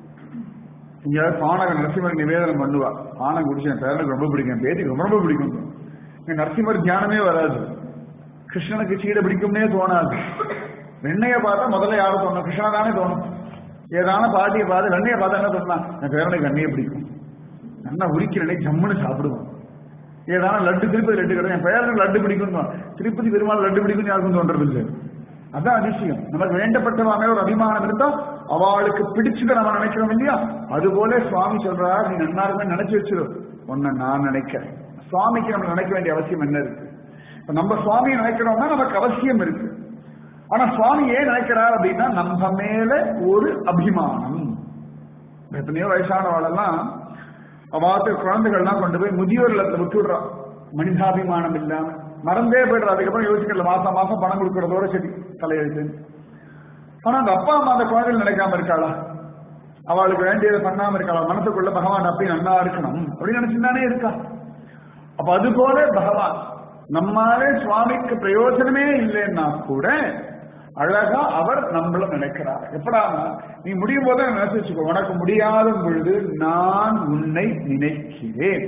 எங்கேயாவது பானக நரசிம்மர் நிவேதனம் பண்ணுவா, பானம் குடிச்சு என் பேரனுக்கு ரொம்ப பிடிக்கும், பேத்திக்கு ரொம்ப ரொம்ப பிடிக்கும். இங்க நரசிம்மர் தியானமே வராது, கிருஷ்ணனுக்கு சீடை பிடிக்கும்னே தோணாது. வெண்ணைய பார்த்தா முதல்ல யாரும் தோணும், கிருஷ்ணா தானே தோணும். ஏதான பாட்டியை பார்த்து வெண்ணையை பார்த்தா என்ன தோணுனா, என் பேரனுக்கு வெண்ணையை பிடிக்கும், நல்லா உரிக்கிறனே ஜம்முன்னு சாப்பிடுவோம். ஏதான லட்டு திருப்பதி லட்டு கிடையாது, என் பேரனுக்கு லட்டு பிடிக்கும், திருப்பதி பெருமாள் லட்டு பிடிக்கும் யாருக்கும் தோன்றது இல்லை. அதான் அதிசயம். நமக்கு வேண்டப்பட்டவாங்க ஒரு அபிமானம் இருந்தா அவளுக்கு பிடிச்சதை நம்ம நினைக்கிறோம் இல்லையா, அது போல சுவாமி சொல்றாரு, நீ நன்னாருமே நினைச்சு வச்சிரு, உன்னை நான் நினைக்கிறேன். சுவாமிக்கு நம்ம நினைக்க வேண்டிய அவசியம் என்ன இருக்கு? நம்ம சுவாமியை நினைக்கிறோம்னா நமக்கு அவசியம் இருக்கு. ஆனா சுவாமி ஏன் நினைக்கிறார் அப்படின்னா, நம்ம மேல ஒரு அபிமானம். எத்தனையோ வயசானவாளெல்லாம் அவாத்து குழந்தைகள்லாம் கொண்டு போய் முதியோர் இல்லத்துல விட்டு விடுறான். மனிதாபிமானம் இல்லாம மறந்தே போயிடுறா. அதுக்கப்புறம் யோசிக்கல, மாசம் மாசம் பணம் கொடுக்கறதோட சரி தலையெழுத்து. ஆனா அந்த அப்பா அம்மா அந்த குழந்தைகள் நினைக்காம இருக்காளா? அவளுக்கு வேண்டியதை பண்ணாம இருக்காளா? மனசுக்குள்ள பகவான் அப்படி நன்னா இருக்கணும் அப்படின்னு நினைச்சுதானே இருக்கா. அப்ப அது போல பகவான் நம்மாலே சுவாமிக்கு பிரயோஜனமே இல்லைன்னா கூட அழகா அவர் நம்மள நினைக்கிறார். எப்படா நீ முடியும் போது நினைச்சு வச்சுக்கோ, உனக்கு முடியாத பொழுது நான் உன்னை நினைக்கிறேன்.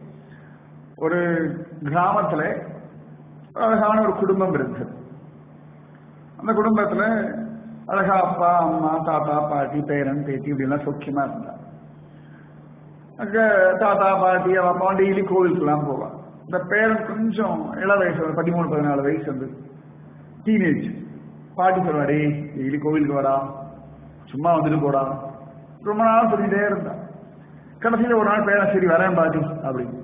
ஒரு கிராமத்துல அழகான ஒரு குடும்பம் இருந்தது. அந்த குடும்பத்துல அழகா அப்பா அம்மா தாத்தா பாட்டி பேரன் பேத்தி இப்படி எல்லாம் சௌக்கியமா இருந்தா. அங்க தாத்தா பாட்டி அவ அப்பா டெய்லி கோவிலுக்கு எல்லாம் போவான். இந்த பேரன் கொஞ்சம் இள வயசு, பதிமூணு பதினாலு வயசு வந்து டீனேஜ். பாட்டி சொல்வாடே டெய்லி கோவிலுக்கு வரா, சும்மா வந்துட்டு போடா, ரொம்ப நாள் சொல்லிட்டே இருந்தா. கடைசியில ஒரு நாள் பேரன் சரி வரேன் பாட்டி அப்படின்னு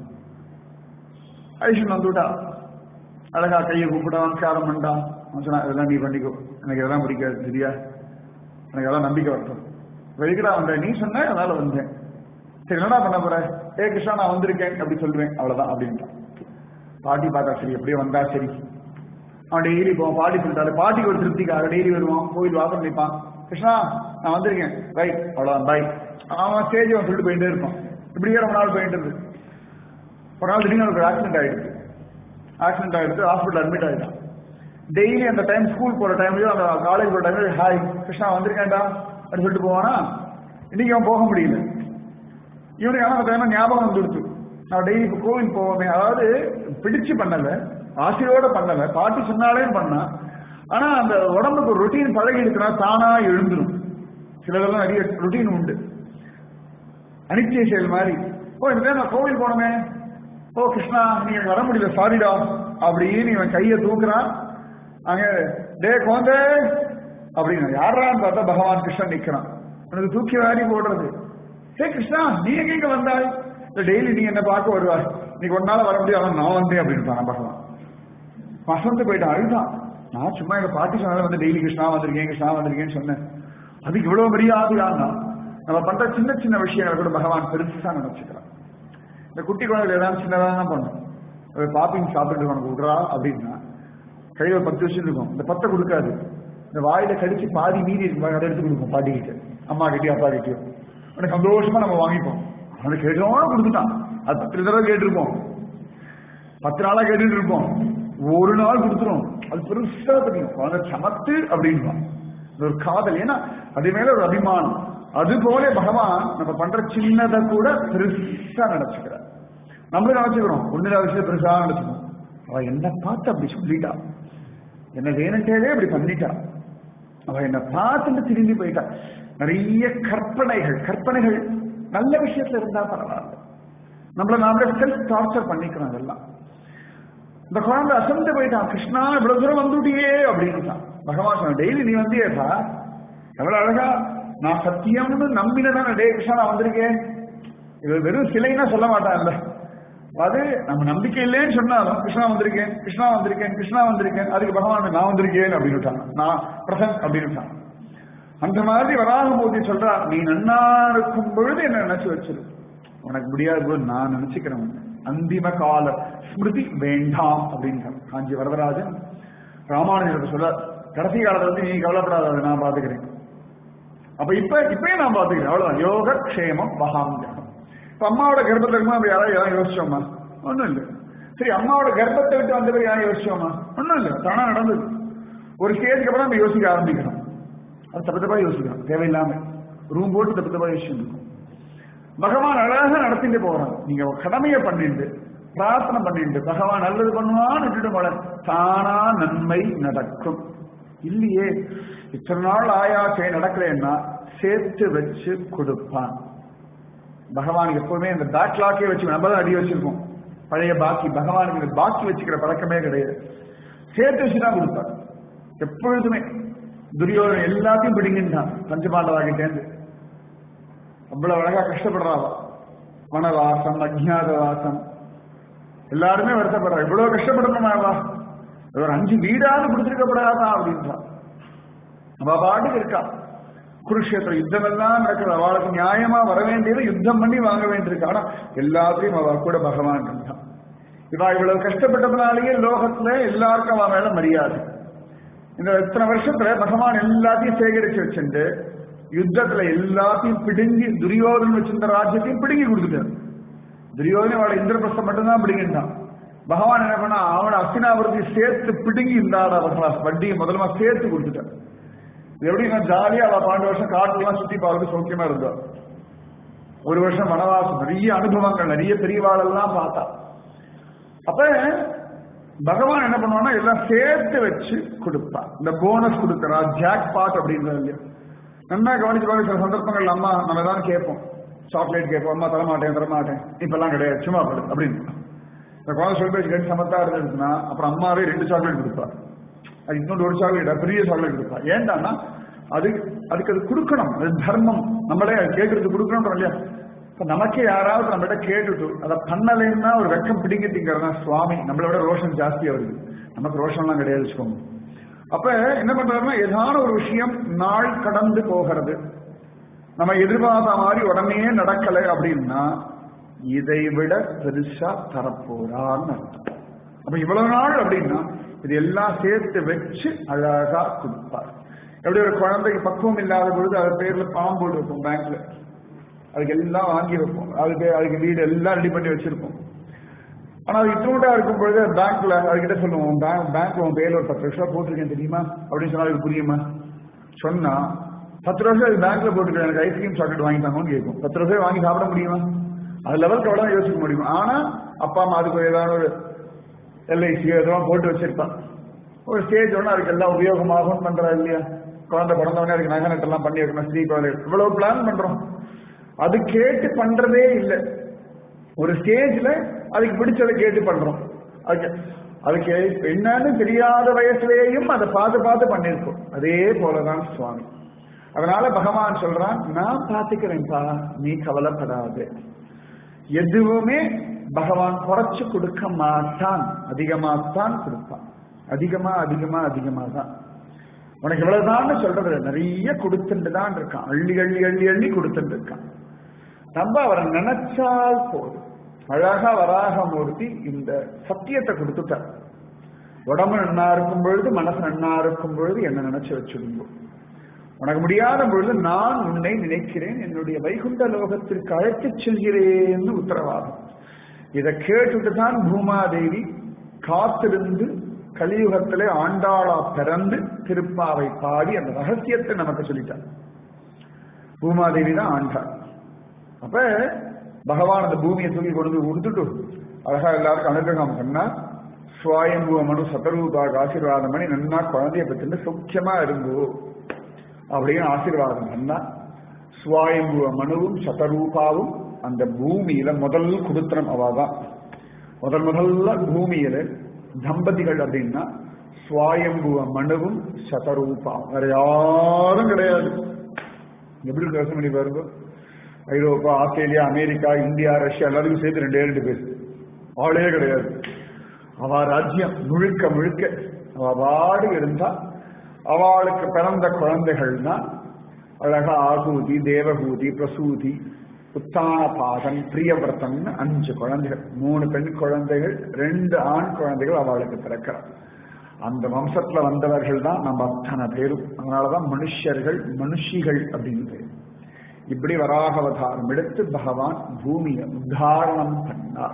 ஐஷன் வந்துட்டா. அழகா கையை கூப்பிட்டா, நமஸ்காரம் பண்ணா. சொன்னா இதெல்லாம் நீ பண்ணிக்கோ, எனக்கு இதெல்லாம் பிடிக்காது சரியா, எனக்கு அதெல்லாம் நம்பிக்கை வரட்டும். வெளிக்கடா வந்தேன், நீ சொன்ன அதனால வந்தேன். சரி என்னடா பண்ண போற? ஏ கிருஷ்ணா நான் வந்திருக்கேன் அப்படி சொல்லுவேன், அவ்வளவுதான் அப்படின்ட்டான். பாட்டி பார்த்தா சரி எப்படியே வந்தா சரி. அவன் டெய்லி போவான். பாட்டி சொல்லிட்டாரு, பாட்டிக்கு ஒரு திருப்திக்காக டெய்லி வருவான், கோயில் வாசல் நிற்பான். கிருஷ்ணா நான் வந்திருக்கேன், ரைட் அவ்வளவுதான் பாய். அவன் ஸ்டேஜ் அவன் சொல்லிட்டு போயிட்டே இருப்பான். இப்படியே ரொம்ப நாள் போயிட்டு இருக்கு. ஒரு நாள் திடீர்னு ஒரு ஆக்சிடென்ட் ஆயிடுச்சு. ஆக்சிடென்ட் ஆயிடுச்சு, ஹாஸ்பிட்டல் அட்மிட் ஆயிட்டான். டெய்லி அந்த டைம் ஸ்கூல் போற டைம்லயும் அந்த காலேஜ் போற டைம்ல ஹாய் கிருஷ்ணா வந்திருக்கேன்டா அப்படின்னு சொல்லிட்டு போவானா. இன்னைக்கு அவன் போக முடியல. இவனுக்கு ஆனா அந்த டைம் ஞாபகம் வந்துடுச்சு, நான் டெய்லி இப்போ கோவில் போவோமே. அதாவது பிடிச்சு பண்ணல, ஆசையோட பண்ணல, பாட்டி சொன்னாலே பண்ணா. ஆனா அந்த உடம்புக்கு ஒரு ரொட்டீன் பழகி இருக்குன்னா தானா எழுந்துடும். சிலதெல்லாம் நிறைய ரொட்டீன் உண்டு, அனிச்சை செயல் மாதிரி. ஓ இந்த நான் கோவில் போனோமே, ஓ கிருஷ்ணா நீங்க வர முடியல சாரிடா அப்படின்னு இவன் கையை தூக்குறான். அங்க டே கோந்தே அப்படின்னு யாரான்னு பார்த்தா பகவான் கிருஷ்ணன் நிக்கிறான். உனக்கு தூக்கி வாரி போடுறது. ஹே கிருஷ்ணா நீ எங்க வந்தாய்? டெய்லி நீ என்ன பார்க்க வருவாய், நீக்கு ஒரு நாள் வர முடியாது, நான் வந்தேன் அப்படின்னு பகவான். வசந்து போயிட்டான், அழுதான். நான் சும்மா எங்க பாட்டி சொன்னாலும் வந்து டெய்லி கிருஷ்ணா வந்திருக்கேன் கிருஷ்ணா வந்திருக்கேன்னு சொன்னேன். அதுக்கு இவ்வளவு மரியாதையானா நம்ம பண்ற சின்ன சின்ன விஷயங்களை கூட பகவான் பெருசா நினைச்சுக்கிறான். இந்த குட்டி குழந்தைகள் ஏதாவது சின்னதாக தான் பண்ணும். பாப்பிங் சாப்பிட்டு உனக்கு விடுறா அப்படின்னா கையில ஒரு பத்து வருஷம் இருக்கும், இந்த பத்தை கொடுக்காது. இந்த வாயில கடிச்சு பாதி மீதி இருக்கும், அதை எடுத்து கொடுக்கும் பாட்டிக்கிட்டு, அம்மா கிட்டயோ அப்பா கிட்டயோ. உனக்கு சந்தோஷமா நம்ம வாங்கிப்போம். அவனுக்கு கேட்டோம்னா கொடுத்துட்டான். அது பத்து தடவை கேட்டிருப்போம், பத்து நாளா கேட்டுட்டு இருப்போம், ஒரு நாள் கொடுத்துரும். அது பெருசா தெரியும், குழந்தை சமத்து அப்படின்னு ஒரு காதல். ஏன்னா அது மேல ஒரு அபிமானம். அது போல பகவான் நம்ம பண்ற சின்னதை கூட பெருசா நினைச்சுக்கிறார். நம்மளும் நினைச்சுக்கிறோம், ஒன்னுல விஷயம் பெருசா நினைச்சுக்கணும். அவ என்ன பார்த்து அப்படி சொல்லிட்டா, என்ன வேணுட்டே அப்படி பண்ணிட்டா, அவ என்ன பார்த்துட்டு திரும்பி போயிட்டா. நிறைய கற்பனைகள் கற்பனைகள் நல்ல விஷயத்துல இருந்தா பரவாயில்ல. நம்மள நாமளே செல்ஃப் டார்ச்சர் பண்ணிக்கிறோம். அதெல்லாம் இந்த குழந்தை அசந்து போயிட்டான். கிருஷ்ணா இவ்வளவு தூரம் வந்துட்டியே அப்படின்னு பகவான் சொன்ன. டெய்லி நீ வந்தியேப்பா, எவ்வளவு அழகா. நான் சத்தியம்னு நம்பினதான் டே கிருஷ்ணா நான் வந்திருக்கேன். இது வெறும் சிலைன்னா சொல்ல மாட்டான்ல, அது நம்ம நம்பிக்கை இல்லைன்னு சொன்னாலும் கிருஷ்ணா வந்திருக்கேன் கிருஷ்ணா வந்திருக்கேன் கிருஷ்ணா வந்திருக்கேன். அதுக்கு பகவான் நான் வந்திருக்கேன் அப்படின்னு நான் பிரசன்ட் அப்படின்னு. அந்த மாதிரி வராக போதி சொல்றா, நீ நன்னா இருக்கும் பொழுது என்ன நினைச்சு வச்சிரு, உனக்கு முடியாத போது நான் நினைச்சுக்கிறேன். அந்திம கால ஸ்மிருதி வேண்டாம் அப்படின்னு காஞ்சி வரதராஜன் ராமானுஜர் சொல்ல. கடைசி காலத்துல வந்து நீ கவலைப்படாத, நான் பாத்துக்கிறேன். அப்ப இப்ப இப்பயே நான் பாத்துக்கிறேன், அவ்வளவுதான். யோக க்ஷேமம் வகாமியம். இப்ப அம்மாவோட கர்ப்பத்தை இருக்குமா அப்படி யாராவது யாரும் யோசிச்சோமா? ஒண்ணும் இல்லை. சரி அம்மாவோட கர்ப்பத்தை விட்டு வந்த பேர் யாரும் யோசிச்சோமா? ஒண்ணும் இல்லை, தானா நடந்தது. ஒரு ஸ்டேஜுக்கு அப்புறம் நம்ம யோசிக்க ஆரம்பிக்கணும். அது தப்பு தப்பா யோசிக்கணும், தேவையில்லாம ரூம் போட்டு தப்பு தப்பா யோசிக்கணும். பகவான் அழகா நடத்திட்டு போறான். நீங்க கடமையை பண்ணிட்டு பிரார்த்தனை பண்ணிட்டு பகவான் நல்லது பண்ணுவான்னு விட்டுட்டு போல, தானா நன்மை நடக்கும். இல்லையே இத்தனை நாள் ஆயாச்சே நடக்கலன்னா சேர்த்து வச்சு கொடுப்பான். பகவானுக்கு எப்பவுமே இந்த பேக்லாக்கே வச்சு நம்ம தான் அடி வச்சிருக்கோம், பழைய பாக்கி. பகவானுக்கு இந்த பாக்கி வச்சுக்கிற பழக்கமே கிடையாது, சேர்த்து வச்சுதான் கொடுப்பார் எப்பொழுதுமே. துரியோதனன் எல்லாத்தையும் பிடிங்கின்றான் பஞ்சபாண்டவாகிட்டேந்து. அவ்வளவு அழகா கஷ்டப்படுறாவா, வனவாசம் அஜ்ஞாதவாசம் எல்லாருமே வருத்தப்படுறா. இவ்வளவு கஷ்டப்படணுமாவா, ஒரு அஞ்சு வீடாவது கொடுத்திருக்கப்படாதா அப்படின்றா. அவ பாட்டுக்கு இருக்கா. குருஷேத்திர யுத்தம் எல்லாம் நடக்கிறது. அவளுக்கு நியாயமா வர வேண்டியது யுத்தம் பண்ணி வாங்க வேண்டியிருக்கு. ஆனா எல்லாத்தையும் அவ கூட பகவான் இருந்தான். இவா இவ்வளவு கஷ்டப்பட்டதுனாலேயே லோகத்துல எல்லாருக்கும் அவன் மேல மரியாதை. இந்த இத்தனை வருஷத்துல பகவான் எல்லாத்தையும் சேகரிச்சு வச்சுட்டு யுத்தத்துல எல்லாத்தையும் பிடுங்கி துரியோதன் வச்சிருந்த ராஜ்யத்தையும் பிடுங்கி கொடுத்துட்டார். துரியோதனை அவளை இந்திரபிரஸ்தம் மட்டும்தான் பிடுங்கிட்டான். பகவான் என்ன பண்ணா அவனை அஸ்தினாபுரத்தை சேர்த்து பிடுங்கி இருந்தாட வட்டியை முதலமா சேர்த்து கொடுத்துட்டான். எப்படின்னா ஜாலியா அவ பன்னெண்டு வருஷம் காட்டுலாம் சுத்தி பார்த்து சௌக்கியமா இருந்தா. ஒரு வருஷம் வனவாசம், நிறைய அனுபவங்கள், நிறைய பெரியவாளெல்லாம் பார்த்தா. அப்ப பகவான் என்ன பண்ணுவான்னா எல்லாம் சேர்த்து வச்சு கொடுப்பா. இந்த போனஸ் கொடுக்கறா, ஜாக் பாட் அப்படின்றது இல்லையா. நல்லா கவனிச்சு பாருங்க. சில சந்தர்ப்பங்கள் அம்மா நம்ம தான் கேட்போம், சாக்லேட் கேட்போம், அம்மா தரமாட்டேன் தரமாட்டேன் இப்பெல்லாம் கிடையாது சும்மா படு அப்படின்னு. இந்த குழந்தை சொல்லி பேச்சு ரெண்டு சமத்தா இருந்துச்சுன்னா அப்புறம் அம்மாவே ரெண்டு சாக்லேட் கொடுப்பா. அது இன்னொரு ஒரு சாக்லேட் பெரிய சாக்லேட் கொடுப்பா. ஏன்டான்னா அது அதுக்கு அது கொடுக்கணும், அது தர்மம். நம்மளே அது கேட்கறது கொடுக்கணும் இல்லையா. இப்ப நமக்கே யாராவது நம்மகிட்ட கேட்டுட்டு அதை பண்ணலைன்னா ஒரு வெக்கம் பிடிங்கிட்டீங்கிறதா சுவாமி நம்மளோட ரோஷன் ஜாஸ்தியா வருது. நமக்கு ரோஷன்லாம் கிடையாது வச்சுக்கோங்க. அப்ப என்ன பண்றாருன்னா ஏதான ஒரு விஷயம் நாள் கடந்து போகிறது, நம்ம எதிர்பார்த்த மாதிரி உடனே நடக்கலை அப்படின்னா இதை விட பெருசா தரப்போறான்னு அர்த்தம். அப்ப இவ்வளவு நாள் அப்படின்னா இது எல்லாம் சேர்த்து வச்சு அழகா கொடுப்பார். எப்படி ஒரு குழந்தைக்கு பக்குவம் இல்லாத பொழுது அது பேர்ல பாம்பு இருக்கும் பேங்க்ல, அதுக்கு எல்லாம் வாங்கி வைப்போம், அதுக்கு அதுக்கு வீடு எல்லாம் ரெடி பண்ணி வச்சிருப்போம். ஆனா அது இத்தூண்டா இருக்கும் பொழுது பேங்க்ல அதுக்கிட்ட சொல்லுவோம், பேங்க் பேங்க்ல உன் பேர்ல ஒரு பத்து வருஷம் போட்டிருக்கேன் தெரியுமா அப்படின்னு சொன்னா அதுக்கு புரியுமா? சொன்னா பத்து வருஷம் அது பேங்க்ல போட்டுருக்கேன், எனக்கு ஐஸ்கிரீம் சாக்லேட் வாங்கி தாங்கன்னு கேட்கும். பத்து வருஷம் வாங்கி சாப்பிட முடியுமா? அது லெவலுக்கு அவ்வளவு யோசிக்க முடியும். ஆனா அப்பா அம்மா அதுக்கு ஏதாவது ஒரு எல்ஐசி இதெல்லாம் போட்டு வச்சிருப்பான். ஒரு ஸ்டேஜ் ஒன்று அதுக்கு எல்லாம் உபயோகமாகும் பண்றா இல்லையா. குழந்தை பிறந்தவனே அதுக்கு நகை நட்டெல்லாம் பண்ணி வைக்கணும், ஸ்ரீ குழந்தை இவ்வளவு பிளான் பண்றோம். அது கேட்டு பண்றதே இல்லை. ஒரு ஸ்டேஜ்ல அதுக்கு பிடிச்சதை கேட்டு பண்றோம். அதுக்கு அதுக்கு என்னன்னு தெரியாத வயசுலேயும் அதை பார்த்து பார்த்து பண்ணிருக்கோம். அதே போலதான் சுவாமி. அதனால பகவான் சொல்றான், நான் பார்த்துக்கிறேன்ப்பா, நீ கவலைப்படாது. எதுவுமே பகவான் குறைச்சு கொடுக்க மாட்டான், அதிகமாத்தான் கொடுப்பான். அதிகமா அதிகமா அதிகமா தான். உனக்கு இவ்வளவுதான் சொல்றது, நிறைய கொடுத்துட்டு தான் இருக்கான், அள்ளி அள்ளி அள்ளி அள்ளி கொடுத்துட்டு இருக்கான். நம்ம அவரை நினைச்சால் போதும். அழகா வராகமூர்த்தி இந்த சத்தியத்தை கொடுத்துட்டார். உடம்பு நன்னா இருக்கும் பொழுது, மனசு நன்னா இருக்கும் பொழுது என்ன நினைச்சு வச்சுடுங்க. உனக்கு முடியாத பொழுது நான் உன்னை நினைக்கிறேன், என்னுடைய வைகுண்ட லோகத்திற்கு அழைத்துச் செல்கிறேன்னு உத்தரவாதம். இதை கேட்டுட்டு தான் பூமாதேவி காத்திருந்து கலியுகத்திலே ஆண்டாளா பிறந்து திருப்பாவை பாடி அந்த ரகசியத்தை நமக்கு சொல்லிட்டார். பூமாதேவி தான் ஆண்டாள். அப்ப பகவான் அந்த பூமியை தூக்கி கொண்டு கொடுத்துட்டு அழகா எல்லாருக்கும் அனுகிரகம் பண்ணா, சுவாயம்புவ மனு சதரூபாக ஆசீர்வாதம் பண்ணி நன்னா குழந்தைய பத்திட்டு சௌக்கியமா இருங்கோ அப்படின்னு ஆசீர்வாதம் பண்ணா. சுவாயம்புவ மனுவும் சதரூபாவும் அந்த பூமியில முதல் குடுத்தனம் அவாதான். முதல் முதல்ல பூமியில தம்பதிகள் அப்படின்னா சுவாயம்புவ மனுவும் சதரூபாவும், வேற யாரும் கிடையாது. எப்படி யோசனை பண்ணி பாருங்க. Europe, Australia, America, India, Russia எல்லாருக்கும் சேர்த்து ரெண்டே ரெண்டு பேர், ஆளே கிடையாது. அவ ராஜ்யம் முழுக்க முழுக்க அவ வாடு இருந்தா. அவளுக்கு பிறந்த குழந்தைகள்னா அழகா ஆகூதி, தேவகூதி, பிரசூதி, உத்தான பாகன், பிரியவர்த்தன் அஞ்சு குழந்தைகள். மூணு பெண் குழந்தைகள், ரெண்டு ஆண் குழந்தைகள் அவளுக்கு பிறக்கிறார். அந்த வம்சத்துல வந்தவர்கள் தான் நம்ம அத்தனை பேரும். அதனாலதான் மனுஷர்கள் மனுஷிகள் அப்படின்னு பேர். இப்படி வராகவதாரம் எடுத்து பகவான் பூமியை உத்தாரணம் பண்ணார்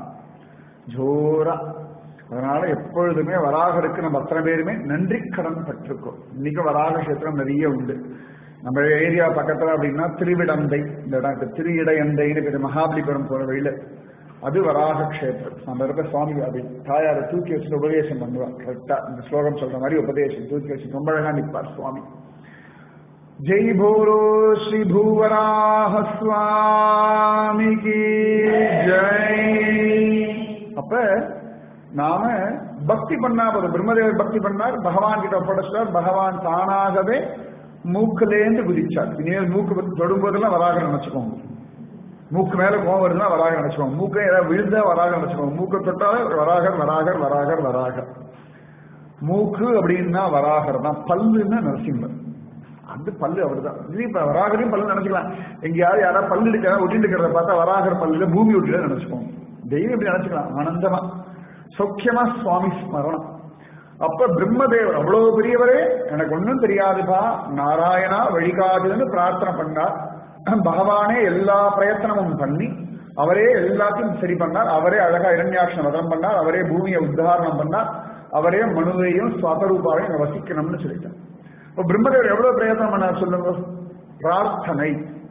ஜோரா. அதனால எப்பொழுதுமே வராகருக்கு நம்ம அத்தனை பேருமே நன்றி கடன் பட்டிருக்கோம். இன்னைக்கு வராக கஷேத்திரம் நிறைய உண்டு. நம்ம ஏரியா பக்கத்துல அப்படின்னா திருவிடந்தை, இந்த இடம் திரு இடையந்தைன்னு பேர், மகாபலிபுரம் போற வழியில அது வராக கஷேத்திரம். நம்ம இருக்க சுவாமி அதை தாயாரை தூக்கி வச்சு உபதேசம் பண்ணுவார். கரெக்டா இந்த ஸ்லோகம் சொல்ற மாதிரி உபதேசம் தூக்கி வச்சு ரொம்ப அழகா நிற்பார் சுவாமி. ஜெய் போலோ ஸ்ரீ பூவராக சுவாமி கி ஜெய். அப்ப நாம பக்தி பண்ணா போதும். பிரம்மதேவர் பக்தி பண்ணார், பகவான் கிட்ட ஒப்படைச்சார். பகவான் தானாகவே மூக்குலேந்து குதிச்சார். இனிமேல் மூக்கு தொடும்போதெல்லாம் வராக நினைச்சுக்கோங்க. மூக்கு மேல கோவம் வருதுன்னா வராக நினைச்சுக்கோங்க. மூக்கை ஏதாவது விழுந்தா வராக நினைச்சுக்கோங்க. மூக்கை தொட்டாலே வராகர் வராகர் வராகர் வராகர். மூக்கு அப்படின்னா வராகர் தான். பல்லுன்னா நரசிம்மர். அந்த பல்லு அவர்தான். இப்ப வராகரையும் பல்லு நினைச்சுக்கலாம். எங்கேயாவது யாராவது பல்லு எடுக்கிறா ஒட்டிட்டு இருக்கிறத பார்த்தா வராகர் பல்லுல பூமி ஒட்டில நினைச்சுப்போம். தெய்வம் இப்படி நினைச்சுக்கலாம். ஆனந்தமா சௌக்கியமா சுவாமி ஸ்மரணம். அப்ப பிரம்மதேவர் அவ்வளவு பெரியவரே, எனக்கு ஒன்னும் தெரியாதுப்பா, நாராயணா வழிகாட்டுன்னு பிரார்த்தனை பண்ணார். பகவானே எல்லா பிரயத்தனமும் பண்ணி அவரே எல்லாத்தையும் சரி பண்ணார். அவரே அழகா இரண்யாட்ச வதம் பண்ணார். அவரே பூமியை உத்தாரணம் பண்ணார். அவரே மனுவையும் ஸ்வதரூபாவையும் வசிக்கணும்னு சொல்லிட்டார். இப்ப பிரம்மதேவர் எவ்வளவு பிரயத்தனம் பண்ணார் சொல்லுங்க. பிரார்த்தனை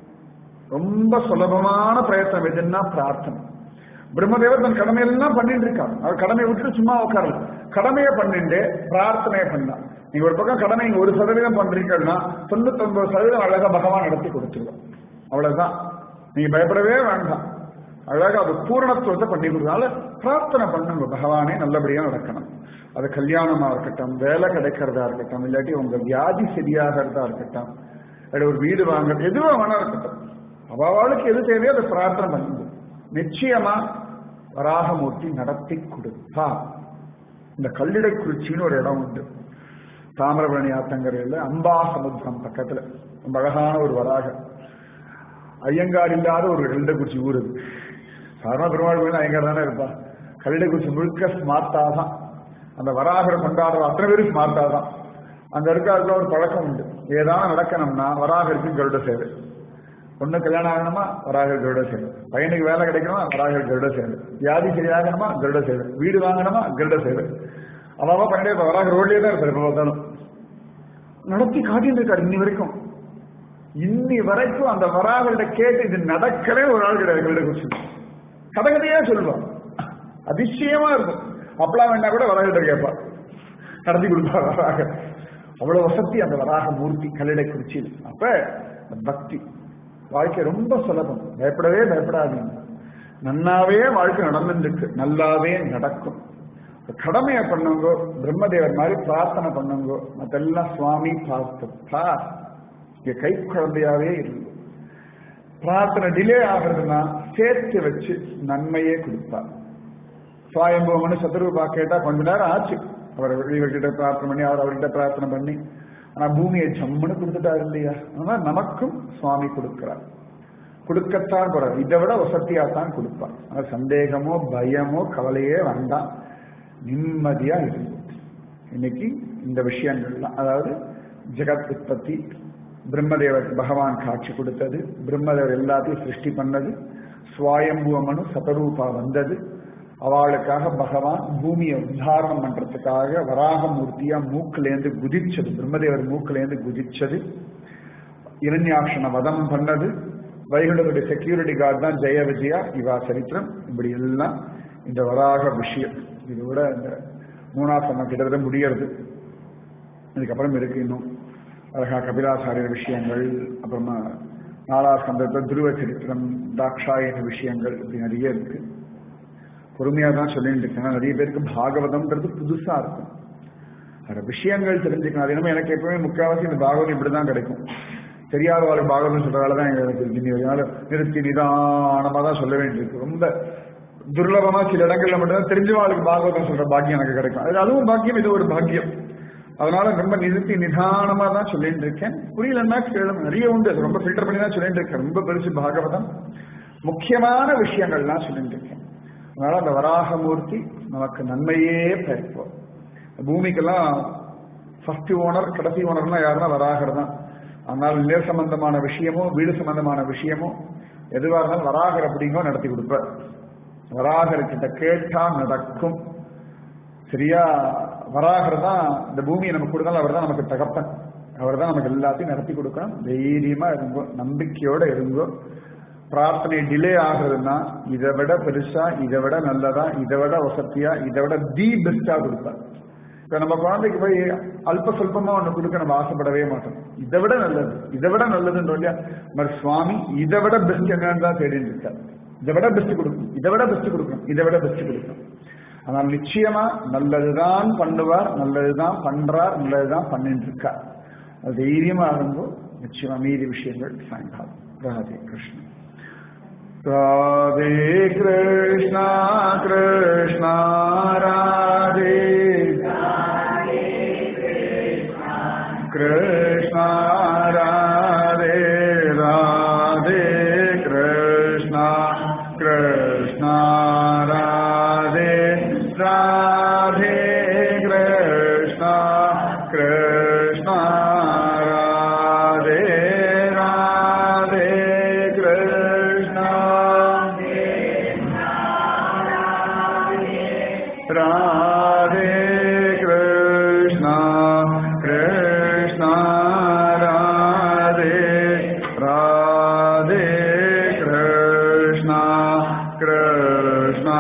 ரொம்ப சுலபமான பிரயத்தனம் எதுன்னா பிரார்த்தனை. பிரம்மதேவர் தன் கடமையெல்லாம் பண்ணிட்டு இருக்கார். அவர் கடமையை விட்டுட்டு சும்மா உட்காரல, கடமையை பண்ணிட்டு பிரார்த்தனையை பண்ணார். நீங்க ஒரு பக்கம் கடமை நீங்க ஒரு சதவீதம் பண்றீங்கன்னா தொண்ணூத்தி ஒன்பது சதவீதம் அழகா பகவான் நடத்தி கொடுத்துருவோம். அவ்வளவுதான், நீங்க பயப்படவே வேண்டாம். அழகா அது பூரணத்துவத்தை பண்ணி கொடுத்தால பிரார்த்தனை பண்ணுங்க. பகவானே நல்லபடியா நடக்கணும். அது கல்யாணமா இருக்கட்டும், வேலை கிடைக்கிறதா இருக்கட்டும், இல்லாட்டி உங்க வியாதி சரியாகிறதா இருக்கட்டும், இல்லாட்டி ஒரு வீடு வாங்க, எதுவா வேணா இருக்கட்டும், அவளுக்கு எது தேவையோ அதை பிரார்த்தனை பண்ணுங்க. நிச்சயமா வராகமூர்த்தி நடத்தி கொடுப்பா. இந்த கல்லிடைக்குறிச்சின்னு ஒரு இடம் உண்டு, தாமிரபரணி ஆத்தங்கரையில் அம்பா சமுத்திரம் பக்கத்துல. ரொம்ப அழகான ஒரு வராக ஐயங்கார் இல்லாத ஒரு கல்லிடைக்குறிச்சி ஊர் அது. சாதாரண பெருமாள் கோயில் ஐயங்கார் தானே இருப்பா. கல்லிடைக்குறிச்சி முழுக்க ஸ்மார்ட்டா தான். அந்த வராகரை கொண்டாடுற அத்தனை பேரும் ஸ்மார்ட்டா தான். அங்க இருக்காருல ஒரு பழக்கம் உண்டு, ஏதாவது நடக்கணும்னா வராகருக்கு கருட சேவை. பொண்ணு கல்யாணம் ஆகணுமா வராகர் கருட சேவை, பையனுக்கு வேலை கிடைக்கணுமா வராகர் கருட சேவை, வியாதி சரியாகணுமா கருட சேவை, வீடு வாங்கணுமா கருட சேவை. அவாவா பண்ணிட்டே இப்ப வராகர் ரோட்லயே தான் இருப்பாரு. எப்ப பார்த்தாலும் நடத்தி காட்டிட்டு இருக்காரு இன்னி வரைக்கும். இன்னி வரைக்கும் அந்த வராகர்கிட்ட கேட்டு இது நடக்கவே ஒரு ஆள் கிடையாது. கருட குறிச்சி கதை கதையா சொல்லுவான், அதிசயமா இருக்கும். அப்பெல்லாம் வேணா கூட வராகிட்ட கேட்பா, நடத்தி கொடுப்பா வராக. அவ்வளவு வசதி அந்த வராக மூர்த்தி கல்லிடை குறிச்சியில். அப்ப பக்தி வாழ்க்கை ரொம்ப சுலபம். பயப்படவே பயப்படாதீங்க. நன்னாவே வாழ்க்கை நடந்துருக்கு, நல்லாவே நடக்கும். கடமையை பண்ணுங்க, பிரம்மதேவர் மாதிரி பிரார்த்தனை பண்ணுங்க. மத்தெல்லாம் சுவாமி பார்த்துப்பா, இங்க கை குழந்தையாவே இருக்கு. பிரார்த்தனை டிலே ஆகுறதுன்னா சேர்த்து வச்சு நன்மையே கொடுப்பார். சுவாயம்பவம்னு சத்ருபா கேட்டா கொஞ்ச நேரம் ஆச்சு. அவர் இவர்கிட்ட பிரார்த்தனை பண்ணி அவர் அவர்கிட்ட பிரார்த்தனை பண்ணி, ஆனா பூமியை ஜம்முன்னு கொடுத்துட்டாரு இல்லையா. ஆனா நமக்கும் சுவாமி கொடுக்கிறார், கொடுக்கத்தான் போறார். இதை விட வசதியாத்தான் கொடுப்பார். ஆனா சந்தேகமோ பயமோ கவலையே வேண்டாம், நிம்மதியா இருக்கும். இன்னைக்கு இந்த விஷயங்கள்லாம், அதாவது ஜெகத் உற்பத்தி, பிரம்மதேவர் பகவான் காட்சி கொடுத்தது, பிரம்மதேவர் எல்லாத்தையும் சிருஷ்டி பண்ணது, சுவாயம்புவமனு சதரூபா வந்தது, அவளுக்காக பகவான் பூமியை உத்தாரணம் பண்றதுக்காக வராகமூர்த்தியா மூக்கிலேந்து குதிச்சது, பிரம்மதேவர் மூக்கிலேந்து குதிச்சது, இரண்யாட்சண வதம் பண்ணது, வைகுண்டனுடைய செக்யூரிட்டி கார்டு தான் ஜெய விஜயா. இவா சரித்திரம் இப்படி எல்லாம் இந்த வராக விஷயம். இதோட இந்த மூணாசனம் கிட்டத்தட்ட முடியறது. இதுக்கப்புறம் இருக்கு இன்னும் அழகா கபிலாச்சாரியர் விஷயங்கள், அப்புறமா நாலாவது ஸ்கந்தத்தில் துருவ சரித்திரம், தாக்ஷாயன விஷயங்கள், இப்படி நிறைய இருக்கு. பொறுமையா தான் சொல்லிட்டு இருக்கேன். நிறைய பேருக்கு பாகவதம்ன்றது புதுசா இருக்கும். வேற விஷயங்கள் தெரிஞ்சுக்கணும். அது என்னமோ எனக்கு எப்பவுமே முக்கால்வாசி இந்த பாகவதம் இப்படிதான் கிடைக்கும். தெரியாத வாழ்க்கை பாகவதம் சொல்றதாலதான் எங்களுக்கு நிறுத்தி நிதானமா தான் சொல்ல வேண்டியிருக்கு. ரொம்ப துர்லபமா சில இடங்கள்ல மட்டும்தான் தெரிஞ்ச வாழ்க்கை பாகவதம் சொல்ற பாக்கியம் எனக்கு கிடைக்கும். அது அதுவும் பாக்கியம், இது ஒரு பாக்கியம். அதனால ரொம்ப நிறுத்தி நிதானமா தான் சொல்லிட்டு இருக்கேன். புரியலன்னா கேளும், நிறைய உண்டு. அது ரொம்ப ஃபில்டர் பண்ணி தான் சொல்லிட்டு இருக்கேன். ரொம்ப பெருசு பாகவதம், முக்கியமான விஷயங்கள்லாம் சொல்லிட்டு இருக்கேன். அதனால அந்த வராகமூர்த்தி நமக்கு நன்மையே பயப்போம். பூமிக்கெல்லாம் ஃபர்ஸ்ட் ஓனர் கடைசி ஓனர்னா யாருன்னா வராகர் தான். அதனால நில சம்பந்தமான விஷயமோ வீடு சம்பந்தமான விஷயமோ எதுவாக இருந்தாலும் வராகர் அப்படிங்கோ நடத்தி கொடுப்பார். வராகர் கிட்ட கேட்டா நடக்கும். சரியா, வராகர் தான் இந்த பூமியை நமக்கு கொடுத்தாலும் அவர் தான் நமக்கு தகப்பன். அவர் தான் நமக்கு எல்லாத்தையும் நடத்தி கொடுக்கணும். தைரியமா இருங்கோ, நம்பிக்கையோட இருங்கோ. பிரார்த்தனை டிலே ஆகுறதுன்னா இதை விட பெருசா, இதை விட நல்லதா, இதை விட வசதியா, இதை விட தி பெஸ்டா கொடுப்பார். இப்ப நம்ம குழந்தைக்கு போய் அல்ப சொல்பமா ஒண்ணு கொடுக்க நம்ம ஆசைப்படவே மாட்டோம். இதை விட நல்லது, இதை விட நல்லதுன்னு இல்லையா, மாதிரி சுவாமி இதை விட பெஸ்ட் என்னன்னு தான் தேடிட்டு இருக்காரு. இதை விட பெஸ்ட் கொடுக்கணும், இதை விட பெஸ்ட் கொடுக்கணும், இதை விட பெஸ்ட் கொடுக்கணும். ஆனால் நிச்சயமா நல்லதுதான் பண்ணுவார், நல்லதுதான் பண்றார், நல்லதுதான் பண்ணிட்டு இருக்கார். அது தைரியமா இருந்தோ நிச்சயமா மீதி விஷயங்கள் சாயங்காலம். ராதே கிருஷ்ணன். ராதே கிருஷ்ணா கிருஷ்ணா ராதே, கிருஷ்ணா राधे कृष्णा कृष्णा राधे राधे कृष्णा कृष्णा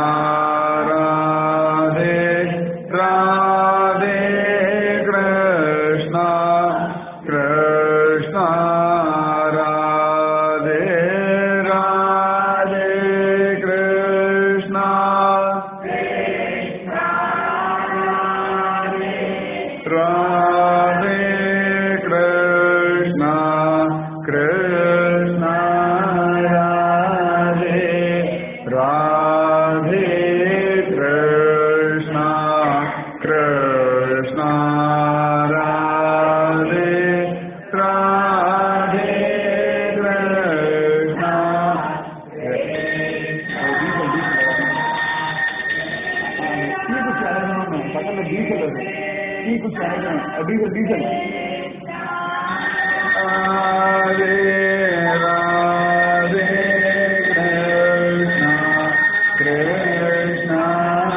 राधे राधे कृष्णा कृष्णा राधे राधे कृष्णा राधे कृष्णा कृष्णा राधे राधे कृष्णा कृष्णा राधे राधे कृष्णा कुछ डीजल डीजल राधे राधे कृष्णा कृष्णा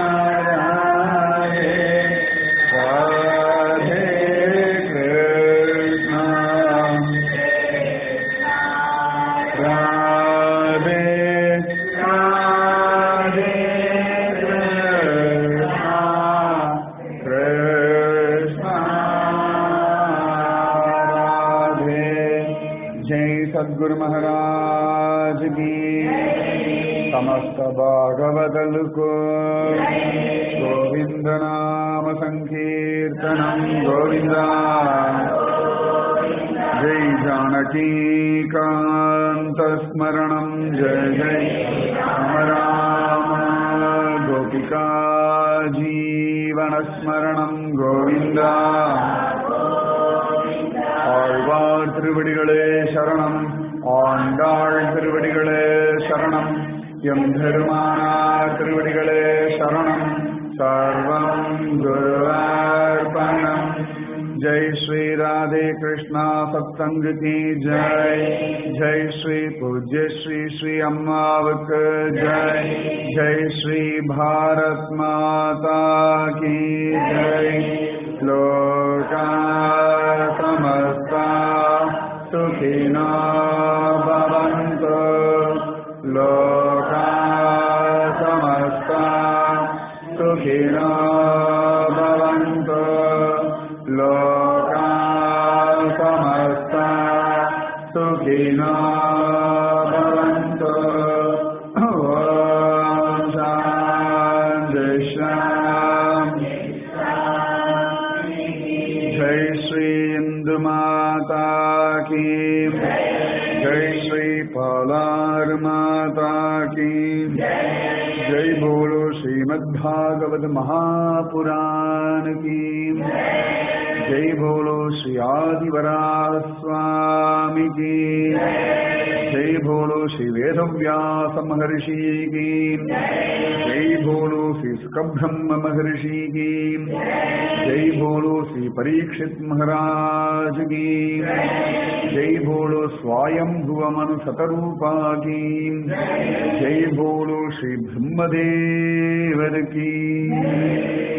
राधे राधे कृष्णा राधे राधे सद्गुरु महाराज की समस्त भागवतल को गोविंद नाम संकीर्तनम गोविंदा जय जानकी कांत स्मरणम जय जय राम राम गोपिका जीवन स्मरणम गोविंदा ஆழ்வார் திருவடிகளே சரணம் ஆண்டாள் திருவடிகளே சரணம் எம்பெருமானார் திருவடிகளே சரணம் சர்வம் குருவார்ப்பணம் जय श्री राधे कृष्णा सत्संग की जय जय श्री पूज्य श्री श्री अम्मावक जय जय श्री भारत माता की जय लोका समस्ता सुखिनो भवन्तु लोका समस्ता सुखिनो भवन्तु लोका समस्ता सुखिनो भवन्तु ॐ शान्ति शान्ति जय श्री इंदु माता की जय श्री पालार माता की जय बोलो श्रीमद्भागवत महापुराण की जय बोलो श्री आदिवराह स्वामी की जय बोलो श्री वेदव्यास महर्षि की जय बोलो श्री स्कब्रह्म महर्षि की जय बोलो श्री परीक्षित महाराज की जय बोलो स्वयंभुव मनु शतरूपा की जय बोलो श्री ब्रह्मदेव की